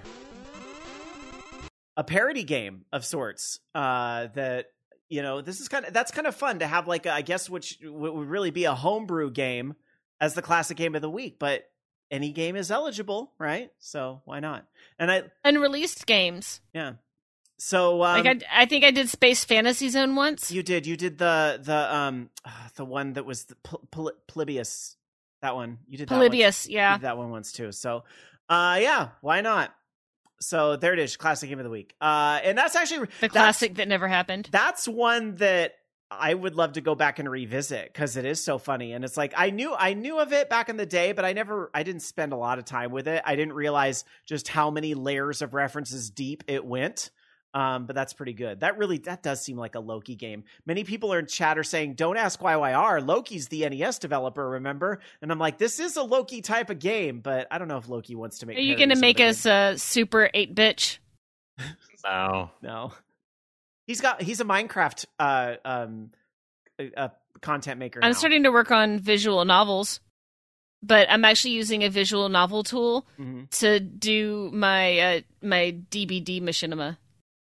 A parody game of sorts uh, that, you know, this is kind of, that's kind of fun to have like, a, I guess, which would really be a homebrew game as the classic game of the week, but any game is eligible, right? So why not? And I, unreleased games. Yeah. So, um, like I, I think I did Space Fantasy Zone once. You did. You did the the um uh, the one that was the Pl- Pl- Polybius. That one. You did Polybius, that one. yeah. You did that one once too. So, uh, yeah, why not? So there it is, classic game of the week. Uh, and that's actually the classic that never happened. That's one that I would love to go back and revisit because it is so funny. And it's like, I knew, I knew of it back in the day, but I never, I didn't spend a lot of time with it. I didn't realize just how many layers of references deep it went. Um, but that's pretty good. That really, that does seem like a Loki game. Many people are in chat are saying, don't ask Y Y R. Loki's the N E S developer, remember? And I'm like, this is a Loki type of game, but I don't know if Loki wants to make. Are you going to make us a uh, super eight bitch? No. No. He's got, he's a Minecraft, uh, um, a content maker. I'm now. starting to work on visual novels, but I'm actually using a visual novel tool mm-hmm. to do my, uh, my D B D machinima.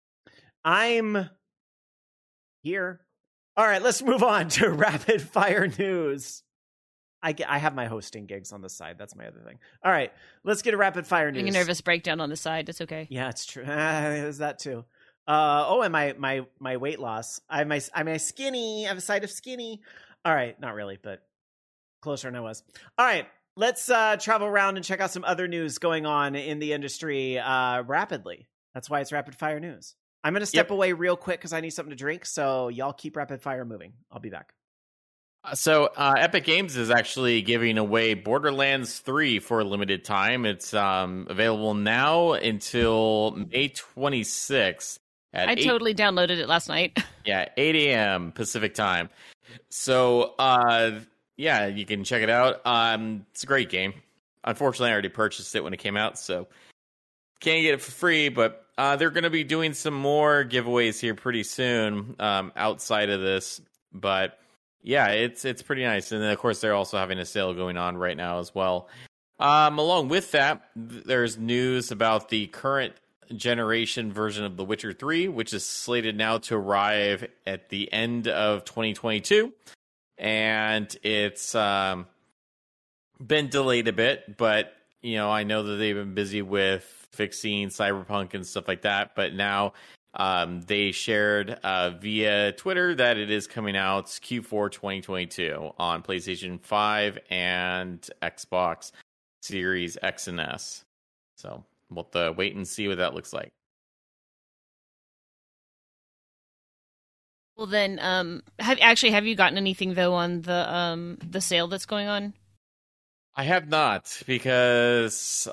I'm here. All right, let's move on to rapid fire news. I get, I have my hosting gigs on the side. That's my other thing. All right, let's get a rapid fire news. Having a nervous breakdown on the side. It's okay. Yeah, it's true. There's that too. Uh, oh, and my my my weight loss. I'm my I'm a skinny. I have a side of skinny. All right, not really, but closer than I was. All right, let's uh, travel around and check out some other news going on in the industry uh, rapidly. That's why it's rapid fire news. I'm going to step yep. away real quick because I need something to drink. So y'all keep rapid fire moving. I'll be back. So uh, Epic Games is actually giving away Borderlands three for a limited time. It's um, available now until May twenty-sixth. At I eight totally downloaded it last night. Yeah, eight a.m. Pacific time. So, uh, yeah, you can check it out. Um, it's a great game. Unfortunately, I already purchased it when it came out, so can't get it for free, but uh, they're going to be doing some more giveaways here pretty soon um, outside of this. But yeah, it's it's pretty nice. And then, of course, they're also having a sale going on right now as well. Um, along with that, th- there's news about the current generation version of The Witcher three, which is slated now to arrive at the end of twenty twenty-two. And it's um, been delayed a bit, but, you know, I know that they've been busy with fixing Cyberpunk and stuff like that, but now um, they shared uh, via Twitter that it is coming out Q four twenty twenty-two on PlayStation five and Xbox Series X and S. So we'll have to wait and see what that looks like. Well, then, um, have actually have you gotten anything though on the um the sale that's going on? I have not, because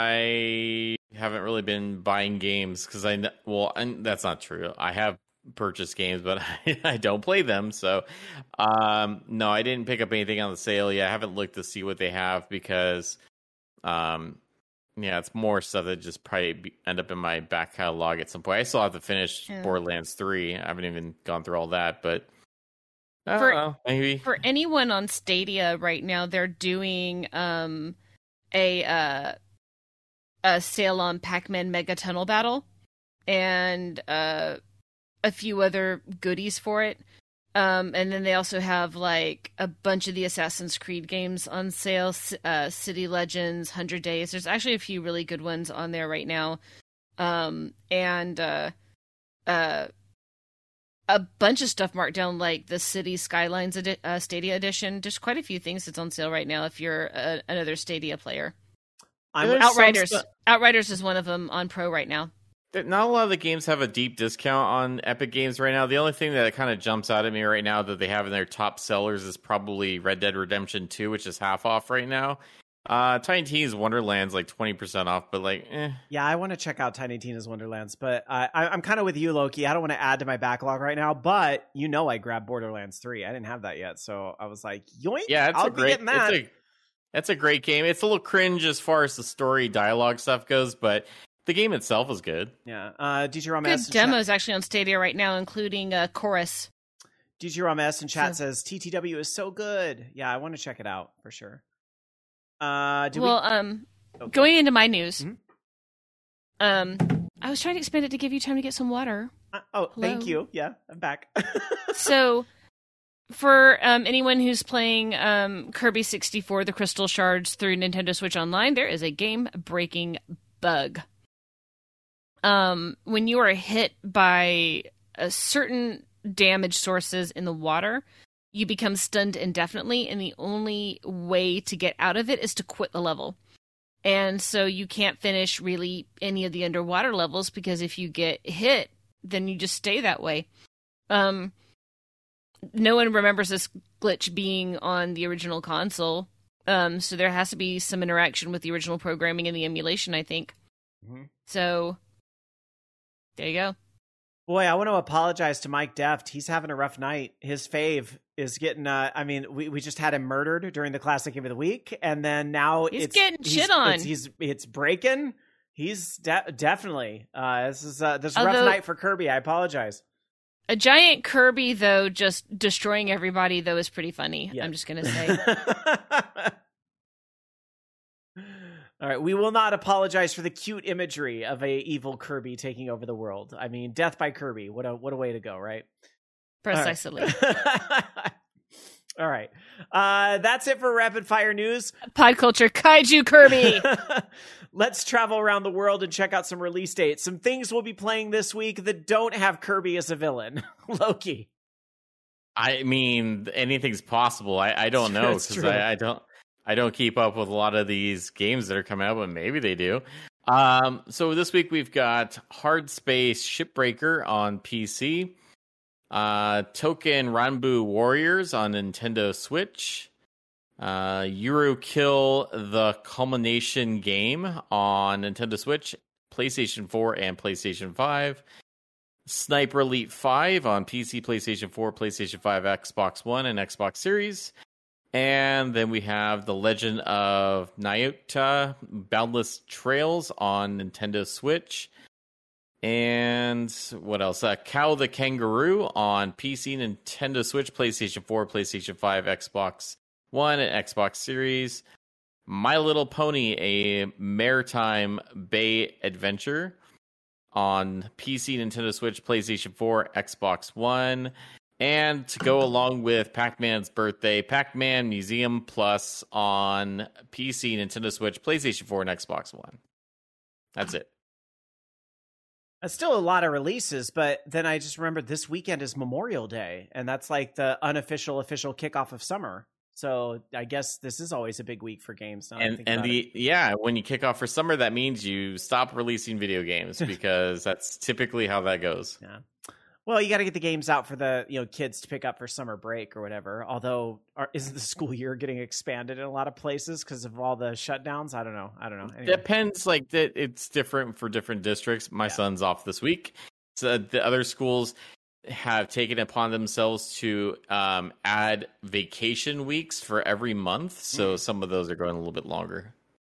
I haven't really been buying games because I well, and that's not true. I have purchased games, but I, I don't play them. So, um, no, I didn't pick up anything on the sale yet. I haven't looked to see what they have because, um, yeah, it's more stuff that just probably be, end up in my back catalog at some point. I still have to finish yeah. Borderlands three. I haven't even gone through all that, but I for, don't know, maybe for anyone on Stadia right now, they're doing um a uh, a sale on Pac-Man Mega Tunnel Battle and uh, a few other goodies for it. Um, and then they also have like a bunch of the Assassin's Creed games on sale, uh, City Legends, one hundred Days. There's actually a few really good ones on there right now. Um, and uh, uh, a bunch of stuff marked down, like the City Skylines edi- uh, Stadia Edition. There's quite a few things that's on sale right now if you're a, another Stadia player. I'm Outriders. Stu- Outriders is one of them on Pro right now. Not a lot of the games have a deep discount on Epic Games right now. The only thing that kind of jumps out at me right now that they have in their top sellers is probably Red Dead Redemption two, which is half off right now. Uh, Tiny Tina's Wonderland's like twenty percent off, but like, eh. Yeah, I want to check out Tiny Tina's Wonderlands, but uh, I, I'm kind of with you, Loki. I don't want to add to my backlog right now, but you know I grabbed Borderlands three. I didn't have that yet, so I was like, yoink, yeah, it's I'll a be great, getting that. It's a, it's a great game. It's a little cringe as far as the story dialogue stuff goes, but the game itself is good. Yeah. Uh, D J Rom Good S. demos actually on Stadia right now, including uh, Chorus. D J Rom S in chat So- says T T W is so good. Yeah, I want to check it out for sure. Uh, do well, we... um, okay. going into my news, Mhm. um, I was trying to expand it to give you time to get some water. Uh, oh, Hello? thank you. Yeah, I'm back. So, for um, anyone who's playing um, Kirby sixty-four, the Crystal Shards through Nintendo Switch Online, there is a game-breaking bug. Um, when you are hit by a certain damage sources in the water, you become stunned indefinitely, and the only way to get out of it is to quit the level. And so you can't finish really any of the underwater levels, because if you get hit, then you just stay that way. Um, no one remembers this glitch being on the original console, um, so there has to be some interaction with the original programming and the emulation, I think. Mm-hmm. So, there you go. Boy, I want to apologize to Mike Deft. He's having a rough night. His fave is getting, uh, I mean, we, we just had him murdered during the Classic Game of the Week, and then now he's it's getting he's, shit on. It's, he's, it's breaking. He's de- definitely, uh, this is uh, this is a Although, rough night for Kirby. I apologize. A giant Kirby, though, just destroying everybody, though, is pretty funny. Yeah. I'm just going to say. All right, we will not apologize for the cute imagery of a evil Kirby taking over the world. I mean, death by Kirby. What a what a way to go, right? Precisely. All right. All right. Uh, that's it for Rapid Fire News. Pod Culture Kaiju Kirby. Let's travel around the world and check out some release dates. Some things we'll be playing this week that don't have Kirby as a villain. Loki. I mean, anything's possible. I, I don't know, because I, I don't... I don't keep up with a lot of these games that are coming out, but maybe they do. Um, so this week we've got Hard Space Shipbreaker on P C, uh, Token Ranbu Warriors on Nintendo Switch, uh, Euro Kill the Culmination Game on Nintendo Switch, PlayStation four, and PlayStation five, Sniper Elite five on P C, PlayStation four, PlayStation five, Xbox One, and Xbox Series. And then we have The Legend of Nayuta Boundless Trails on Nintendo Switch. And what else? Uh, Cow the Kangaroo on P C, Nintendo Switch, PlayStation four, PlayStation five, Xbox One, and Xbox Series. My Little Pony, a Maritime Bay Adventure on P C, Nintendo Switch, PlayStation four, Xbox One. And to go along with Pac-Man's birthday, Pac-Man Museum Plus on P C, Nintendo Switch, PlayStation four, and Xbox One. That's it. That's still a lot of releases, but then I just remembered this weekend is Memorial Day, and that's like the unofficial, official kickoff of summer. So I guess this is always a big week for games. And and the it. yeah, when you kick off for summer, that means you stop releasing video games, because that's typically how that goes. Yeah. Well, you got to get the games out for the you know kids to pick up for summer break or whatever. Although, are, isn't the school year getting expanded in a lot of places because of all the shutdowns? I don't know. I don't know. Anyway. Depends. Like that, it's different for different districts. My yeah. son's off this week, so the other schools have taken it upon themselves to um, add vacation weeks for every month. So mm. some of those are going a little bit longer.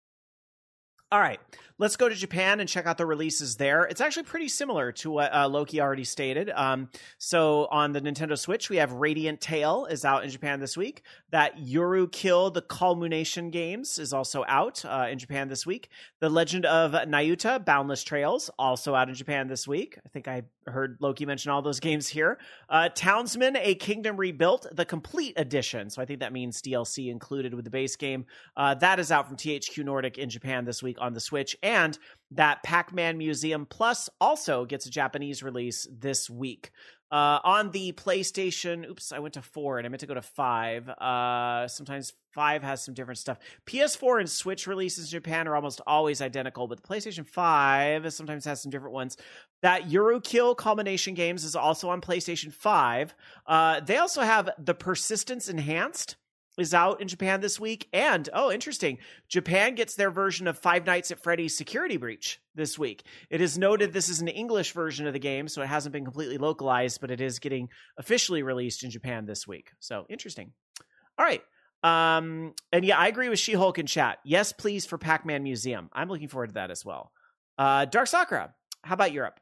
All right, let's go to Japan and check out the releases there. It's actually pretty similar to what uh, Loki already stated. Um, so on the Nintendo Switch, we have Radiant Tail is out in Japan this week. That Yoru Kill the Culmination Games is also out uh, in Japan this week. The Legend of Nayuta Boundless Trails, also out in Japan this week. I think I heard Loki mention all those games here. Uh, Townsman, A Kingdom Rebuilt, the Complete Edition. So I think that means D L C included with the base game. Uh, that is out from T H Q Nordic in Japan this week on the Switch. And that Pac-Man Museum Plus also gets a Japanese release this week. Uh, on the PlayStation, oops, I went to four and I meant to go to five. Uh, sometimes five has some different stuff. P S four and Switch releases in Japan are almost always identical, but the PlayStation five sometimes has some different ones. That Eurokill Culmination Games is also on PlayStation five. Uh, they also have the Persistence Enhanced is out in Japan this week. And, oh, interesting, Japan gets their version of Five Nights at Freddy's Security Breach this week. It is noted this is an English version of the game, so it hasn't been completely localized, but it is getting officially released in Japan this week. So, interesting. All right. Um, and yeah, I agree with She-Hulk in chat. Yes, please, for Pac-Man Museum. I'm looking forward to that as well. Uh, Dark Sakura, how about Europe?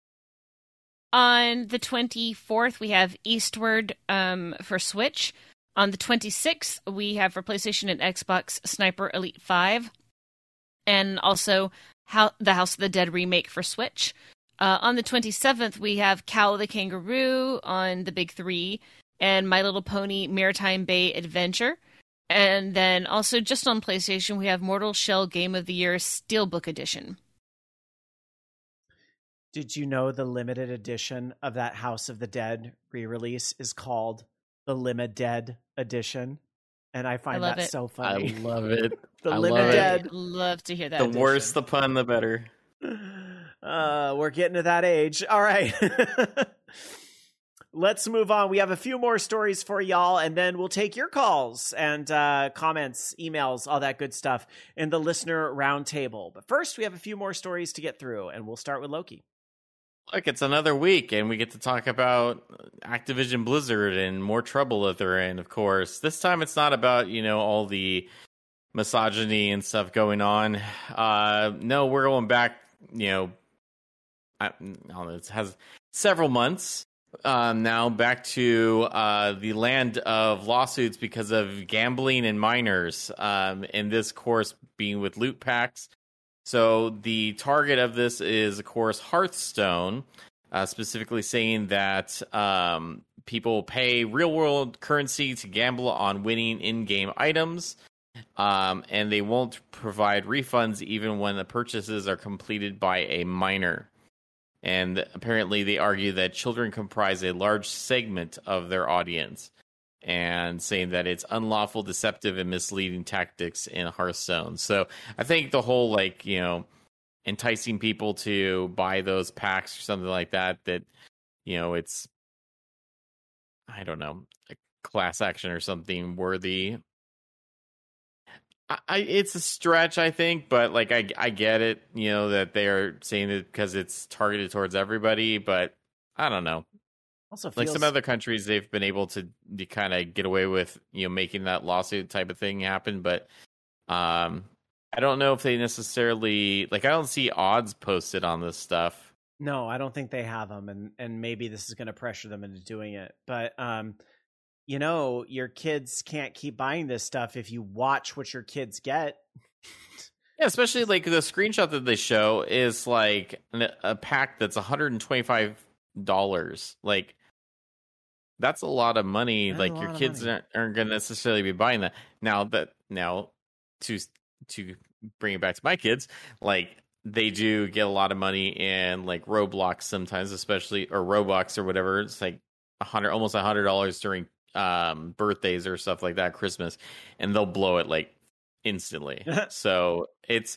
On the twenty-fourth, we have Eastward um, for Switch. On the twenty-sixth, we have for PlayStation and Xbox Sniper Elite five, and also How- the House of the Dead remake for Switch. Uh, on the twenty-seventh, we have Cow the Kangaroo on the big three, and My Little Pony Maritime Bay Adventure. And then also just on PlayStation, we have Mortal Shell Game of the Year Steelbook Edition. Did you know the limited edition of that House of the Dead re-release is called the Limited edition, and I find I that it. so funny. I love it. The I Limited. love, love to hear that. the edition. worse the pun, the better. Uh, we're getting to that age. All right. Let's move on. We have a few more stories for y'all, and then we'll take your calls and uh, comments, emails, all that good stuff in the listener roundtable. But first, we have a few more stories to get through, and we'll start with Loki. Look, it's another week, and we get to talk about Activision Blizzard and more trouble that they're in, of course. This time, it's not about, you know, all the misogyny and stuff going on. Uh, no, we're going back, you know, I, I don't know, it has several months. Um, now back to uh, the land of lawsuits because of gambling and minors, um, and this, of course, being with loot packs. So the target of this is, of course, Hearthstone, uh, specifically saying that um, people pay real-world currency to gamble on winning in-game items, um, and they won't provide refunds even when the purchases are completed by a minor. And apparently they argue that children comprise a large segment of their audience, and saying that it's unlawful, deceptive, and misleading tactics in Hearthstone. So I think the whole, like, you know, enticing people to buy those packs or something like that, that, you know, it's, I don't know, a class action or something worthy. I, it's a stretch, I think, but like I, I get it, you know, that they're saying it because it's targeted towards everybody, but I don't know. Also, feels... like some other countries, they've been able to, to kind of get away with, you know, making that lawsuit type of thing happen, but um, I don't know if they necessarily, like, I don't see odds posted on this stuff. No, I don't think they have them, and and maybe this is going to pressure them into doing it, but um. You know, your kids can't keep buying this stuff if you watch what your kids get. Yeah, especially like the screenshot that they show is like a pack that's one hundred twenty-five dollars. Like, that's a lot of money. That's like, your kids aren't, aren't going to necessarily be buying that. Now that now to to bring it back to my kids, like, they do get a lot of money in like Roblox sometimes, especially, or Robux or whatever. It's like a hundred, almost a hundred dollars during um birthdays or stuff like that, Christmas, and they'll blow it like instantly. So it's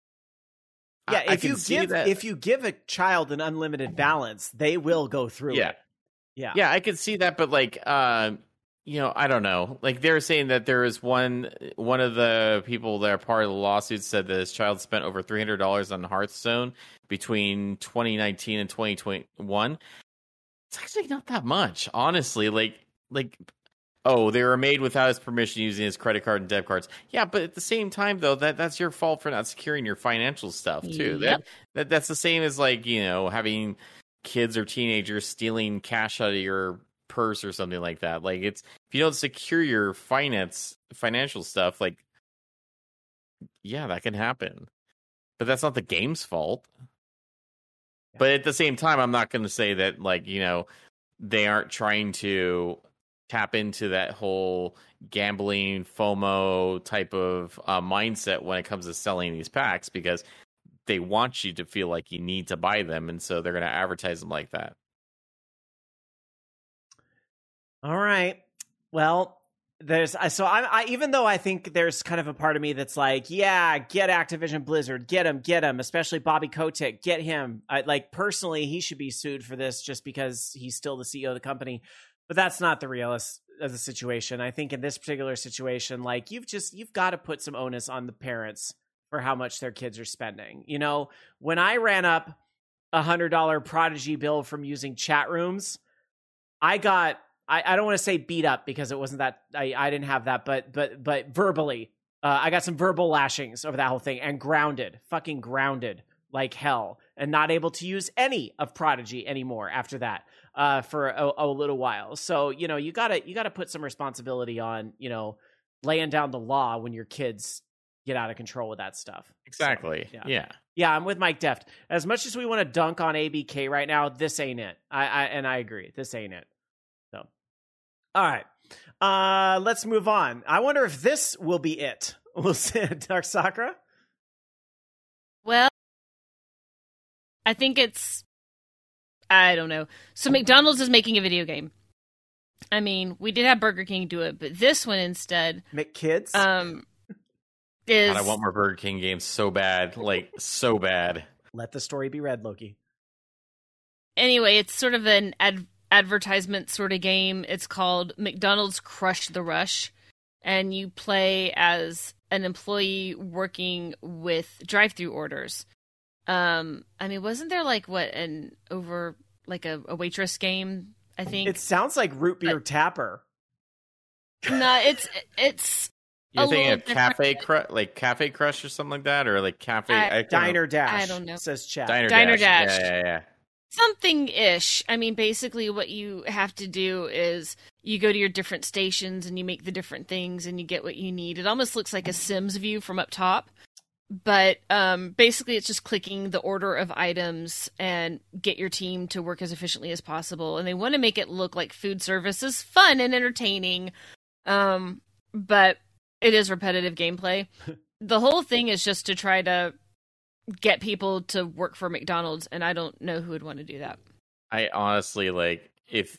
yeah I, if I you give that. if you give a child an unlimited balance, they will go through yeah it. yeah yeah I could see that, but like uh you know, I don't know, like they're saying that there is one one of the people that are part of the lawsuit said that his child spent over three hundred dollars on Hearthstone between twenty nineteen and twenty twenty-one. It's actually not that much, honestly. Like Like, oh, they were made without his permission using his credit card and debit cards. Yeah, but at the same time, though, that that's your fault for not securing your financial stuff, too. Yep. That, that That's the same as, like, you know, having kids or teenagers stealing cash out of your purse or something like that. Like, it's, if you don't secure your finance financial stuff, like, yeah, that can happen. But that's not the game's fault. Yeah. But at the same time, I'm not going to say that, like, you know, they aren't trying to tap into that whole gambling FOMO type of uh, mindset when it comes to selling these packs, because they want you to feel like you need to buy them, and so they're going to advertise them like that. All right. Well, there's so I, I even though I think there's kind of a part of me that's like, yeah, get Activision Blizzard, get him, get him, especially Bobby Kotick, get him. I, like, personally, he should be sued for this just because he's still the C E O of the company. But that's not the realist of the situation. I think in this particular situation, like, you've just you've got to put some onus on the parents for how much their kids are spending. You know, when I ran up a hundred dollar Prodigy bill from using chat rooms, I got. I, I don't want to say beat up because it wasn't that I, I didn't have that, but but but verbally, uh, I got some verbal lashings over that whole thing, and grounded, fucking grounded like hell, and not able to use any of Prodigy anymore after that uh, for a, a little while. So, you know, you gotta you gotta put some responsibility on, you know, laying down the law when your kids get out of control with that stuff. Exactly. So, yeah. yeah. Yeah, I'm with Mike Deft. As much as we want to dunk on A B K right now, this ain't it. I, I and I agree, this ain't it. So. All right, uh, let's move on. I wonder if this will be it. We'll see. Dark Sakura? Well, I think it's, I don't know. So McDonald's is making a video game. I mean, we did have Burger King do it, but this one instead, McKids. um, is God, I want more Burger King games so bad, like so bad. Let the story be read, Loki. Anyway, it's sort of an ad- advertisement sort of game. It's called McDonald's Crush the Rush, and you play as an employee working with drive-through orders. Um, I mean, wasn't there like what an over like a, a waitress game? I think It sounds like Root Beer But- Tapper. no, it's it's You're A thinking little of Cafe different. Crush, like Cafe Crush or something like that, or like Cafe I- I can't Diner remember. Dash. I don't know. Says chat. Diner, Diner Dash. Dash. Yeah, yeah, yeah. something ish. I mean, basically, what you have to do is you go to your different stations and you make the different things and you get what you need. It almost looks like a Sims view from up top. But um, basically, it's just clicking the order of items and get your team to work as efficiently as possible. And they want to make it look like food service is fun and entertaining. Um, but it is repetitive gameplay. The whole thing is just to try to get people to work for McDonald's, and I don't know who would want to do that. I honestly like if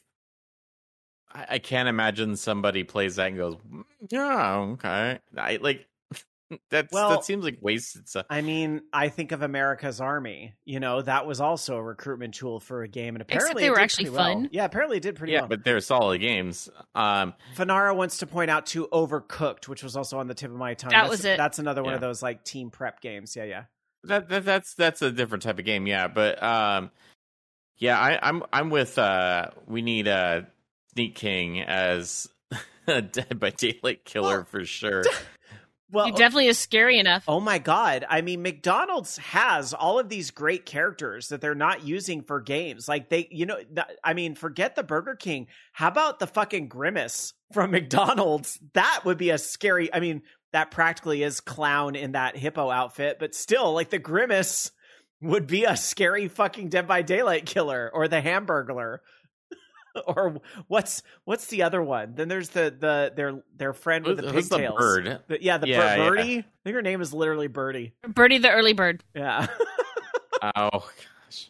I, I can't imagine somebody plays that and goes, yeah, okay. I like that's Well, that seems like wasted stuff. I mean, I think of America's Army. You know, that was also a recruitment tool for a game, and Except apparently they it were did actually pretty well. fun. Yeah, apparently it did pretty Yeah, well. but they're solid games. Um, Fanara wants to point out to Overcooked, which was also on the tip of my tongue. That that's, was it. That's another one Yeah. of those like team prep games. Yeah, yeah. that, that that's that's a different type of game, yeah. But um, yeah, I, I'm I'm with. Uh, we need uh, Sneak King as a Dead by Daylight killer Well, for sure. Well, It definitely is scary enough. oh my god! I mean, McDonald's has all of these great characters that they're not using for games. Like they, you know, th- I mean, forget the Burger King. How about the fucking Grimace from McDonald's? That would be a scary. I mean, that practically is Clown in that hippo outfit, but still, like the Grimace would be a scary fucking Dead by Daylight killer, or the Hamburglar. Or what's what's the other one? Then there's the the their their friend with the Who's the pigtails. bird? The- yeah, the Yeah, bird, yeah. Birdie. I think her name is literally Birdie. Birdie the early bird. Yeah. Oh gosh.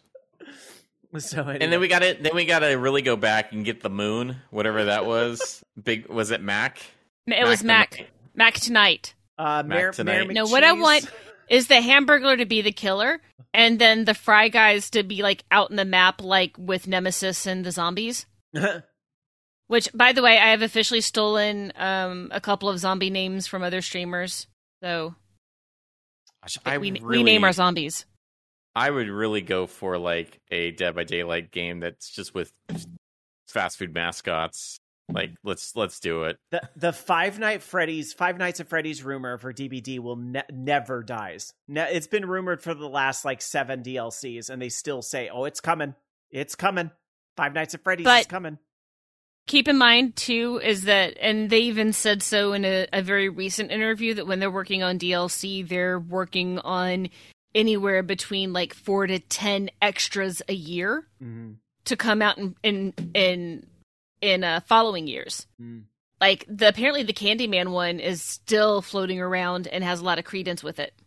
So anyway. And then we got to then we got to really go back and get the moon, whatever that was. Big was it Mac? It was Mac. tonight. Mac tonight. uh, Mac Mayor, tonight. Mayor No, what I McCheese. want is the Hamburglar to be the killer, and then the Fry Guys to be like out in the map, like with Nemesis and the zombies. Which, by the way, I have officially stolen um, a couple of zombie names from other streamers. So Gosh, like, I we really, we name our zombies. I would really go for like a Dead by Daylight game that's just with fast food mascots. Like let's let's do it. the the Five Night Freddy's Five Nights at Freddy's rumor for D B D will ne- never dies. Ne- it's been rumored for the last like seven D L Cs, and they still say, "Oh, it's coming, it's coming. Five Nights at Freddy's But- is coming." Keep in mind, too, is that, and they even said so in a, a very recent interview, that when they're working on D L C, they're working on anywhere between like four to ten extras a year Mhm. to come out in in in, in uh, following years. Mm. Like the apparently the Candyman one is still floating around and has a lot of credence with it.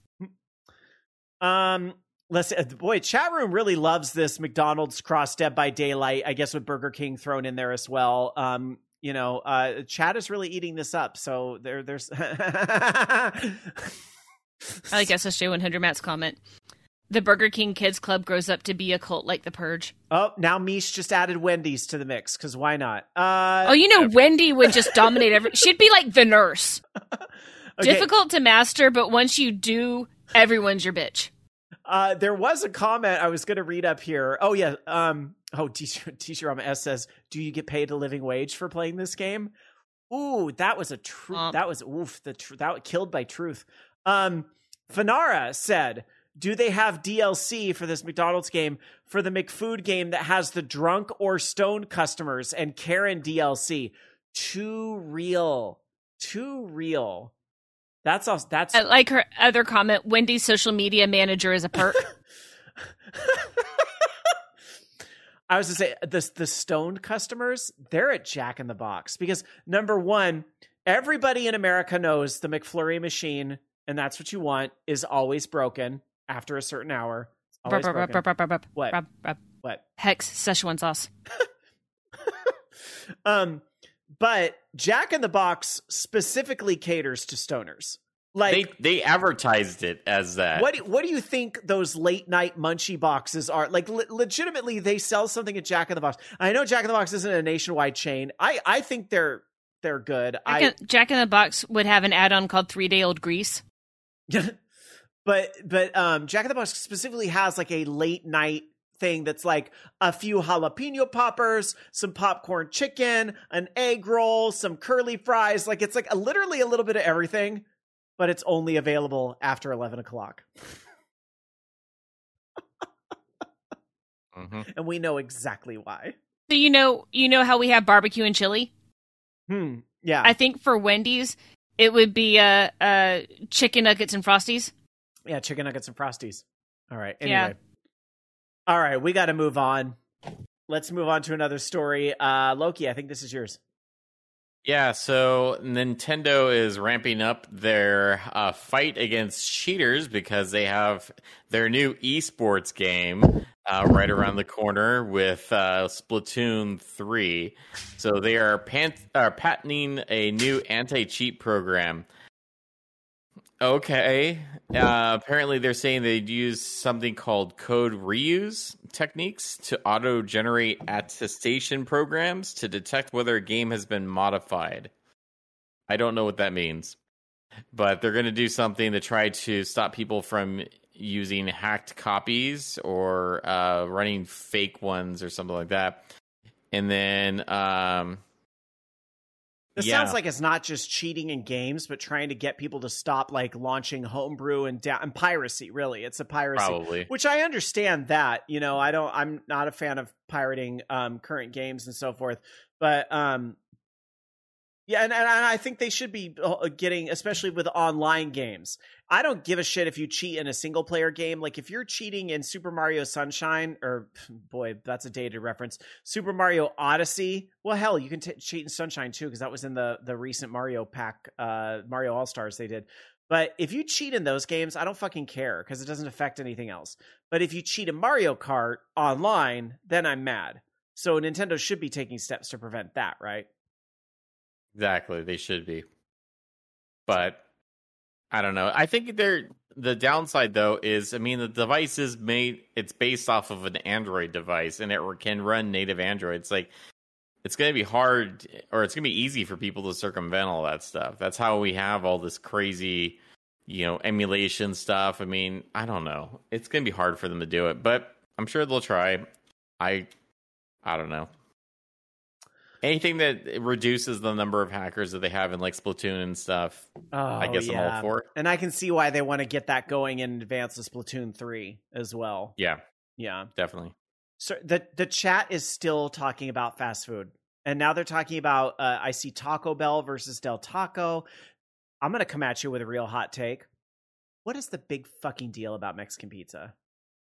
Um, let's uh, boy, chat room really loves this McDonald's cross Dead by Daylight. I guess with Burger King thrown in there as well. Um, you know, uh, chat is really eating this up. So there, there's. I like S S J one hundred Matt's comment. The Burger King Kids Club grows up to be a cult like The Purge. Oh, now Mish just added Wendy's to the mix because why not? Uh, Oh, you know, Wendy would just dominate every. She'd be like the nurse. okay. Difficult to master, but once you do, everyone's your bitch. Uh, there was a comment I was going to read up here. Oh yeah. Um. Oh, T-Shirama S says, "Do you get paid a living wage for playing this game?" Ooh, that was a truth. Um. that was oof. The tr- that killed by truth. Um, Fanara said, "Do they have D L C for this McDonald's game for the McFood game that has the drunk or stoned customers and Karen D L C? Too real. Too real." That's also that's I like her other comment. Wendy's social media manager is a perk. I was to say the the stoned customers, they're at Jack in the Box because number one, everybody in America knows the McFlurry machine, and that's what you want, is always broken after a certain hour. It's always Bruh, bruh, broken. bruh, bruh, bruh, bruh, What? bruh, bruh. What? Hex Szechuan sauce. Um, but Jack in the Box specifically caters to stoners. Like they they advertised it as that. What do, what do you think those late night munchie boxes are? Like le- legitimately, they sell something at Jack in the Box. I know Jack in the Box isn't a nationwide chain. I, I think they're they're good. Jack, I, in, Jack in the Box would have an add-on called Three Day Old Grease. but but um, Jack in the Box specifically has like a late night thing that's like a few jalapeno poppers, some popcorn chicken, an egg roll, some curly fries. Like it's like a, literally a little bit of everything. But it's only available after eleven o'clock. mm-hmm. And we know exactly why. So you know you know how we have barbecue and chili? Hmm. Yeah. I think for Wendy's, it would be uh, uh, chicken nuggets and Frosties. Yeah, chicken nuggets and Frosties. All right. Anyway. Yeah. All right, we got to move on. Let's move on to another story. Uh, Loki, I think this is yours. Yeah, so Nintendo is ramping up their uh, fight against cheaters because they have their new esports game uh, right around the corner with uh, Splatoon three. So they are pan- uh, patenting a new anti-cheat program. Okay. Uh, apparently they're saying they'd use something called code reuse techniques to auto-generate attestation programs to detect whether a game has been modified. I don't know what that means. But they're going to do something to try to stop people from using hacked copies or uh, running fake ones or something like that. And then... Um, This yeah. sounds like it's not just cheating in games, but trying to get people to stop like launching homebrew and, da- and piracy. Really, it's a piracy, Probably. which I understand that. You know, I don't. I'm not a fan of pirating um, current games and so forth. But um, yeah, and, and I think they should be getting, especially with online games. I don't give a shit if you cheat in a single player game. Like if you're cheating in Super Mario Sunshine, or boy, that's a dated reference, Super Mario Odyssey. Well, hell, you can t- cheat in Sunshine too, because that was in the the recent Mario pack, uh, Mario All Stars they did. But if you cheat in those games, I don't fucking care because it doesn't affect anything else. But if you cheat in Mario Kart online, then I'm mad. So Nintendo should be taking steps to prevent that, right? Exactly, they should be. But I don't know. I think they're the downside though is, I mean, the device is made. It's based off of an Android device, and it can run native Android. It's like it's going to be hard, or it's going to be easy for people to circumvent all that stuff. That's how we have all this crazy, you know, emulation stuff. I mean, I don't know. It's going to be hard for them to do it, but I'm sure they'll try. I, I don't know. Anything that reduces the number of hackers that they have in like Splatoon and stuff, oh, I guess yeah. I'm all for it. And I can see why they want to get that going in advance of Splatoon three as well. Yeah, yeah, definitely. So the the chat is still talking about fast food, and now they're talking about. Uh, I see Taco Bell versus Del Taco. I'm gonna come at you with a real hot take. What is the big fucking deal about Mexican pizza?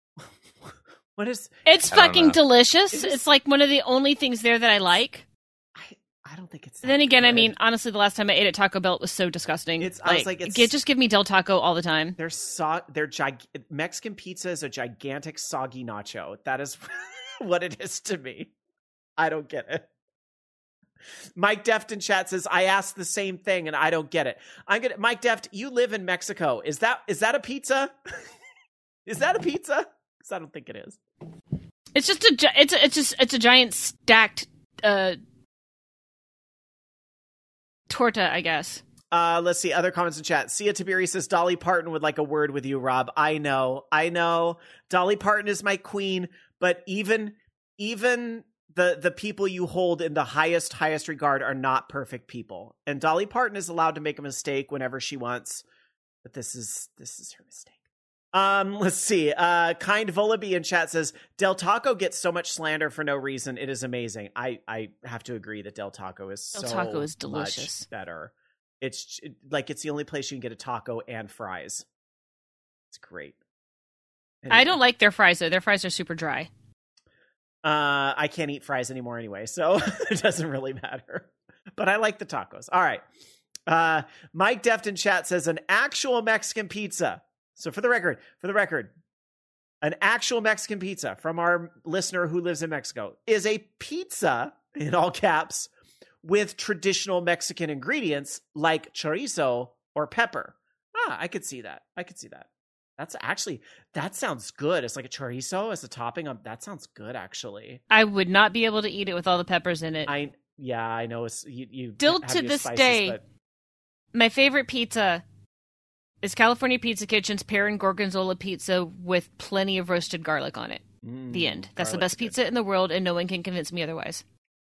What is? It's I don't fucking know. delicious. It is- It's like one of the only things there that I like. I I don't think it's. That Then again, I good. mean, honestly, the last time I ate at Taco Bell, it was so disgusting. It's- I was like, it's- get- just give me Del Taco all the time. They're so they're gig- Mexican pizza is a gigantic soggy nacho. That is what it is to me. I don't get it. Mike Deft in chat says, I asked the same thing and I don't get it. I'm gonna Mike Deft, you live in Mexico. Is that is that a pizza? Is that a pizza? Because I don't think it is. It's just a, gi- it's a, it's just, it's a giant stacked uh, torta, I guess. Uh, let's see other comments in chat. Sia Tiberi says Dolly Parton would like a word with you, Rob. I know, I know. Dolly Parton is my queen, but even even the the people you hold in the highest highest regard are not perfect people. And Dolly Parton is allowed to make a mistake whenever she wants, but this is this is her mistake. Um, let's see. Uh, Kind Volaby in chat says Del Taco gets so much slander for no reason. It is amazing. I I have to agree that Del Taco is Del so Taco is delicious. much better. It's like it's the only place you can get a taco and fries. It's great. Anyway. I don't like their fries though. Their fries are super dry. Uh, I can't eat fries anymore anyway, so it doesn't really matter. But I like the tacos. All right. Uh, Mike Deft in chat says an actual Mexican pizza. So for the record, for the record, an actual Mexican pizza from our listener who lives in Mexico is a pizza in all caps with traditional Mexican ingredients like chorizo or pepper. Ah, I could see that. I could see that. That's actually, that sounds good. It's like a chorizo as a topping. Of, that sounds good, actually. I would not be able to eat it with all the peppers in it. I Yeah, I know. It's, you, you Still have to your this spices, day, but... my favorite pizza is California Pizza Kitchen's pear and gorgonzola pizza with plenty of roasted garlic on it. Mm, The end. That's the garlic's best pizza good. in the world, and no one can convince me otherwise.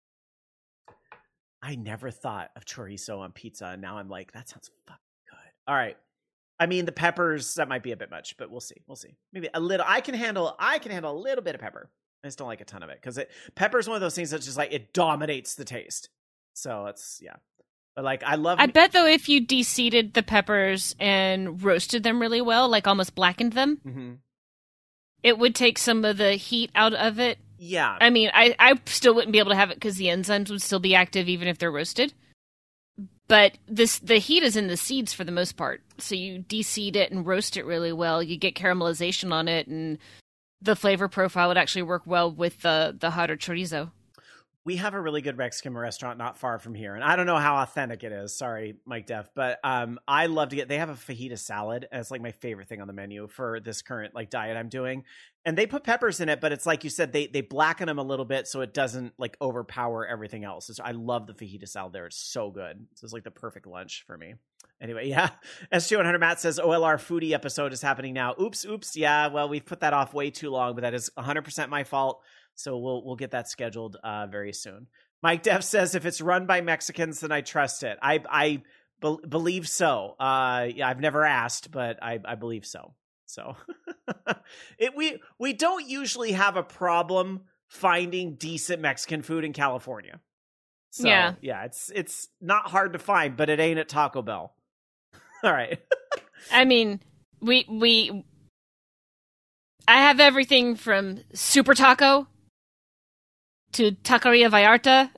I never thought of chorizo on pizza, and now I'm like, that sounds fucking good. All right. I mean, the peppers, that might be a bit much, but we'll see. We'll see. Maybe a little. I can handle I can handle a little bit of pepper. I just don't like a ton of it because it pepper is one of those things that's just like, it dominates the taste. So it's, yeah. But like, I love... I bet, though, if you de-seeded the peppers and roasted them really well, like almost blackened them, Mm-hmm. it would take some of the heat out of it. Yeah. I mean, I, I still wouldn't be able to have it because the enzymes would still be active even if they're roasted. But this the heat is in the seeds for the most part. So you de-seed it and roast it really well. You get caramelization on it, and the flavor profile would actually work well with the, the hotter chorizo. We have a really good Mexican restaurant not far from here, and I don't know how authentic it is. Sorry, Mike Def, but um, I love to get. They have a fajita salad, and it's like my favorite thing on the menu for this current like diet I'm doing. And they put peppers in it, but it's like you said, they they blacken them a little bit so it doesn't like overpower everything else. It's, I love the fajita salad there; it's so good. So it's like the perfect lunch for me. Anyway, yeah. S G one hundred Matt says O L R foodie episode is happening now. Oops, oops. Yeah, well, we've put that off way too long, but that is one hundred percent my fault. So we'll we'll get that scheduled uh, very soon. Mike Def says if it's run by Mexicans, then I trust it. I I be- believe so. Uh, yeah, I've never asked, but I, I believe so. So it we we don't usually have a problem finding decent Mexican food in California. So, Yeah. yeah, it's it's not hard to find, but it ain't at Taco Bell. All right. I mean, we we I have everything from Super Taco to Taqueria Vallarta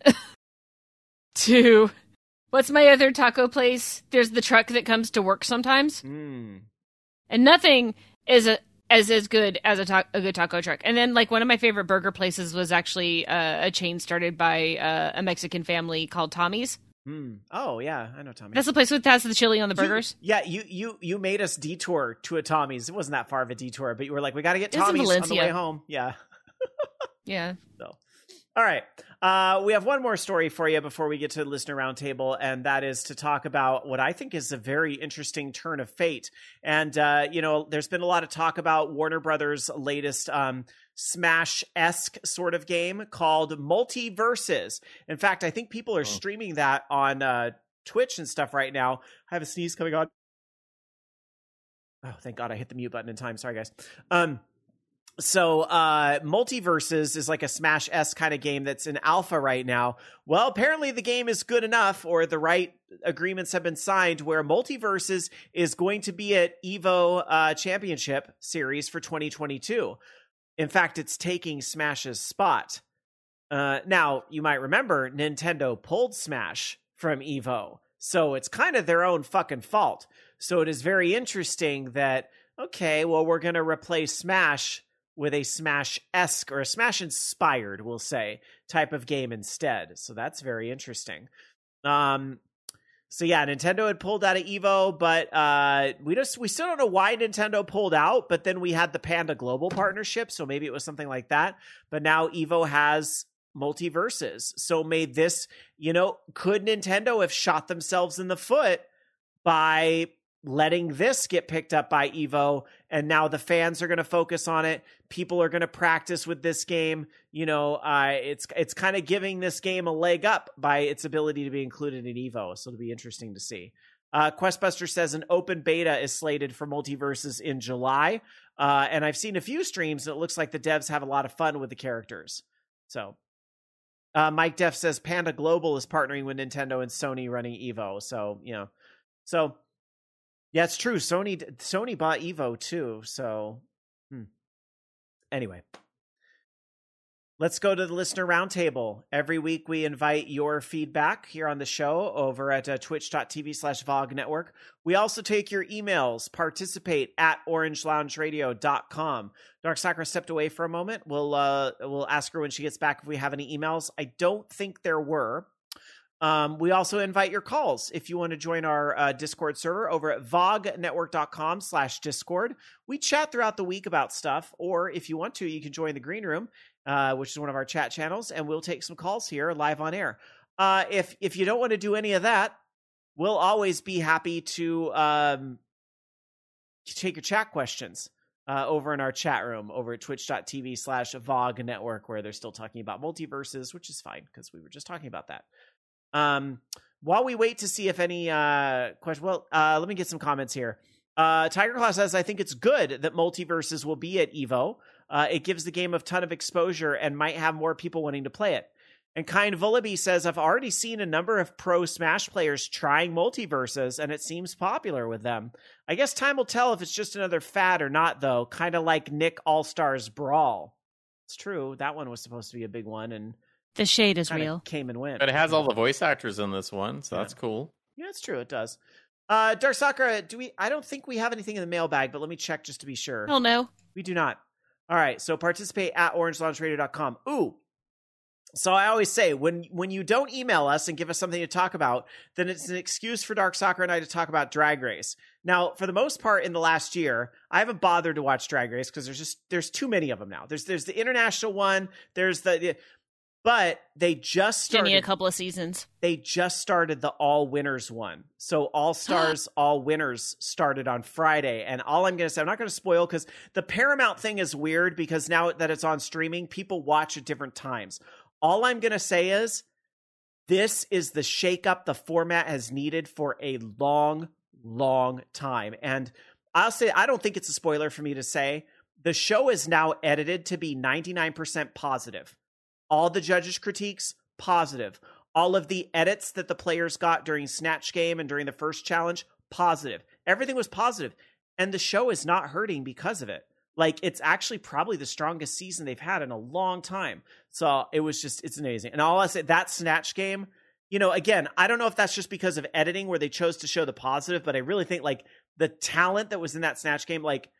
to what's my other taco place? There's the truck that comes to work sometimes, Mm. and nothing is a, as as good as a, ta- a good taco truck. And then, like, one of my favorite burger places was actually uh, a chain started by uh, a Mexican family called Tommy's. Mm. Oh yeah, I know Tommy. That's the place that has the chili on the burgers. You, yeah, you you you made us detour to a Tommy's. It wasn't that far of a detour, but you were like, we got to get It's in Tommy's on the Valencia. way home. Yeah. Yeah. So, all right. Uh, we have one more story for you before we get to the listener roundtable, and that is to talk about what I think is a very interesting turn of fate. And, uh, you know, there's been a lot of talk about Warner Brothers' latest um, Smash-esque sort of game called Multiverses. In fact, I think people are Oh. streaming that on uh, Twitch and stuff right now. I have a sneeze coming on. Oh, thank God I hit the mute button in time. Sorry, guys. Um, So, uh, Multiverses is like a Smash-esque kind of game that's in alpha right now. Well, apparently the game is good enough, or the right agreements have been signed, where Multiverses is going to be at EVO uh, Championship Series for twenty twenty-two. In fact, it's taking Smash's spot. Uh, now, you might remember Nintendo pulled Smash from EVO, so it's kind of their own fucking fault. So it is very interesting that, okay, well, we're going to replace Smash with a Smash-esque or a Smash-inspired, we'll say, type of game instead. So that's very interesting. Um, so yeah, Nintendo had pulled out of EVO, but uh, we just we still don't know why Nintendo pulled out. But then we had the Panda Global partnership, so maybe it was something like that. But now EVO has Multiverses. So made this, you know, could Nintendo have shot themselves in the foot by letting this get picked up by EVO, and now the fans are going to focus on it. People are going to practice with this game. You know, uh, it's it's kind of giving this game a leg up by its ability to be included in EVO. So it'll be interesting to see. Uh, Questbuster says an open beta is slated for Multiverses in July. Uh, and I've seen a few streams, and it looks like the devs have a lot of fun with the characters. So uh, Mike Def says Panda Global is partnering with Nintendo and Sony running EVO. So, you know, so yeah, it's true. Sony Sony bought EVO too. So hmm. Anyway, let's go to the listener roundtable. Every week we invite your feedback here on the show over at uh, twitch.tv slash VOG network. We also take your emails. Participate at orange lounge radio dot com. Dark Sakura stepped away for a moment. We'll uh, we'll ask her when she gets back if we have any emails. I don't think there were. Um, we also invite your calls if you want to join our uh, Discord server over at vognetwork.com slash Discord. We chat throughout the week about stuff, or if you want to, you can join the Green Room, uh, which is one of our chat channels, and we'll take some calls here live on air. Uh, if if you don't want to do any of that, we'll always be happy to um, take your chat questions uh, over in our chat room over at twitch.tv slash Vog Network, where they're still talking about multiverses, which is fine because we were just talking about that. Um, while we wait to see if any uh, question, well, uh, let me get some comments here. Uh, Tiger Claw says, I think it's good that multiverses will be at Evo. Uh, it gives the game a ton of exposure and might have more people wanting to play it. And Kind Vullaby says, I've already seen a number of pro Smash players trying multiverses, and it seems popular with them. I guess time will tell if it's just another fad or not, though. Kind of like Nick All-Stars Brawl. It's true. That one was supposed to be a big one, and the shade is real. Came and went. But it has all the voice actors in this one, so yeah. that's cool. Yeah, it's true. It does. Uh, Dark Sakura, do we? I don't think we have anything in the mailbag, but let me check just to be sure. Hell no. We do not. All right. So participate at orange launch radio dot com. Ooh. So I always say, when when you don't email us and give us something to talk about, then it's an excuse for Dark Sakura and I to talk about Drag Race. Now, for the most part in the last year, I haven't bothered to watch Drag Race because there's just there's too many of them now. There's there's the international one. There's the, the but they just started Jenny a couple of seasons. They just started the All Winners one. So All Stars, All Winners started on Friday. And all I'm going to say, I'm not going to spoil because the Paramount thing is weird because now that it's on streaming, people watch at different times. All I'm going to say is this is the shakeup the format has needed for a long, long time. And I'll say, I don't think it's a spoiler for me to say the show is now edited to be ninety-nine percent positive. All the judges' critiques, positive. All of the edits that the players got during Snatch Game and during the first challenge, positive. Everything was positive. And the show is not hurting because of it. Like, it's actually probably the strongest season they've had in a long time. So it was just, it's amazing. And all I say, that Snatch Game, you know, again, I don't know if that's just because of editing where they chose to show the positive, but I really think, like, the talent that was in that Snatch Game, like,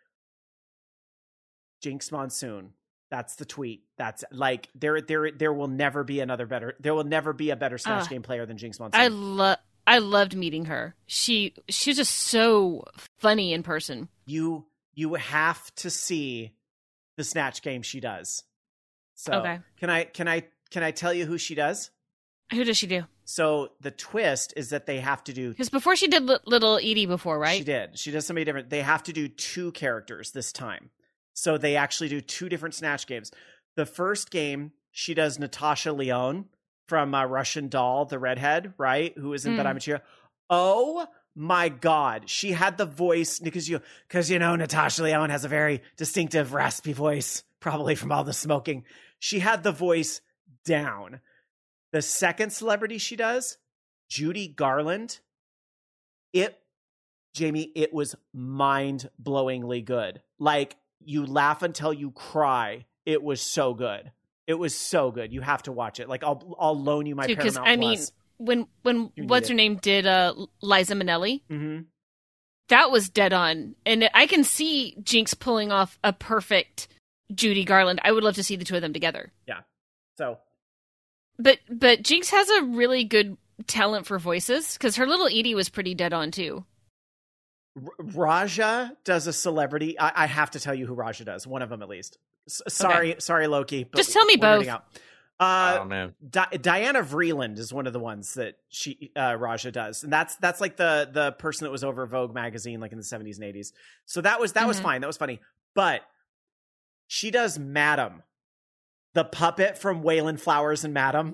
Jinx Monsoon. That's the tweet. That's like there, there, there will never be another better. There will never be a better Snatch uh, Game player than Jinx Monsoon. I love, I loved meeting her. She, she's just so funny in person. You, you have to see the Snatch Game she does. So okay. can I, can I, can I tell you who she does? Who does she do? So the twist is that they have to do because before she did L- Little Edie before, right? She did. She does somebody different. They have to do two characters this time. So they actually do two different Snatch Games. The first game, she does Natasha Lyonne from uh, Russian Doll, the redhead, right? Who is in Mm. Badamachira. Oh my God. She had the voice because you, because you know, Natasha Lyonne has a very distinctive raspy voice, probably from all the smoking. She had the voice down. The second celebrity she does, Judy Garland. It, Jamie, it was mind-blowingly good. Like, you laugh until you cry. It was so good. It was so good. You have to watch it. Like, I'll I'll loan you my Dude, Paramount I mean, Plus. when when You what's need her name did uh, Liza Minnelli, Mm-hmm. that was dead on, and I can see Jinx pulling off a perfect Judy Garland. I would love to see the two of them together. Yeah. So, but but Jinx has a really good talent for voices because her Little Edie was pretty dead on too. R- Raja does a celebrity. I-, I have to tell you who Raja does. One of them at least. S- sorry, Okay. sorry, Loki. But Just tell me we're both. running out. Uh, oh man, Di- Diana Vreeland is one of the ones that she uh, Raja does, and that's that's like the the person that was over Vogue magazine, like in the seventies and eighties. So that was that was Mhm. fine. That was funny. But she does Madam, the puppet from Waylon Flowers and Madam.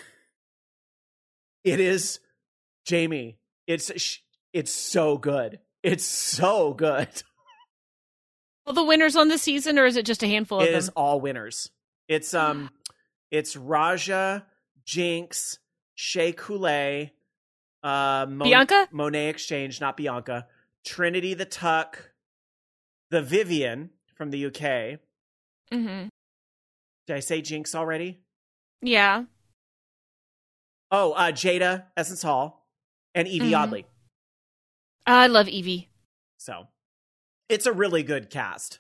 It is Jamie. It's it's so good. It's so good. All the winners on the season, or is it just a handful of It them? is all winners. It's um, it's Raja, Jinx, Shea Coulee, uh, Mon- Bianca? Monet Exchange, not Bianca, Trinity the Tuck, the Vivian from the U K. Mm-hmm. Did I say Jinx already? Yeah. Oh, uh, Jada Essence Hall, and Evie Mhm. Oddly. I love Evie. So it's a really good cast.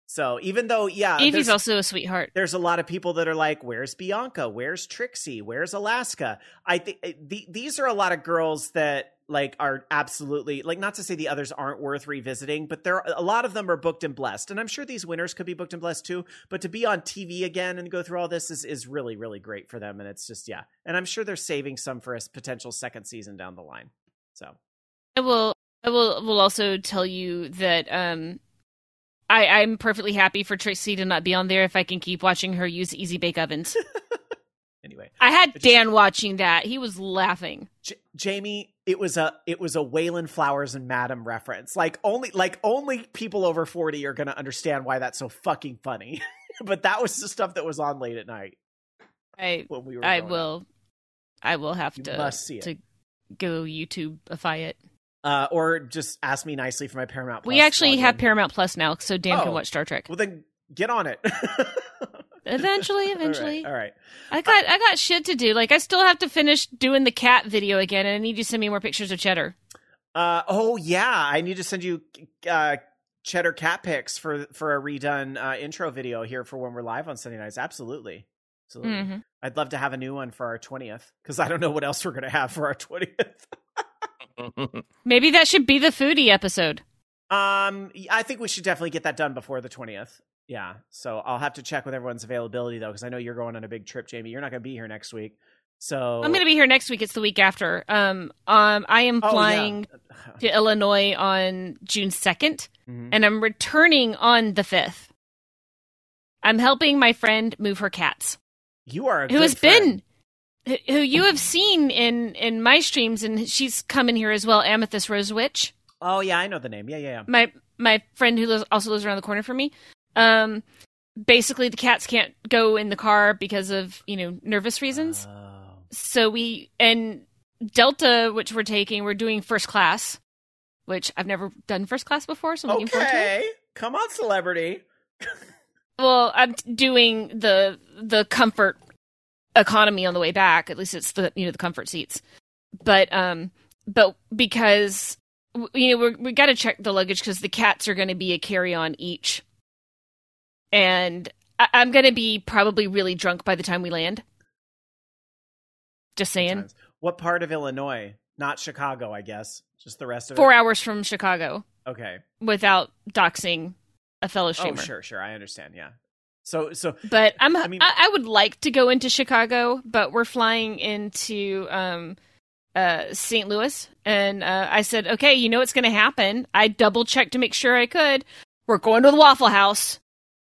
So even though, yeah, Evie's there's- also a sweetheart. there's a lot of people that are like, where's Bianca? Where's Trixie? Where's Alaska? I think the, these are a lot of girls that like are absolutely like, not to say the others aren't worth revisiting, but there a lot of them are booked and blessed. And I'm sure these winners could be booked and blessed too, but to be on T V again and go through all this is, is really, really great for them. And it's just, yeah. And I'm sure they're saving some for a potential second season down the line. So I will, I will, will also tell you that, um, I, I'm perfectly happy for Trixie to not be on there if I can keep watching her use Easy Bake Ovens. Anyway, I had just, Dan watching that. He was laughing. J- Jamie, it was a it was a Waylon Flowers and Madam reference. Like only like only people over forty are going to understand why that's so fucking funny. But that was the stuff that was on late at night. I when we were I growing will up. I will have You to must see it. to go YouTubeify it. Uh, or just ask me nicely for my Paramount Plus. We actually have login. Paramount Plus now, so Dan Oh. can watch Star Trek. Well, then get on it. Eventually, eventually. All right. All right. I got I got shit to do. Like I still have to finish doing the cat video again, and I need you to send me more pictures of Cheddar. Uh, oh yeah, I need to send you uh, Cheddar cat pics for for a redone uh, intro video here for when we're live on Sunday nights. Absolutely, absolutely. Mhm. I'd love to have a new one for our twentieth because I don't know what else we're gonna have for our twentieth. Maybe that should be the foodie episode. Um, I think we should definitely get that done before the twentieth. Yeah, so I'll have to check with everyone's availability though, because I know you're going on a big trip, Jamie. You're not going to be here next week, so I'm going to be here next week. It's the week after. Um, um, I am Oh, flying yeah. to Illinois on June second, Mhm. and I'm returning on the fifth. I'm helping my friend move her cats, You are a who good has friend. been, who you have seen in in my streams, and she's come in here as well. Amethyst Rose Witch, Oh yeah, I know the name. Yeah, yeah, yeah. my my friend who lives, also lives around the corner from me. Um, basically, the cats can't go in the car because of you know nervous reasons. Oh. So we and Delta, which we're taking, we're doing first class, which I've never done first class before, so I'm looking forward to it. Okay, come on, celebrity. Well, I'm t- doing the the comfort economy on the way back. At least it's the you know the comfort seats, but um, but because w- you know we're, we got to check the luggage because the cats are going to be a carry on each, and I- I'm going to be probably really drunk by the time we land. Just saying. Times. What part of Illinois? Not Chicago, I guess. Just the rest of Four it. hours from Chicago Okay. without doxing a fellow streamer. Oh, sure, sure. I understand. Yeah. So, so But I'm, I I, mean- I would like to go into Chicago, but we're flying into um, uh, Saint Louis. And uh, I said, okay, you know what's going to happen. I double checked to make sure I could. We're going to the Waffle House.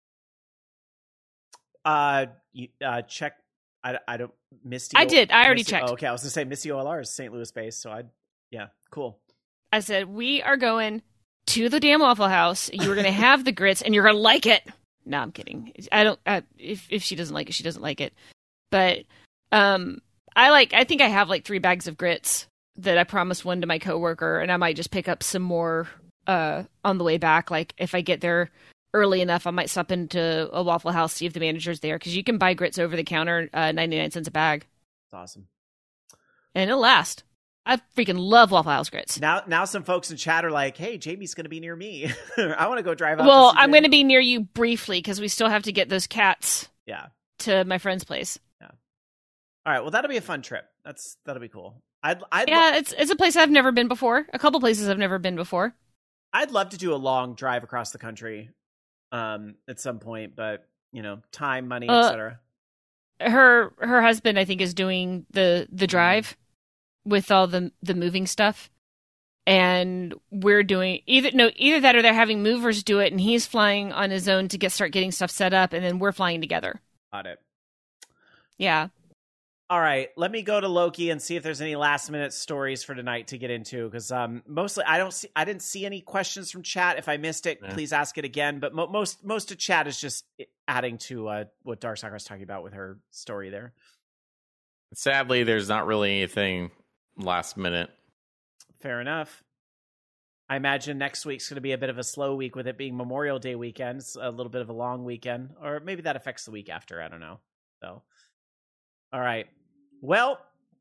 uh, you, uh, check. I, I don't. Misty. I did. I already Misty- checked. Oh, okay, I was gonna say Missy O L R is Saint Louis based, so I. Yeah, cool. I said, we are going to the damn Waffle House. You're going to have the grits, and you're going to like it. No, I'm kidding. I don't. Uh, if if she doesn't like it, she doesn't like it. But um, I like. I think I have like three bags of grits that I promised one to my coworker, and I might just pick up some more uh on the way back. Like if I get there early enough, I might stop into a Waffle House, see if the manager's there, because you can buy grits over the counter, uh, ninety-nine cents a bag, That's awesome. and it'll last. I freaking love Waffle House grits. Now, now some folks in chat are like, "Hey, Jamie's gonna be near me. I want to go drive out." Well, to see I'm Jamie." going to be near you briefly because we still have to get those cats Yeah. to my friend's place. All right. Well, that'll be a fun trip. That's that'll be cool. I'd I'd lo- Yeah, it's it's a place I've never been before. A couple places I've never been before. I'd love to do a long drive across the country, um, at some point, but you know, time, money, Uh, et cetera. Her her husband, I think, is doing the the drive with all the the moving stuff, and we're doing either no either that or they're having movers do it, and he's flying on his own to get start getting stuff set up, and then we're flying together. Got it. Yeah. All right, let me go to Loki and see if there's any last minute stories for tonight to get into, because um, mostly I don't see, I didn't see any questions from chat. If I missed it, Yeah. please ask it again. But mo- most most of chat is just adding to uh, what Darkstalker was talking about with her story there. Sadly, there's not really anything last minute. Fair enough. I imagine next week's going to be a bit of a slow week with it being Memorial Day weekend. It's a little bit of a long weekend, or maybe that affects the week after. I don't know. So, all right. Well,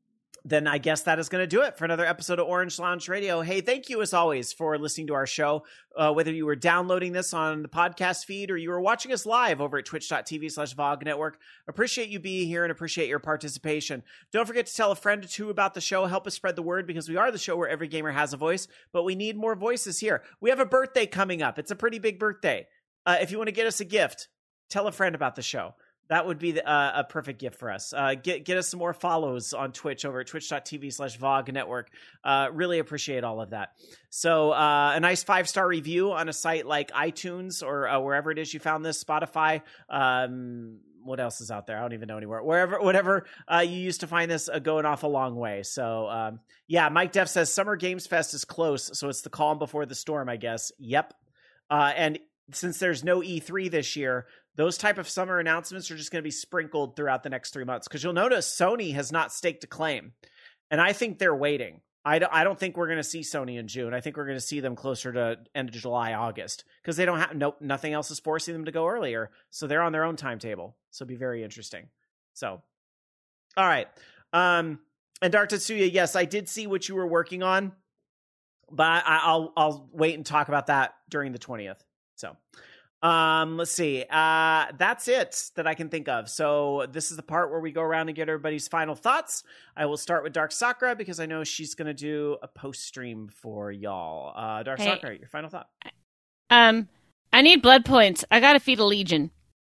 then I guess that is going to do it for another episode of Orange Lounge Radio. Hey, thank you as always for listening to our show. Uh, whether you were downloading this on the podcast feed or you were watching us live over at twitch.tv slash VOG Network, appreciate you being here and appreciate your participation. Don't forget to tell a friend or two about the show. Help us spread the word because we are the show where every gamer has a voice, but we need more voices here. We have a birthday coming up. It's a pretty big birthday. Uh, if you want to get us a gift, tell a friend about the show. That would be the, uh, a perfect gift for us. Uh, get get us some more follows on Twitch over at twitch.tv slash VOG Network. Uh, really appreciate all of that. So uh, a nice five-star review on a site like iTunes or uh, wherever it is you found this, Spotify. Um, what else is out there? I don't even know anywhere. Wherever, whatever uh, you used to find this, uh, going off a long way. So um, yeah, Mike Def says Summer Games Fest is close, so it's the calm before the storm, I guess. Yep. Uh, and since there's no E three this year, those type of summer announcements are just going to be sprinkled throughout the next three months. Because you'll notice Sony has not staked a claim. And I think they're waiting. I don't, I don't think we're going to see Sony in June. I think we're going to see them closer to end of July, August. Because they don't have, nope, nothing else is forcing them to go earlier. So they're on their own timetable. So it'll be very interesting. So, all right. Um, and Dark Tetsuya, yes, I did see what you were working on. But I, I'll I'll wait and talk about that during the twentieth. So, um, let's see. Uh, that's it that I can think of. So this is the part where we go around and get everybody's final thoughts. I will start with Dark Sakura because I know she's going to do a post stream for y'all. Uh, Dark hey, Sakura, your final thought. Um, I need blood points. I got to feed a legion.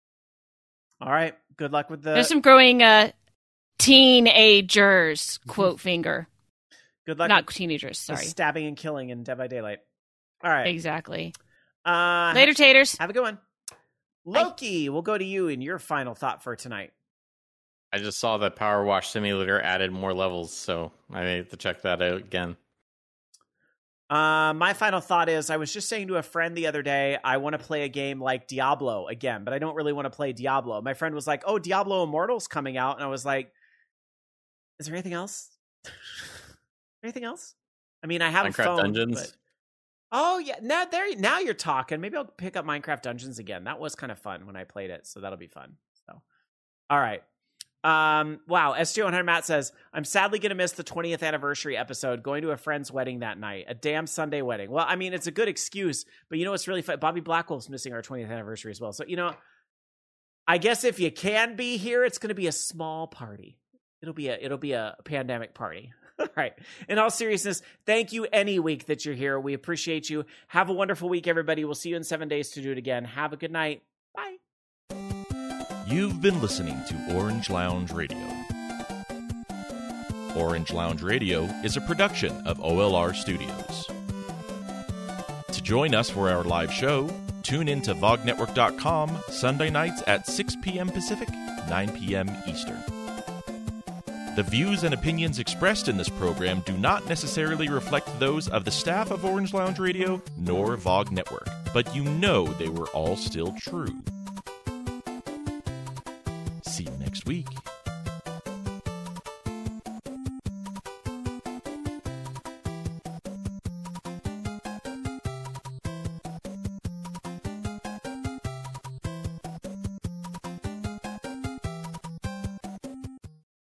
All right. Good luck with the. There's some growing uh, teenagers. Quote finger. Good luck. Not teenagers. Sorry. Stabbing and killing in Dead by Daylight. All right. Exactly. Uh, Later, taters. Have a good one. Loki, Bye. We'll go to you and your final thought for tonight. I just saw that Power Wash Simulator added more levels, so I need to check that out again. Uh, my final thought is, I was just saying to a friend the other day, I want to play a game like Diablo again, but I don't really want to play Diablo. My friend was like, oh, Diablo Immortal's coming out. And I was like, is there anything else? Anything else? I mean, I have Minecraft a phone. Dungeons. But... Oh yeah, now there, now you're talking. Maybe I'll pick up Minecraft Dungeons again. That was kind of fun when I played it, so that'll be fun. So, all right. Um, wow. S G one hundred Matt says, I'm sadly going to miss the twentieth anniversary episode, going to a friend's wedding that night. A damn Sunday wedding. Well, I mean, it's a good excuse, but you know what's really fun? Bobby Blackwell's missing our twentieth anniversary as well. So, you know, I guess if you can be here, it's going to be a small party. It'll be a, it'll be a pandemic party. All right. In all seriousness, thank you any week that you're here. We appreciate you. Have a wonderful week, everybody. We'll see you in seven days to do it again. Have a good night. Bye. You've been listening to Orange Lounge Radio. Orange Lounge Radio is a production of O L R Studios. To join us for our live show, tune in to vog network dot com Sunday nights at six p.m. Pacific, nine p.m. Eastern. The views and opinions expressed in this program do not necessarily reflect those of the staff of Orange Lounge Radio nor VOG Network, but you know they were all still true.